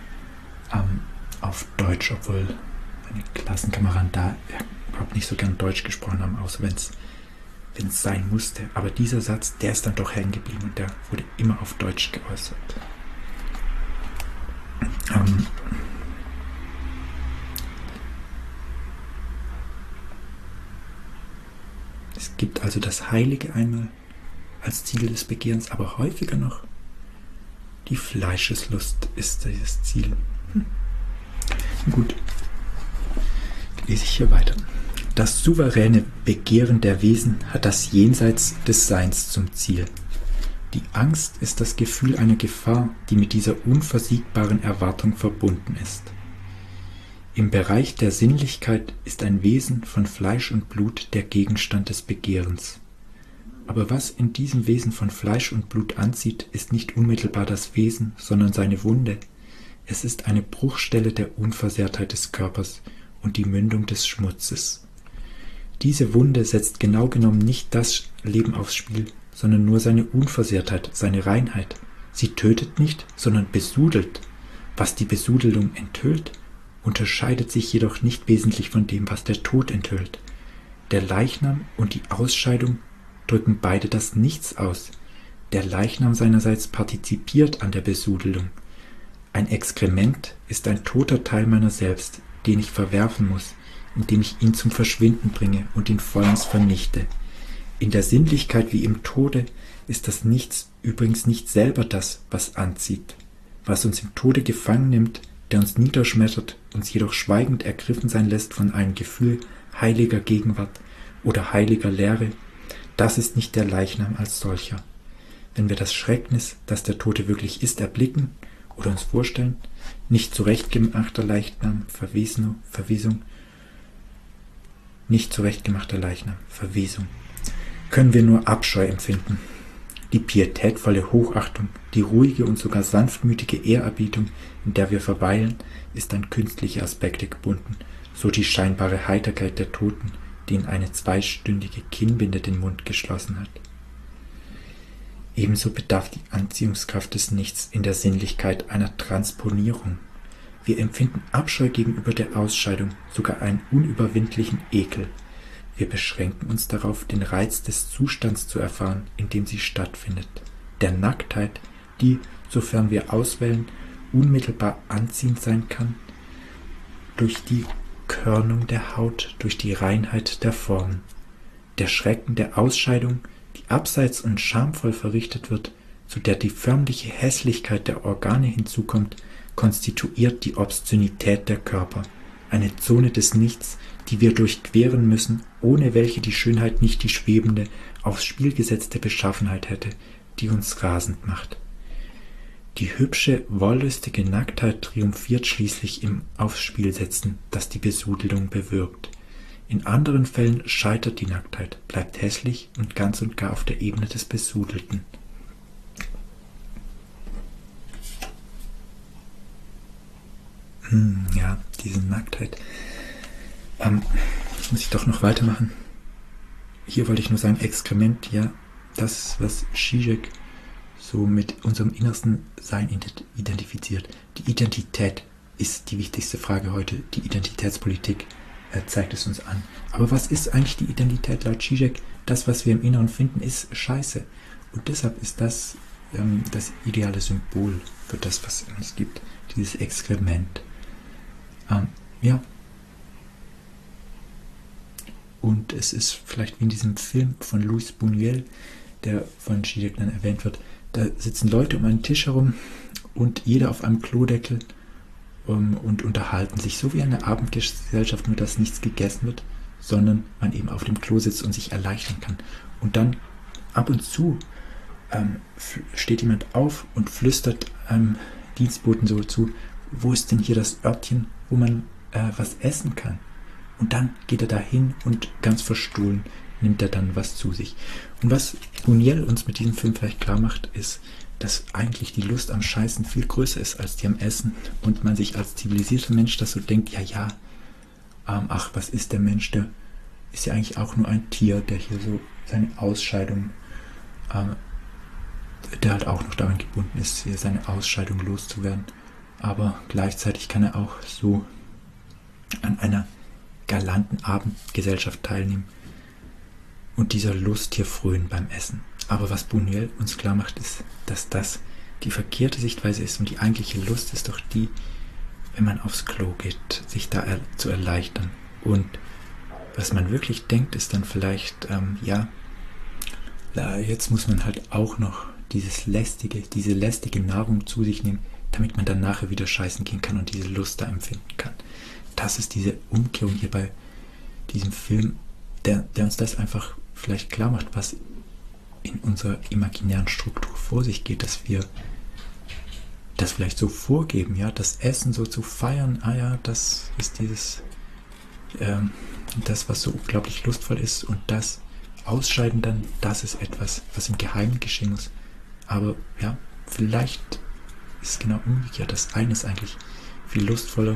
Auf Deutsch, obwohl meine Klassenkameraden da überhaupt nicht so gern Deutsch gesprochen haben, außer wenn es sein musste. Aber dieser Satz, der ist dann doch hängen geblieben und der wurde immer auf Deutsch geäußert. Es gibt also das Heilige einmal als Ziel des Begehrens, aber häufiger noch die Fleischeslust ist dieses Ziel. Gut, lese ich hier weiter. Das souveräne Begehren der Wesen hat das Jenseits des Seins zum Ziel. Die Angst ist das Gefühl einer Gefahr, die mit dieser unversiegbaren Erwartung verbunden ist. Im Bereich der Sinnlichkeit ist ein Wesen von Fleisch und Blut der Gegenstand des Begehrens. Aber was in diesem Wesen von Fleisch und Blut anzieht, ist nicht unmittelbar das Wesen, sondern seine Wunde. Es ist eine Bruchstelle der Unversehrtheit des Körpers und die Mündung des Schmutzes. Diese Wunde setzt genau genommen nicht das Leben aufs Spiel, sondern nur seine Unversehrtheit, seine Reinheit. Sie tötet nicht, sondern besudelt. Was die Besudelung enthüllt, unterscheidet sich jedoch nicht wesentlich von dem, was der Tod enthüllt. Der Leichnam und die Ausscheidung drücken beide das Nichts aus. Der Leichnam seinerseits partizipiert an der Besudelung. Ein Exkrement ist ein toter Teil meiner selbst, den ich verwerfen muss, indem ich ihn zum Verschwinden bringe und ihn vollends vernichte. In der Sinnlichkeit wie im Tode ist das Nichts übrigens nicht selber das, was anzieht. Was uns im Tode gefangen nimmt, der uns niederschmettert, uns jedoch schweigend ergriffen sein lässt von einem Gefühl heiliger Gegenwart oder heiliger Leere, das ist nicht der Leichnam als solcher. Wenn wir das Schrecknis, das der Tote wirklich ist, erblicken oder uns vorstellen, nicht zurechtgemachter Leichnam, Verwesung, nicht zurechtgemachter Leichnam, Verwesung, können wir nur Abscheu empfinden. Die pietätvolle Hochachtung, die ruhige und sogar sanftmütige Ehrerbietung, in der wir verweilen, ist an künstliche Aspekte gebunden, so die scheinbare Heiterkeit der Toten, denen eine zweistündige Kinnbinde den Mund geschlossen hat. Ebenso bedarf die Anziehungskraft des Nichts in der Sinnlichkeit einer Transponierung. Wir empfinden Abscheu gegenüber der Ausscheidung, sogar einen unüberwindlichen Ekel. Wir beschränken uns darauf, den Reiz des Zustands zu erfahren, in dem sie stattfindet. Der Nacktheit, die, sofern wir auswählen, unmittelbar anziehend sein kann, durch die Körnung der Haut, durch die Reinheit der Formen. Der Schrecken der Ausscheidung, die abseits und schamvoll verrichtet wird, zu der die förmliche Hässlichkeit der Organe hinzukommt, konstituiert die Obszönität der Körper, eine Zone des Nichts, die wir durchqueren müssen, ohne welche die Schönheit nicht die schwebende, aufs Spiel gesetzte Beschaffenheit hätte, die uns rasend macht. Die hübsche, wollüstige Nacktheit triumphiert schließlich im Aufs Spiel setzen, das die Besudelung bewirkt. In anderen Fällen scheitert die Nacktheit, bleibt hässlich und ganz und gar auf der Ebene des Besudelten. Ja, diese Nacktheit. Muss ich doch noch weitermachen. Hier wollte ich nur sagen, Exkrement, ja, das, was Zizek so mit unserem innersten Sein identifiziert. Die Identität ist die wichtigste Frage heute. Die Identitätspolitik zeigt es uns an. Aber was ist eigentlich die Identität laut Zizek? Das, was wir im Inneren finden, ist Scheiße. Und deshalb ist das das ideale Symbol für das, was es uns gibt. Dieses Exkrement. Ja. Und es ist vielleicht wie in diesem Film von Luis Buñuel, der von Zizek dann erwähnt wird, da sitzen Leute um einen Tisch herum und jeder auf einem Klodeckel und unterhalten sich, so wie eine Abendgesellschaft, nur dass nichts gegessen wird, sondern man eben auf dem Klo sitzt und sich erleichtern kann. Und dann ab und zu steht jemand auf und flüstert einem Dienstboten so zu, wo ist denn hier das Örtchen, wo man was essen kann? Und dann geht er dahin und ganz verstohlen nimmt er dann was zu sich. Und was Buñuel uns mit diesem Film vielleicht klar macht, ist, dass eigentlich die Lust am Scheißen viel größer ist als die am Essen und man sich als zivilisierter Mensch das so denkt, ja, ach, was ist der Mensch, der ist ja eigentlich auch nur ein Tier, der hier so seine Ausscheidung, der halt auch noch daran gebunden ist, hier seine Ausscheidung loszuwerden. Aber gleichzeitig kann er auch so an einer galanten Abendgesellschaft teilnehmen und dieser Lust hier frönen beim Essen. Aber was Buñuel uns klar macht, ist, dass das die verkehrte Sichtweise ist und die eigentliche Lust ist doch die, wenn man aufs Klo geht, sich da zu erleichtern. Und was man wirklich denkt, ist dann vielleicht, jetzt muss man halt auch noch diese lästige Nahrung zu sich nehmen, damit man dann nachher wieder scheißen gehen kann und diese Lust da empfinden kann. Das ist diese Umkehrung hier bei diesem Film, der uns das einfach vielleicht klar macht, was in unserer imaginären Struktur vor sich geht, dass wir das vielleicht so vorgeben, ja, das Essen so zu feiern, das ist das, was so unglaublich lustvoll ist, und das Ausscheiden dann, das ist etwas, was im Geheimen geschehen muss. Aber ja, vielleicht ist es genau umgekehrt. Das eine ist eigentlich viel lustvoller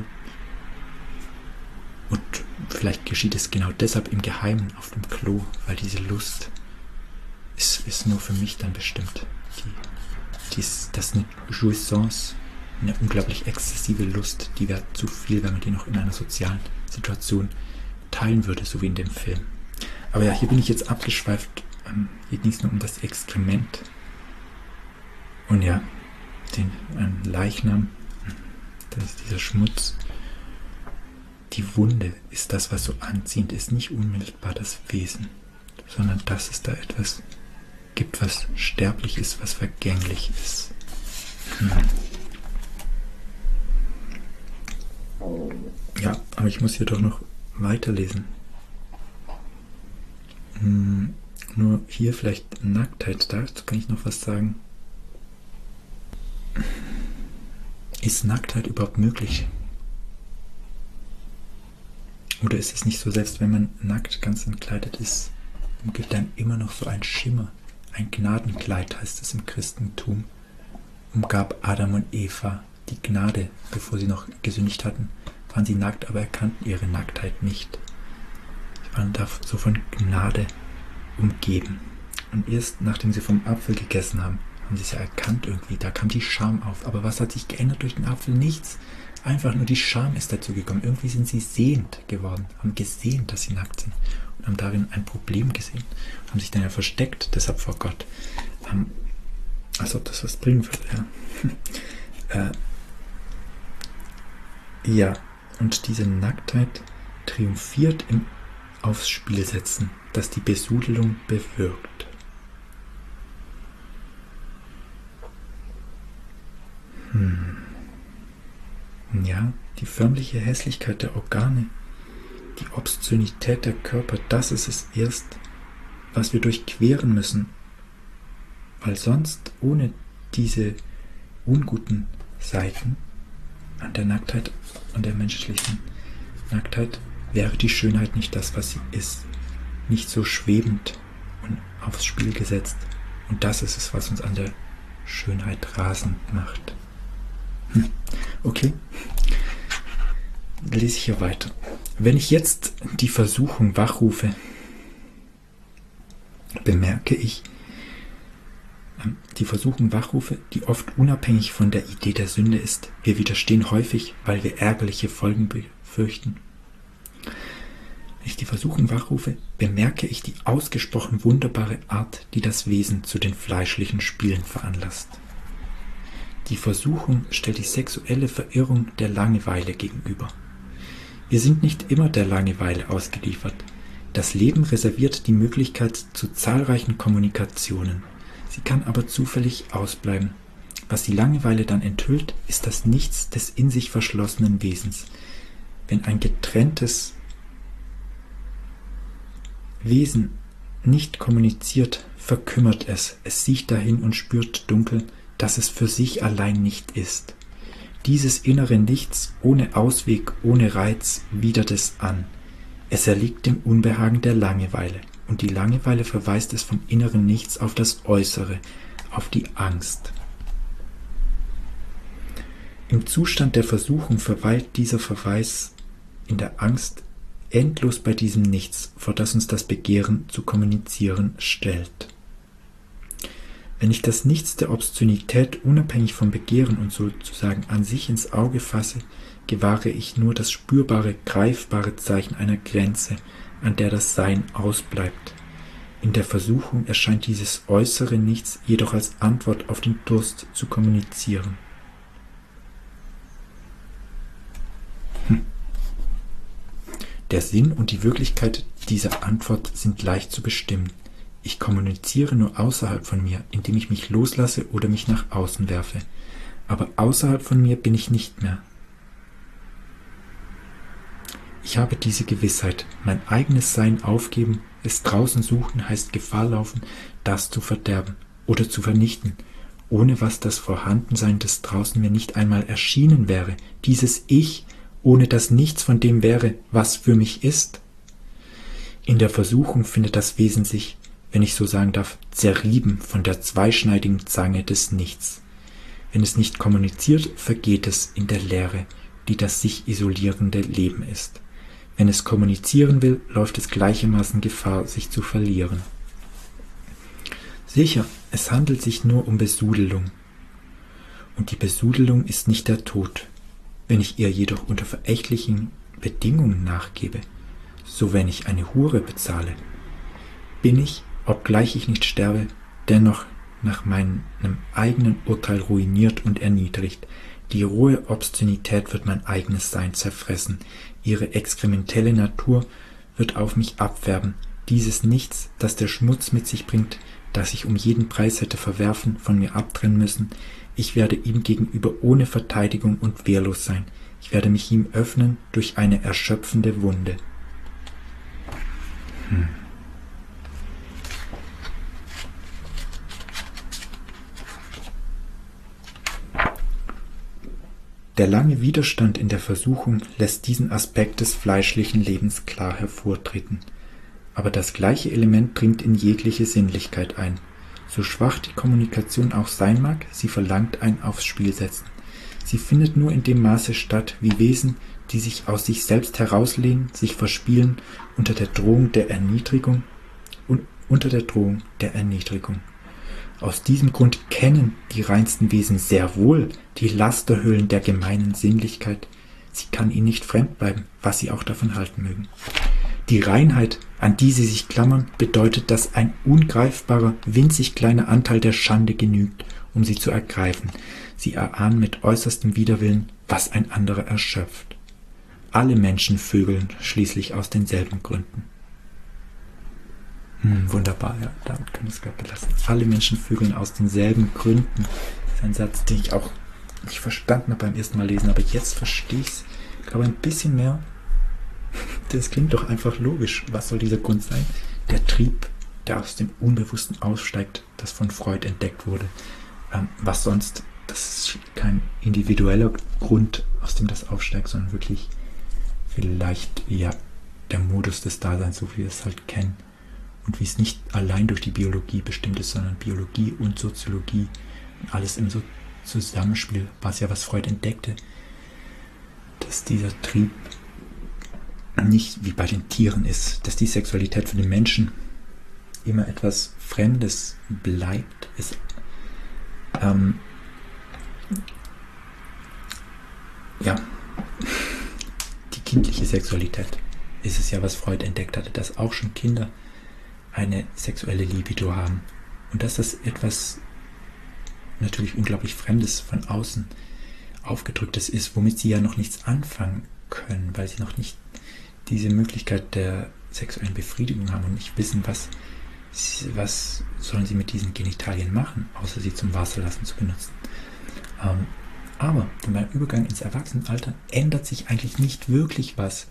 und vielleicht geschieht es genau deshalb im Geheimen auf dem Klo, weil diese Lust ist nur für mich dann bestimmt. Das ist eine Jouissance, eine unglaublich exzessive Lust, die wäre zu viel, wenn man die noch in einer sozialen Situation teilen würde, so wie in dem Film. Aber ja, hier bin ich jetzt abgeschweift. Hier ging es nur um das Exkrement. Und ja, ein Leichnam, das ist dieser Schmutz. Die Wunde ist das, was so anziehend ist, nicht unmittelbar das Wesen, sondern dass es da etwas gibt, was sterblich ist, was vergänglich ist. Ja, aber ich muss hier doch noch weiterlesen. Nur hier vielleicht Nacktheit, dazu kann ich noch was sagen. Ist Nacktheit überhaupt möglich? Oder ist es nicht so, selbst wenn man nackt ganz entkleidet ist, umgibt dann immer noch so ein Schimmer? Ein Gnadenkleid heißt es im Christentum, umgab Adam und Eva. Die Gnade, bevor sie noch gesündigt hatten, waren sie nackt, aber erkannten ihre Nacktheit nicht. Sie waren da so von Gnade umgeben. Und erst nachdem sie vom Apfel gegessen haben, haben sie es ja erkannt irgendwie. Da kam die Scham auf. Aber was hat sich geändert durch den Apfel? Nichts. Einfach nur die Scham ist dazu gekommen. Irgendwie sind sie sehend geworden, haben gesehen, dass sie nackt sind und haben darin ein Problem gesehen. Haben sich dann ja versteckt, deshalb vor Gott. Als ob das was bringen würde, ja. Ja, und diese Nacktheit triumphiert im Aufs Spiel setzen, das die Besudelung bewirkt. Ja, die förmliche Hässlichkeit der Organe, die Obszönität der Körper, das ist es erst, was wir durchqueren müssen, weil sonst ohne diese unguten Seiten an der Nacktheit, an der menschlichen Nacktheit, wäre die Schönheit nicht das, was sie ist, nicht so schwebend und aufs Spiel gesetzt. Und das ist es, was uns an der Schönheit rasend macht. Okay, lese ich hier weiter. Wenn ich jetzt die Versuchung wachrufe, bemerke ich, die oft unabhängig von der Idee der Sünde ist. Wir widerstehen häufig, weil wir ärgerliche Folgen befürchten. Wenn ich die Versuchung wachrufe, bemerke ich die ausgesprochen wunderbare Art, die das Wesen zu den fleischlichen Spielen veranlasst. Die Versuchung stellt die sexuelle Verirrung der Langeweile gegenüber. Wir sind nicht immer der Langeweile ausgeliefert. Das Leben reserviert die Möglichkeit zu zahlreichen Kommunikationen. Sie kann aber zufällig ausbleiben. Was die Langeweile dann enthüllt, ist das Nichts des in sich verschlossenen Wesens. Wenn ein getrenntes Wesen nicht kommuniziert, verkümmert es. Es sieht dahin und spürt dunkel, dass es für sich allein nicht ist. Dieses innere Nichts, ohne Ausweg, ohne Reiz, widert es an. Es erliegt dem Unbehagen der Langeweile, und die Langeweile verweist es vom inneren Nichts auf das Äußere, auf die Angst. Im Zustand der Versuchung verweilt dieser Verweis in der Angst endlos bei diesem Nichts, vor das uns das Begehren zu kommunizieren stellt. Wenn ich das Nichts der Obszönität unabhängig vom Begehren und sozusagen an sich ins Auge fasse, gewahre ich nur das spürbare, greifbare Zeichen einer Grenze, an der das Sein ausbleibt. In der Versuchung erscheint dieses äußere Nichts jedoch als Antwort auf den Durst zu kommunizieren. Der Sinn und die Wirklichkeit dieser Antwort sind leicht zu bestimmen. Ich kommuniziere nur außerhalb von mir, indem ich mich loslasse oder mich nach außen werfe. Aber außerhalb von mir bin ich nicht mehr. Ich habe diese Gewissheit, mein eigenes Sein aufgeben, es draußen suchen, heißt Gefahr laufen, das zu verderben oder zu vernichten, ohne was das Vorhandensein des Draußen mir nicht einmal erschienen wäre, dieses Ich, ohne dass nichts von dem wäre, was für mich ist. In der Versuchung findet das Wesen sich, wenn ich so sagen darf, zerrieben von der zweischneidigen Zange des Nichts. Wenn es nicht kommuniziert, vergeht es in der Leere, die das sich isolierende Leben ist. Wenn es kommunizieren will, läuft es gleichermaßen Gefahr, sich zu verlieren. Sicher, es handelt sich nur um Besudelung. Und die Besudelung ist nicht der Tod. Wenn ich ihr jedoch unter verächtlichen Bedingungen nachgebe, so wenn ich eine Hure bezahle, bin ich, obgleich ich nicht sterbe, dennoch nach meinem eigenen Urteil ruiniert und erniedrigt. Die rohe Obszönität wird mein eigenes Sein zerfressen. Ihre exkrementelle Natur wird auf mich abfärben. Dieses Nichts, das der Schmutz mit sich bringt, das ich um jeden Preis hätte verwerfen, von mir abtrennen müssen. Ich werde ihm gegenüber ohne Verteidigung und wehrlos sein. Ich werde mich ihm öffnen durch eine erschöpfende Wunde. Der lange Widerstand in der Versuchung lässt diesen Aspekt des fleischlichen Lebens klar hervortreten. Aber das gleiche Element dringt in jegliche Sinnlichkeit ein. So schwach die Kommunikation auch sein mag, sie verlangt ein aufs Spiel setzen. Sie findet nur in dem Maße statt, wie Wesen, die sich aus sich selbst herauslehnen, sich verspielen unter der Drohung der Erniedrigung Aus diesem Grund kennen die reinsten Wesen sehr wohl die Lasterhöhlen der gemeinen Sinnlichkeit. Sie kann ihnen nicht fremd bleiben, was sie auch davon halten mögen. Die Reinheit, an die sie sich klammern, bedeutet, dass ein ungreifbarer, winzig kleiner Anteil der Schande genügt, um sie zu ergreifen. Sie erahnen mit äußerstem Widerwillen, was ein anderer erschöpft. Alle Menschen vögeln schließlich aus denselben Gründen. Wunderbar, ja, damit können wir es gerade belassen. Alle Menschen vögeln aus denselben Gründen. Das ist ein Satz, den ich auch nicht verstanden habe beim ersten Mal lesen, aber jetzt verstehe ich es, glaube ein bisschen mehr. Das klingt doch einfach logisch. Was soll dieser Grund sein? Der Trieb, der aus dem Unbewussten aussteigt, das von Freud entdeckt wurde. Was sonst? Das ist kein individueller Grund, aus dem das aufsteigt, sondern wirklich vielleicht ja der Modus des Daseins, so wie wir es halt kennen. Und wie es nicht allein durch die Biologie bestimmt ist, sondern Biologie und Soziologie und alles im Zusammenspiel, was ja was Freud entdeckte, dass dieser Trieb nicht wie bei den Tieren ist, dass die Sexualität für den Menschen immer etwas Fremdes bleibt. Die kindliche Sexualität ist es ja, was Freud entdeckt hatte, dass auch schon Kinder eine sexuelle Libido haben und dass das etwas natürlich unglaublich Fremdes von außen aufgedrücktes ist, womit sie ja noch nichts anfangen können, weil sie noch nicht diese Möglichkeit der sexuellen Befriedigung haben und nicht wissen, was sollen sie mit diesen Genitalien machen, außer sie zum Wasserlassen zu benutzen. Aber beim Übergang ins Erwachsenenalter ändert sich eigentlich nicht wirklich was.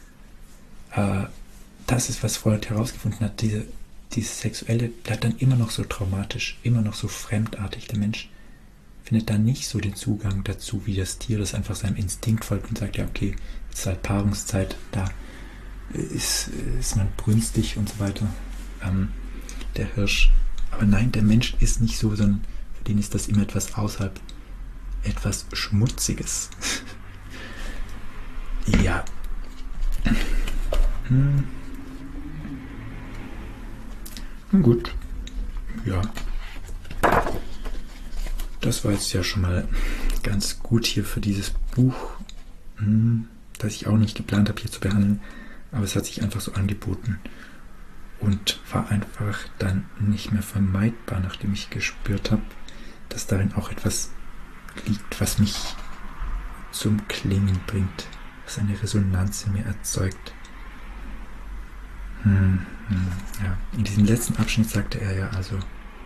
Das ist, was Freud herausgefunden hat. Dieses Sexuelle bleibt dann immer noch so traumatisch, immer noch so fremdartig. Der Mensch findet dann nicht so den Zugang dazu, wie das Tier, das einfach seinem Instinkt folgt und sagt, ja okay, es ist halt Paarungszeit, da ist man brünstig und so weiter. Der Hirsch. Aber nein, der Mensch ist nicht so, sondern für den ist das immer etwas außerhalb. etwas Schmutziges. Ja. Gut. Ja. Das war jetzt ja schon mal ganz gut hier für dieses Buch, das ich auch nicht geplant habe hier zu behandeln, aber es hat sich einfach so angeboten und war einfach dann nicht mehr vermeidbar, nachdem ich gespürt habe, dass darin auch etwas liegt, was mich zum Klingen bringt, was eine Resonanz in mir erzeugt. Ja. In diesem letzten Abschnitt sagte er ja also,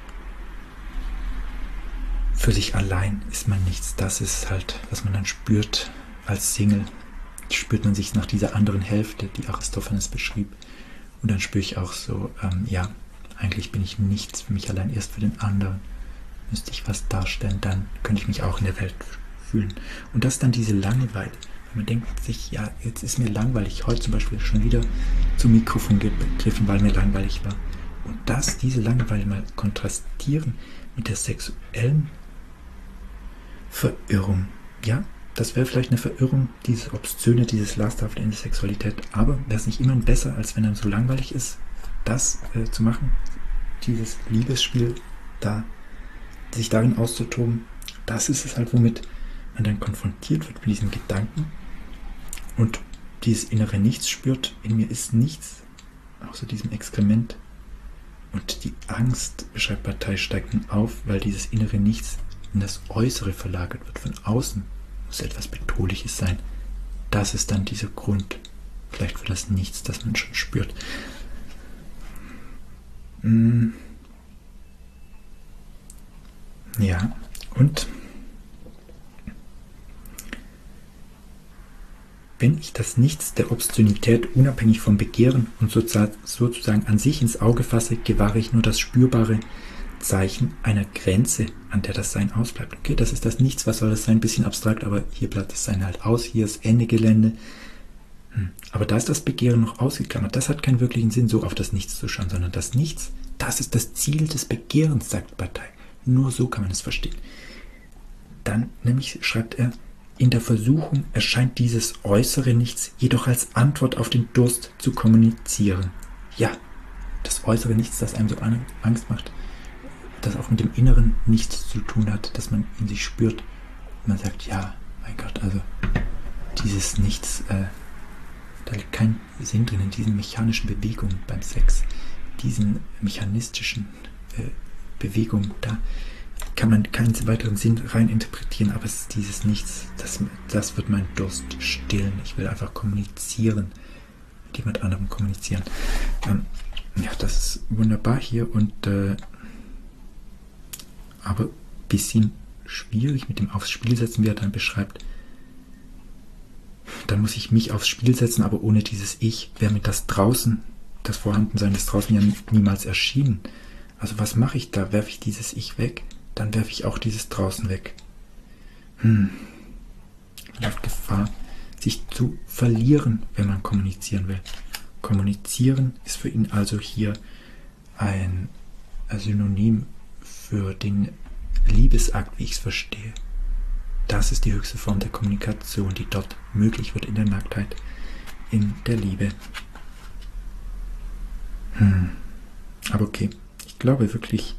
für sich allein ist man nichts. Das ist halt, was man dann spürt als Single. Spürt man sich nach dieser anderen Hälfte, die Aristophanes beschrieb. Und dann spüre ich auch so, ja, eigentlich bin ich nichts für mich allein, erst für den anderen. Müsste ich was darstellen, dann könnte ich mich auch in der Welt fühlen. Und das ist dann diese Langeweile. Man denkt sich, ja, jetzt ist mir langweilig. Heute zum Beispiel schon wieder zum Mikrofon gegriffen, weil mir langweilig war. Und diese Langeweile mal kontrastieren mit der sexuellen Verirrung. Ja, das wäre vielleicht eine Verirrung, dieses Obszöne, dieses Lasthafte in der Sexualität. Aber wäre es nicht immerhin besser, als wenn einem so langweilig ist, das zu machen? Dieses Liebesspiel, da sich darin auszutoben, das ist es halt, womit man dann konfrontiert wird mit diesem Gedanken und dieses innere Nichts spürt. In mir ist nichts, außer diesem Exkrement. Und die Angst, beschreibt Bataille, steigt dann auf, weil dieses innere Nichts in das Äußere verlagert wird. Von außen muss etwas Bedrohliches sein. Das ist dann dieser Grund, vielleicht für das Nichts, das man schon spürt. Ja, und wenn ich das Nichts der Obszönität unabhängig vom Begehren und sozusagen an sich ins Auge fasse, gewahre ich nur das spürbare Zeichen einer Grenze, an der das Sein ausbleibt. Okay, das ist das Nichts, was soll das sein? Ein bisschen abstrakt, aber hier bleibt das Sein halt aus, hier ist Ende Gelände. Aber da ist das Begehren noch ausgeklammert. Das hat keinen wirklichen Sinn, so auf das Nichts zu schauen, sondern das Nichts, das ist das Ziel des Begehrens, sagt Bataille. Nur so kann man es verstehen. Dann nämlich schreibt er, in der Versuchung erscheint dieses äußere Nichts jedoch als Antwort auf den Durst zu kommunizieren. Ja, das äußere Nichts, das einem so Angst macht, das auch mit dem inneren Nichts zu tun hat, das man in sich spürt. Und man sagt, ja, mein Gott, also dieses Nichts, da liegt kein Sinn drin in diesen mechanischen Bewegungen beim Sex, diesen mechanistischen Bewegungen, da kann man keinen weiteren Sinn rein interpretieren, aber es ist dieses Nichts, das wird meinen Durst stillen. Ich will einfach kommunizieren, mit jemand anderem kommunizieren. Ja, das ist wunderbar hier und aber ein bisschen schwierig mit dem aufs Spiel setzen, wie er dann beschreibt. Dann muss ich mich aufs Spiel setzen, aber ohne dieses Ich wäre mir das draußen, das Vorhandensein des Draußen ja niemals erschienen. Also was mache ich da? Werfe ich dieses Ich weg? Dann werfe ich auch dieses Draußen weg. Läuft Gefahr, sich zu verlieren, wenn man kommunizieren will. Kommunizieren ist für ihn also hier ein Synonym für den Liebesakt, wie ich es verstehe. Das ist die höchste Form der Kommunikation, die dort möglich wird in der Nacktheit, in der Liebe. Aber okay, ich glaube wirklich,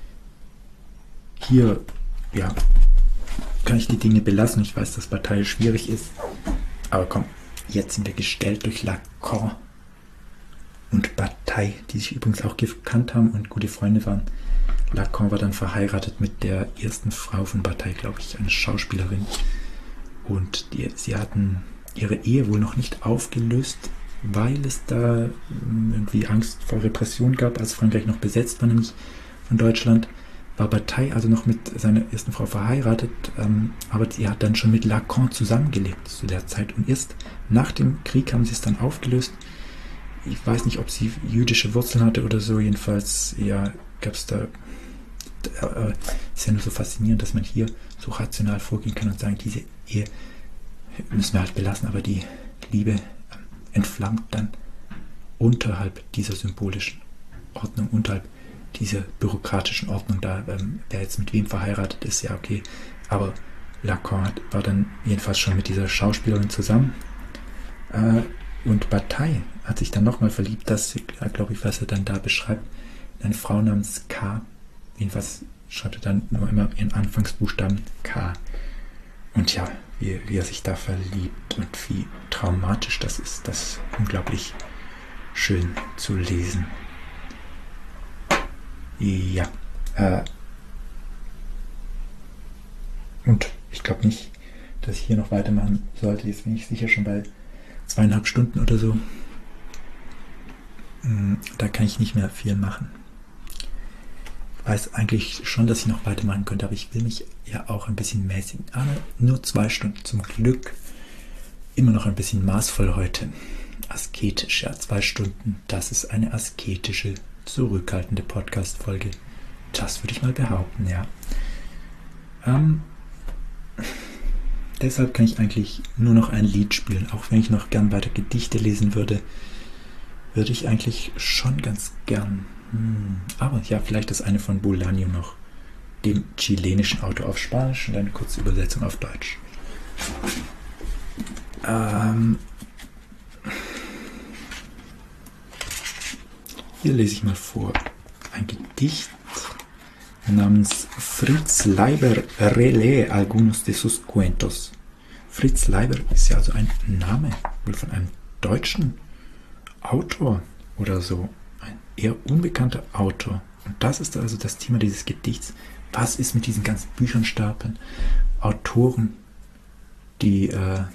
hier, ja, kann ich die Dinge belassen. Ich weiß, dass Bataille schwierig ist, aber komm, jetzt sind wir gestellt durch Lacan und Bataille, die sich übrigens auch gekannt haben und gute Freunde waren. Lacan war dann verheiratet mit der ersten Frau von Bataille, glaube ich, eine Schauspielerin. Und sie hatten ihre Ehe wohl noch nicht aufgelöst, weil es da irgendwie Angst vor Repression gab, als Frankreich noch besetzt war, nämlich von Deutschland. War Bataille also noch mit seiner ersten Frau verheiratet, aber sie hat dann schon mit Lacan zusammengelebt zu der Zeit. Und erst nach dem Krieg haben sie es dann aufgelöst. Ich weiß nicht, ob sie jüdische Wurzeln hatte oder so, jedenfalls, ja, gab es da, ist ja nur so faszinierend, dass man hier so rational vorgehen kann und sagen, diese Ehe müssen wir halt belassen, aber die Liebe entflammt dann unterhalb dieser symbolischen Ordnung, unterhalb dieser bürokratischen Ordnung. Da wer jetzt mit wem verheiratet ist, ja okay, aber Lacan war dann jedenfalls schon mit dieser Schauspielerin zusammen. Und Bataille hat sich dann nochmal verliebt, das glaube ich, was er dann da beschreibt, in eine Frau namens K. Jedenfalls schreibt er dann nur immer ihren Anfangsbuchstaben K. Und ja, wie er sich da verliebt und wie traumatisch das ist, das ist unglaublich schön zu lesen. Ja, und ich glaube nicht, dass ich hier noch weitermachen sollte. Jetzt bin ich sicher schon bei 2,5 Stunden oder so. Da kann ich nicht mehr viel machen. Ich weiß eigentlich schon, dass ich noch weitermachen könnte, aber ich will mich ja auch ein bisschen mäßigen. Aber nur 2 Stunden zum Glück. Immer noch ein bisschen maßvoll heute. Asketisch, ja, 2 Stunden. Das ist eine asketische, zurückhaltende Podcast-Folge. Das würde ich mal behaupten, ja. Deshalb kann ich eigentlich nur noch ein Lied spielen. Auch wenn ich noch gern weiter Gedichte lesen würde, würde ich eigentlich schon ganz gern. Aber ja, vielleicht das eine von Bolaño noch, dem chilenischen Autor, auf Spanisch und eine kurze Übersetzung auf Deutsch. Hier lese ich mal vor ein Gedicht namens Fritz Leiber relee algunos de sus cuentos. Fritz Leiber ist ja also ein Name, wohl von einem deutschen Autor oder so. Ein eher unbekannter Autor. Und das ist also das Thema dieses Gedichts. Was ist mit diesen ganzen Büchernstapeln? Autoren, die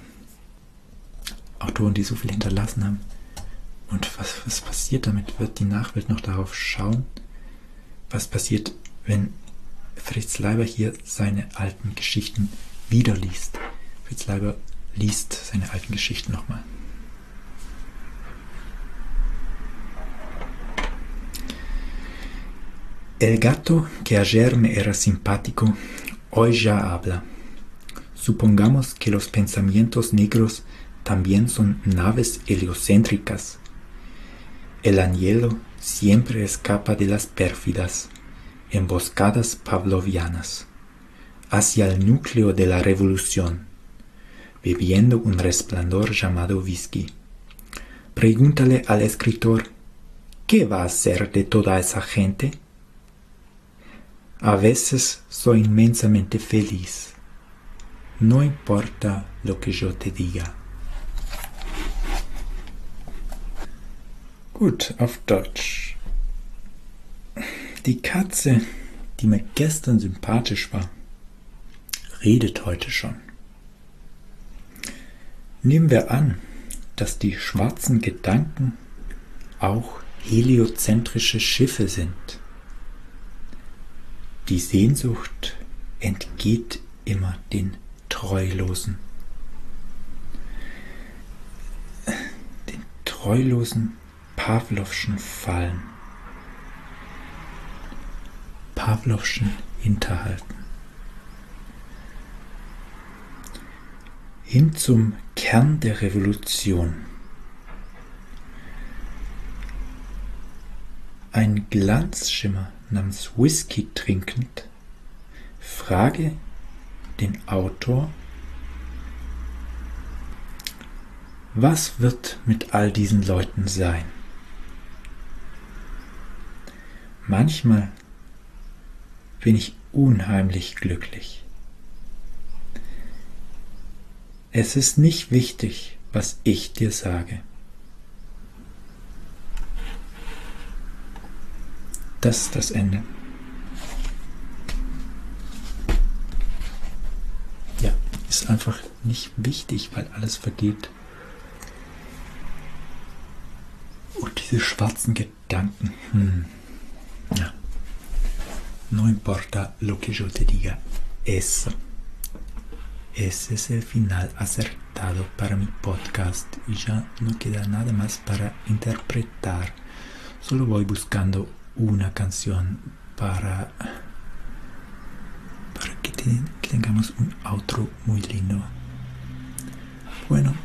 so viel hinterlassen haben. Und was passiert damit? Wird die Nachwelt noch darauf schauen? Was passiert, wenn Fritz Leiber hier seine alten Geschichten wieder liest? Fritz Leiber liest seine alten Geschichten nochmal. El gato que ayer me era simpático, hoy ya habla. Supongamos que los pensamientos negros también son naves heliocéntricas. El agnello siempre escapa de las pérfidas emboscadas pavlovianas hacia el núcleo de la revolución, bebiendo un resplandor llamado whisky. Pregúntale al escritor, ¿qué va a hacer de toda esa gente? A veces soy inmensamente feliz. No importa lo que yo te diga. Gut, auf Deutsch. Die Katze, die mir gestern sympathisch war, redet heute schon. Nehmen wir an, dass die schwarzen Gedanken auch heliozentrische Schiffe sind. Die Sehnsucht entgeht immer den Treulosen. Den treulosen Pavlovschen Fallen. Pavlovschen Hinterhalten. Hin zum Kern der Revolution. Ein Glanzschimmer namens Whisky trinkend, frage den Autor, was wird mit all diesen Leuten sein? Manchmal bin ich unheimlich glücklich. Es ist nicht wichtig, was ich dir sage. Das ist das Ende. Ja, ist einfach nicht wichtig, weil alles vergeht. Und diese schwarzen Gedanken. Ja. No importa lo que yo te diga. Eso. Ese es el final acertado para mi podcast y ya no queda nada más para interpretar. Solo voy buscando una canción para que tengamos un outro muy lindo. Bueno,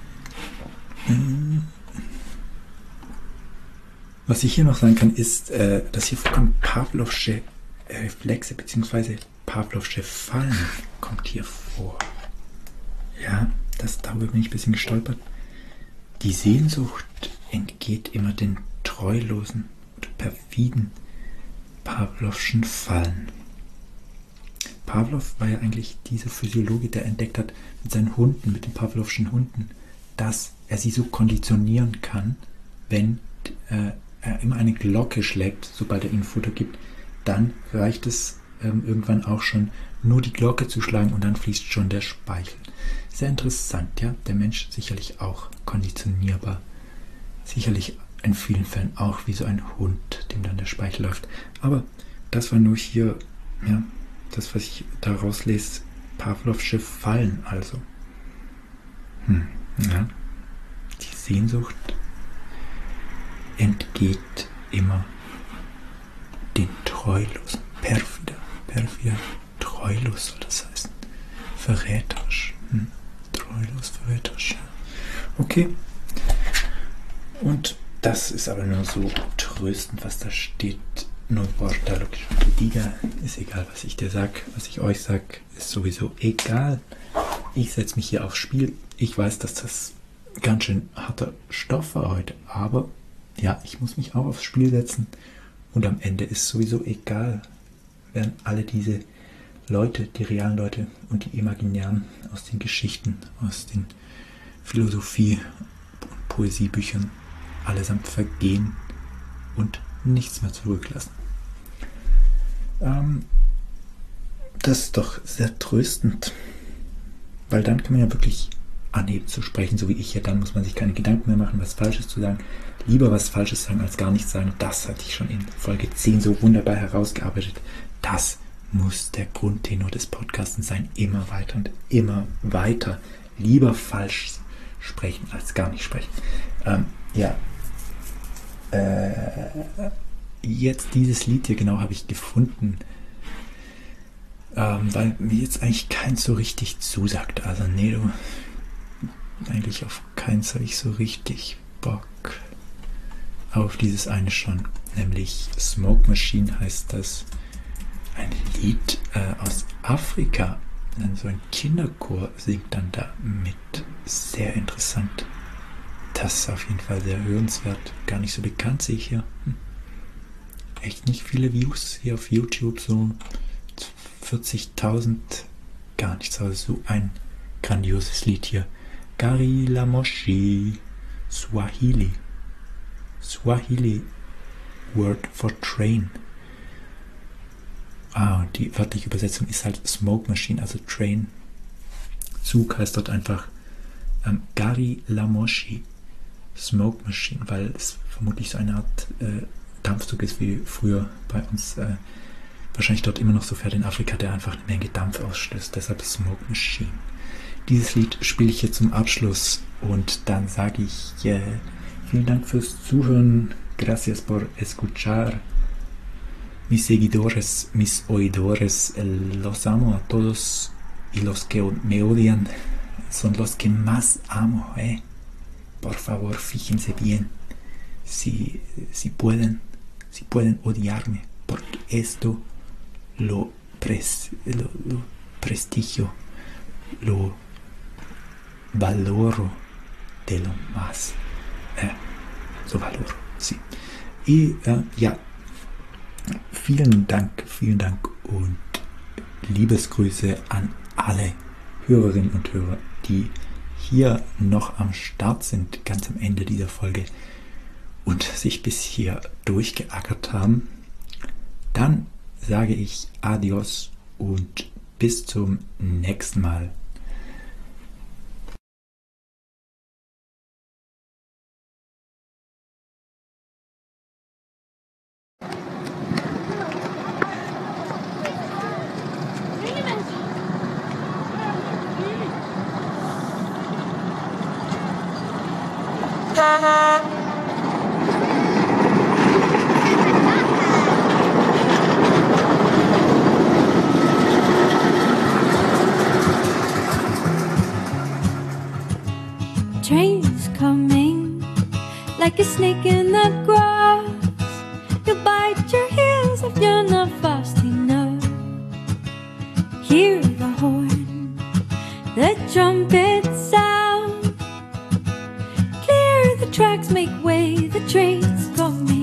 was ich hier noch sagen kann, ist, dass hier vollkommen Pavlovsche Reflexe bzw. Pavlovsche Fallen kommt hier vor. Ja, darüber bin ich ein bisschen gestolpert. Die Sehnsucht entgeht immer den treulosen oder perfiden Pavlovschen Fallen. Pavlov war ja eigentlich dieser Physiologe, der entdeckt hat mit seinen Hunden, mit den Pavlovschen Hunden, dass er sie so konditionieren kann, wenn er immer eine Glocke schlägt, sobald er ihnen Futter gibt, dann reicht es irgendwann auch schon, nur die Glocke zu schlagen und dann fließt schon der Speichel. Sehr interessant, ja, der Mensch sicherlich auch konditionierbar, sicherlich in vielen Fällen auch wie so ein Hund, dem dann der Speichel läuft. Aber das war nur hier, ja, das, was ich daraus lese, Pavlovsche Fallen also. Ja. Die Sehnsucht entgeht immer den Treulosen. Perfider, treulos soll das heißen. Verräterisch. Treulos, verräterisch. Okay. Und das ist aber nur so tröstend, was da steht. No importa lo que yo te diga. Ist egal, was ich dir sag. Was ich euch sag, ist sowieso egal. Ich setze mich hier aufs Spiel. Ich weiß, dass das ganz schön harter Stoff war heute. Aber ja, ich muss mich auch aufs Spiel setzen. Und am Ende ist sowieso egal, werden alle diese Leute, die realen Leute und die imaginären aus den Geschichten, aus den Philosophie- und Poesiebüchern allesamt vergehen und nichts mehr zurücklassen. Das ist doch sehr tröstend, weil dann kann man ja wirklich anheben zu sprechen, so wie ich hier. Dann muss man sich keine Gedanken mehr machen, was Falsches zu sagen. Lieber was Falsches sagen, als gar nichts sagen. Das hatte ich schon in Folge 10 so wunderbar herausgearbeitet. Das muss der Grundtenor des Podcasts sein. Immer weiter und immer weiter. Lieber falsch sprechen, als gar nicht sprechen. Jetzt dieses Lied hier genau habe ich gefunden, weil mir jetzt eigentlich keins so richtig zusagt. Also nee, eigentlich auf keins habe ich so richtig Bock. Auf dieses eine schon, nämlich Smoke Machine heißt das. Ein Lied aus Afrika. So ein Kinderchor singt dann da mit. Sehr interessant. Das ist auf jeden Fall sehr hörenswert. Gar nicht so bekannt, sehe ich hier. Echt nicht viele Views hier auf YouTube. So 40.000. Gar nichts. Aber so ein grandioses Lied hier. Gari la Moshi. Swahili. Swahili Word for Train. Und die wörtliche Übersetzung ist halt Smoke Machine, also Train. Zug heißt dort einfach Gari la Moshi. Smoke Machine, weil es vermutlich so eine Art Dampfzug ist, wie früher bei uns wahrscheinlich dort immer noch so fährt in Afrika, der einfach eine Menge Dampf ausstößt. Deshalb Smoke Machine. Dieses Lied spiele ich hier zum Abschluss und dann sage ich vielen Dank fürs Zuhören. Gracias por escuchar. Mis seguidores, mis oidores, los amo a todos y los que me odian son los que más amo. Por favor, fíjense bien si pueden odiarme, porque esto lo prestigio, lo valoro de lo más. So valoro, sí. Y ja, vielen Dank und Liebesgrüße an alle Hörerinnen und Hörer, die hier noch am Start sind, ganz am Ende dieser Folge und sich bis hier durchgeackert haben. Dann sage ich Adios und bis zum nächsten Mal. Train's coming like a snake in the grass. You'll bite your heels if you're not fast enough. hear the horn, the trumpet sound. Clear the tracks, make way, the train's coming.